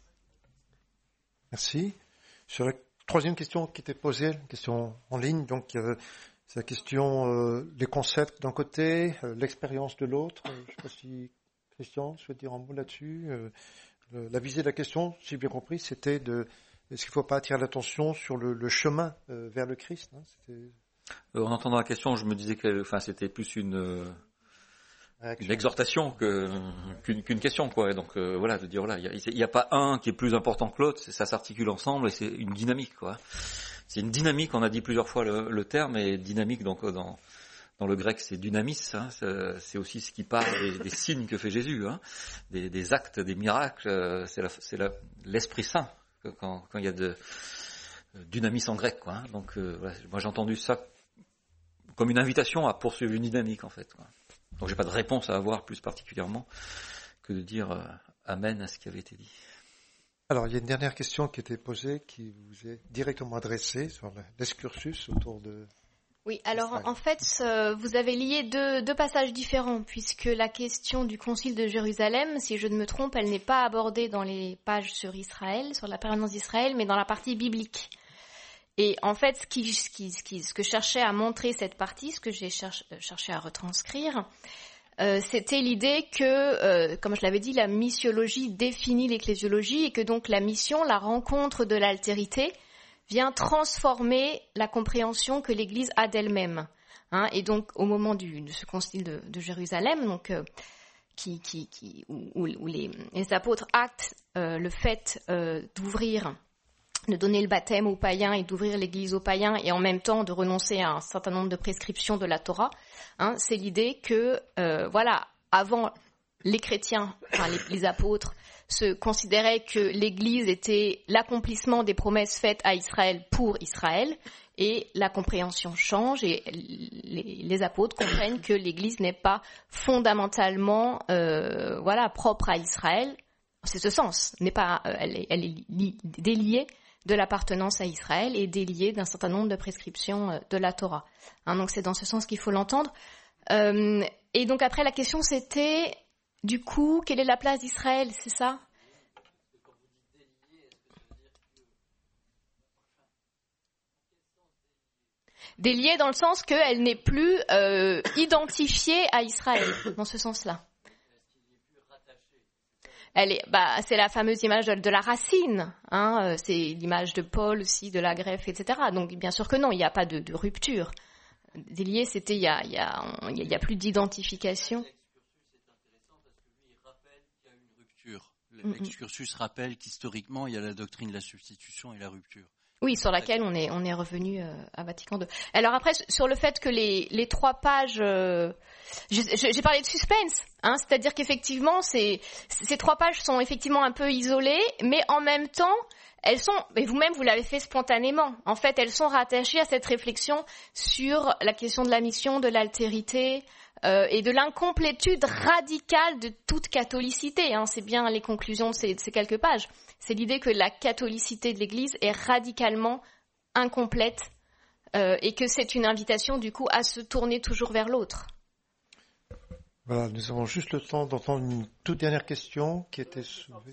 Merci. Sur la troisième question qui était posée, question en ligne, donc euh, c'est la question, euh, les concepts d'un côté, euh, l'expérience de l'autre. Euh, je ne sais pas si Christian souhaite dire un mot là-dessus. Euh, le, la visée de la question, si j'ai bien compris, c'était de est-ce qu'il ne faut pas attirer l'attention sur le, le chemin euh, vers le Christ, hein, c'était... euh, En entendant la question, je me disais que enfin, c'était plus une, euh, une exhortation que, qu'une, qu'une question, quoi. Et donc euh, voilà, de dire voilà, il n'y a, a pas un qui est plus important que l'autre, ça s'articule ensemble et c'est une dynamique, quoi. C'est une dynamique, on a dit plusieurs fois le, le terme, et dynamique, donc dans, dans le grec c'est dynamis, hein, c'est, c'est aussi ce qui parle des, des signes que fait Jésus, hein, des, des actes, des miracles, c'est, la, c'est la, l'Esprit Saint quand, quand il y a de dynamis en grec, quoi. Hein. Donc euh, voilà, moi j'ai entendu ça comme une invitation à poursuivre une dynamique en fait, quoi. Donc j'ai pas de réponse à avoir plus particulièrement que de dire euh, amen à ce qui avait été dit. Alors, il y a une dernière question qui était posée, qui vous est directement adressée sur l'excursus autour de... Oui, alors en fait, euh, vous avez lié deux, deux passages différents, puisque la question du Concile de Jérusalem, si je ne me trompe, elle n'est pas abordée dans les pages sur Israël, sur la permanence d'Israël, mais dans la partie biblique. Et en fait, ce, qui, ce, qui, ce, qui, ce que cherchait à montrer cette partie, ce que j'ai cherché, cherché à retranscrire, Euh, c'était l'idée que, euh, comme je l'avais dit, la missiologie définit l'ecclésiologie et que donc la mission, la rencontre de l'altérité, vient transformer la compréhension que l'Église a d'elle-même. Hein, et donc, au moment du, de ce concile de, de Jérusalem, donc, euh, qui, qui, qui, où, où les, les apôtres actent euh, le fait euh, d'ouvrir, de donner le baptême aux païens et d'ouvrir l'Église aux païens et en même temps de renoncer à un certain nombre de prescriptions de la Torah, hein, c'est l'idée que, euh, voilà, avant les chrétiens, enfin les, les apôtres, se considéraient que l'Église était l'accomplissement des promesses faites à Israël pour Israël, et la compréhension change et les, les apôtres comprennent que l'Église n'est pas fondamentalement, euh, voilà, propre à Israël. C'est ce sens, n'est pas, euh, elle est, elle est li, déliée de l'appartenance à Israël et déliée d'un certain nombre de prescriptions euh, de la Torah. Hein, donc c'est dans ce sens qu'il faut l'entendre. Euh, et donc après la question c'était, du coup, quelle est la place d'Israël, c'est ça ? Déliée dans le sens qu'elle n'est plus euh, identifiée à Israël, dans ce sens-là. Elle est, bah, c'est la fameuse image de, de la racine, hein, c'est l'image de Paul aussi, de la greffe, et cetera. Donc bien sûr que non, il n'y a pas de, de rupture. Délié, c'était il y a, il y a, il y a plus d'identification. L'excursus rappelle qu'historiquement, il y a la doctrine de la substitution et la rupture. Oui, sur laquelle on est, on est revenu euh, à Vatican deux. Alors après, sur le fait que les, les trois pages... Euh, j'ai, j'ai parlé de suspense, hein, c'est-à-dire qu'effectivement, ces, ces trois pages sont effectivement un peu isolées, mais en même temps, elles sont, et vous-même, vous l'avez fait spontanément, en fait, elles sont rattachées à cette réflexion sur la question de la mission, de l'altérité, euh, et de l'incomplétude radicale de toute catholicité. Hein. C'est bien les conclusions de ces, de ces quelques pages. C'est l'idée que la catholicité de l'Église est radicalement incomplète euh, et que c'est une invitation du coup à se tourner toujours vers l'autre. Voilà, nous avons juste le temps d'entendre une toute dernière question qui était soulevée.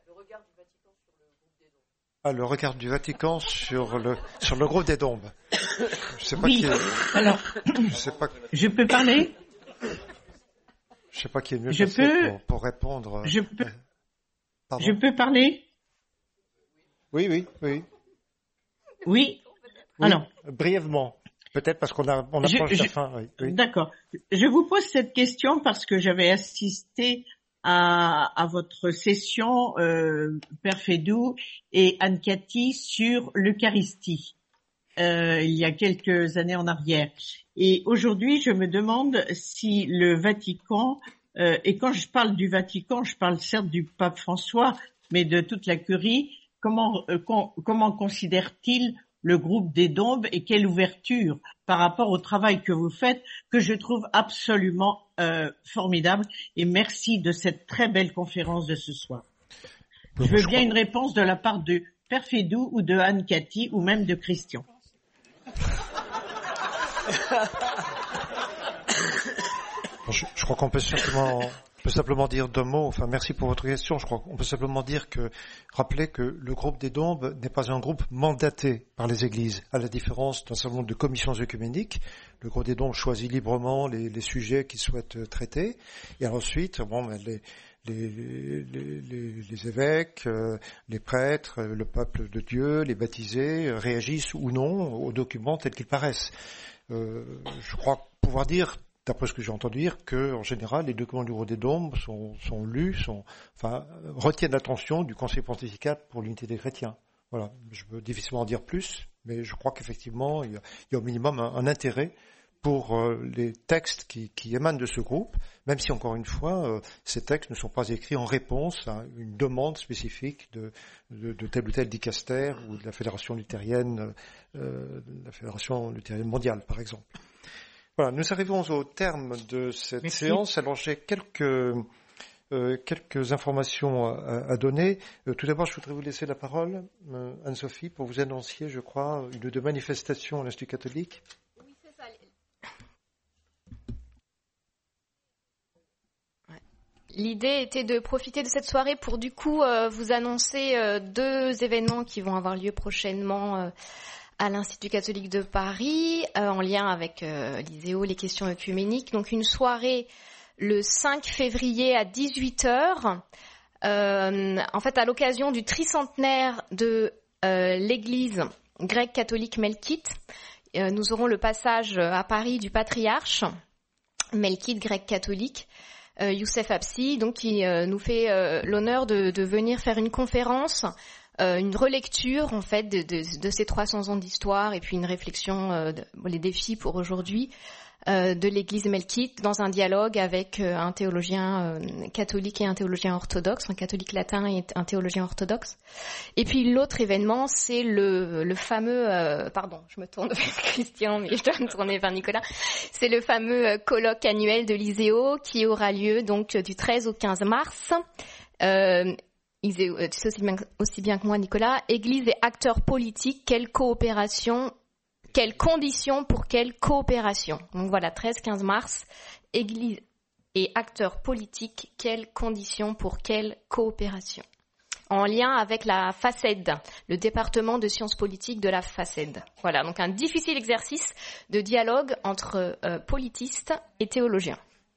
Ah, le regard du Vatican sur le sur le groupe des Dombes. Je sais pas oui. qui est... Alors, je sais pas. Je peux parler? Je sais pas qui est le mieux je placé peux... pour, pour répondre. Je peux. Pardon. Je peux parler? Oui, oui, oui. Oui. Oui. Alors. Brièvement. Peut-être parce qu'on a, on approche de la fin. Oui, oui. D'accord. Je vous pose cette question parce que j'avais assisté à, à votre session, euh, Père Fédou et Anne-Cathy sur l'Eucharistie, euh, il y a quelques années en arrière. Et aujourd'hui, je me demande si le Vatican, euh, et quand je parle du Vatican, je parle certes du pape François, mais de toute la curie, comment, euh, con, comment considère-t-il le groupe des Dombes et quelle ouverture par rapport au travail que vous faites, que je trouve absolument euh, formidable. Et merci de cette très belle conférence de ce soir. Je veux bien une réponse de la part de Père Fédou ou de Anne-Cathy ou même de Christian. Je, je crois qu'on peut simplement, on peut simplement dire deux mots. Enfin, merci pour votre question. Je crois qu'on peut simplement dire que, rappeler que le groupe des Dombes n'est pas un groupe mandaté par les églises, à la différence d'un certain nombre de commissions œcuméniques. Le groupe des Dombes choisit librement les, les sujets qu'il souhaite traiter. Et ensuite, bon, les, les, les, les, les évêques, euh, les prêtres, le peuple de Dieu, les baptisés euh, réagissent ou non aux documents tels qu'ils paraissent. Euh, je crois pouvoir dire, d'après ce que j'ai entendu dire, que en général les documents du groupe des Dombes sont, sont lus, sont, enfin, retiennent l'attention du Conseil pontifical pour l'unité des chrétiens. Voilà, je peux difficilement en dire plus, mais je crois qu'effectivement il y a, il y a au minimum un, un intérêt pour euh, les textes qui, qui émanent de ce groupe, même si encore une fois euh, ces textes ne sont pas écrits en réponse à une demande spécifique de, de, de tel ou tel dicaster ou de la Fédération luthérienne, euh, de la Fédération luthérienne mondiale, par exemple. Voilà, nous arrivons au terme de cette Merci. séance. Alors j'ai quelques euh, quelques informations à, à donner. Euh, tout d'abord, je voudrais vous laisser la parole, euh, Anne-Sophie, pour vous annoncier, je crois, une de manifestation à l'Institut catholique. Oui, c'est ça. L'idée était de profiter de cette soirée pour du coup euh, vous annoncer euh, deux événements qui vont avoir lieu prochainement euh, à l'Institut catholique de Paris, euh, en lien avec euh, l'I S E O, les questions œcuméniques. Donc une soirée le cinq février à dix-huit heures, euh, en fait à l'occasion du tricentenaire de euh, l'Église grecque catholique melkite. Euh, nous aurons le passage à Paris du patriarche melkite grec catholique, euh, Youssef Apsi, donc qui euh, nous fait euh, l'honneur de, de venir faire une conférence, euh, une relecture en fait de, de, de ces trois cents ans d'histoire et puis une réflexion euh, de, les défis pour aujourd'hui euh, de l'Église melkite dans un dialogue avec euh, un théologien euh, catholique et un théologien orthodoxe, un catholique latin et un théologien orthodoxe. Et puis l'autre événement, c'est le, le fameux, euh, pardon, je me tourne vers Christian, mais je dois me tourner vers Nicolas. C'est le fameux euh, colloque annuel de l'I S E O qui aura lieu donc du treize au quinze mars. Euh, I S E O, tu sais aussi bien, aussi bien que moi, Nicolas. Église et acteurs politiques, quelle coopération? Quelles conditions pour quelle coopération? Donc voilà, treize quinze mars, Église et acteurs politiques, quelles conditions pour quelle coopération? En lien avec la FACED, le département de sciences politiques de la FACED. Voilà, donc un difficile exercice de dialogue entre euh, politistes et théologiens.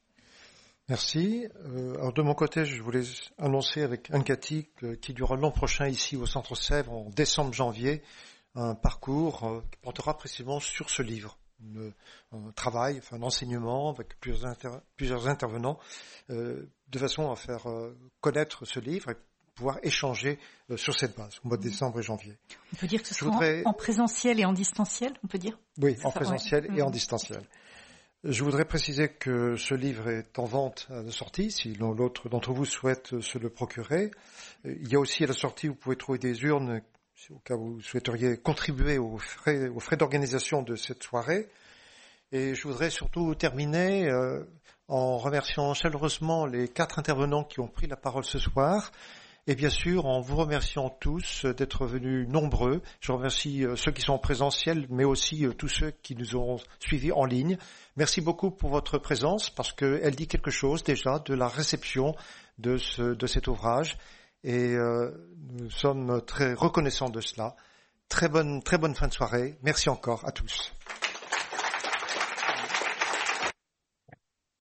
Merci. Euh, alors de mon côté, je voulais annoncer avec Anne-Cathy euh, qui durera l'an prochain ici au Centre Sèvres en décembre-janvier un parcours euh, qui portera précisément sur ce livre, une, un travail, enfin un enseignement avec plusieurs, inter- plusieurs intervenants, euh, de façon à faire euh, connaître ce livre et pouvoir échanger euh, sur cette base au mois de décembre et janvier. On peut dire que ce Je sera voudrais... en, en présentiel et en distanciel, on peut dire? Oui, C'est en ça, présentiel ouais. et en distanciel. Je voudrais préciser que ce livre est en vente à la sortie, si l'un ou l'autre d'entre vous souhaite se le procurer. Il y a aussi à la sortie, vous pouvez trouver des urnes au cas où vous souhaiteriez contribuer aux frais, aux frais d'organisation de cette soirée. Et je voudrais surtout terminer euh, en remerciant chaleureusement les quatre intervenants qui ont pris la parole ce soir. Et bien sûr, en vous remerciant tous d'être venus nombreux. Je remercie ceux qui sont en présentiel, mais aussi tous ceux qui nous ont suivis en ligne. Merci beaucoup pour votre présence, parce qu'elle dit quelque chose déjà de la réception de, ce, de cet ouvrage. Et euh, nous sommes très reconnaissants de cela. Très bonne, très bonne fin de soirée. Merci encore à tous.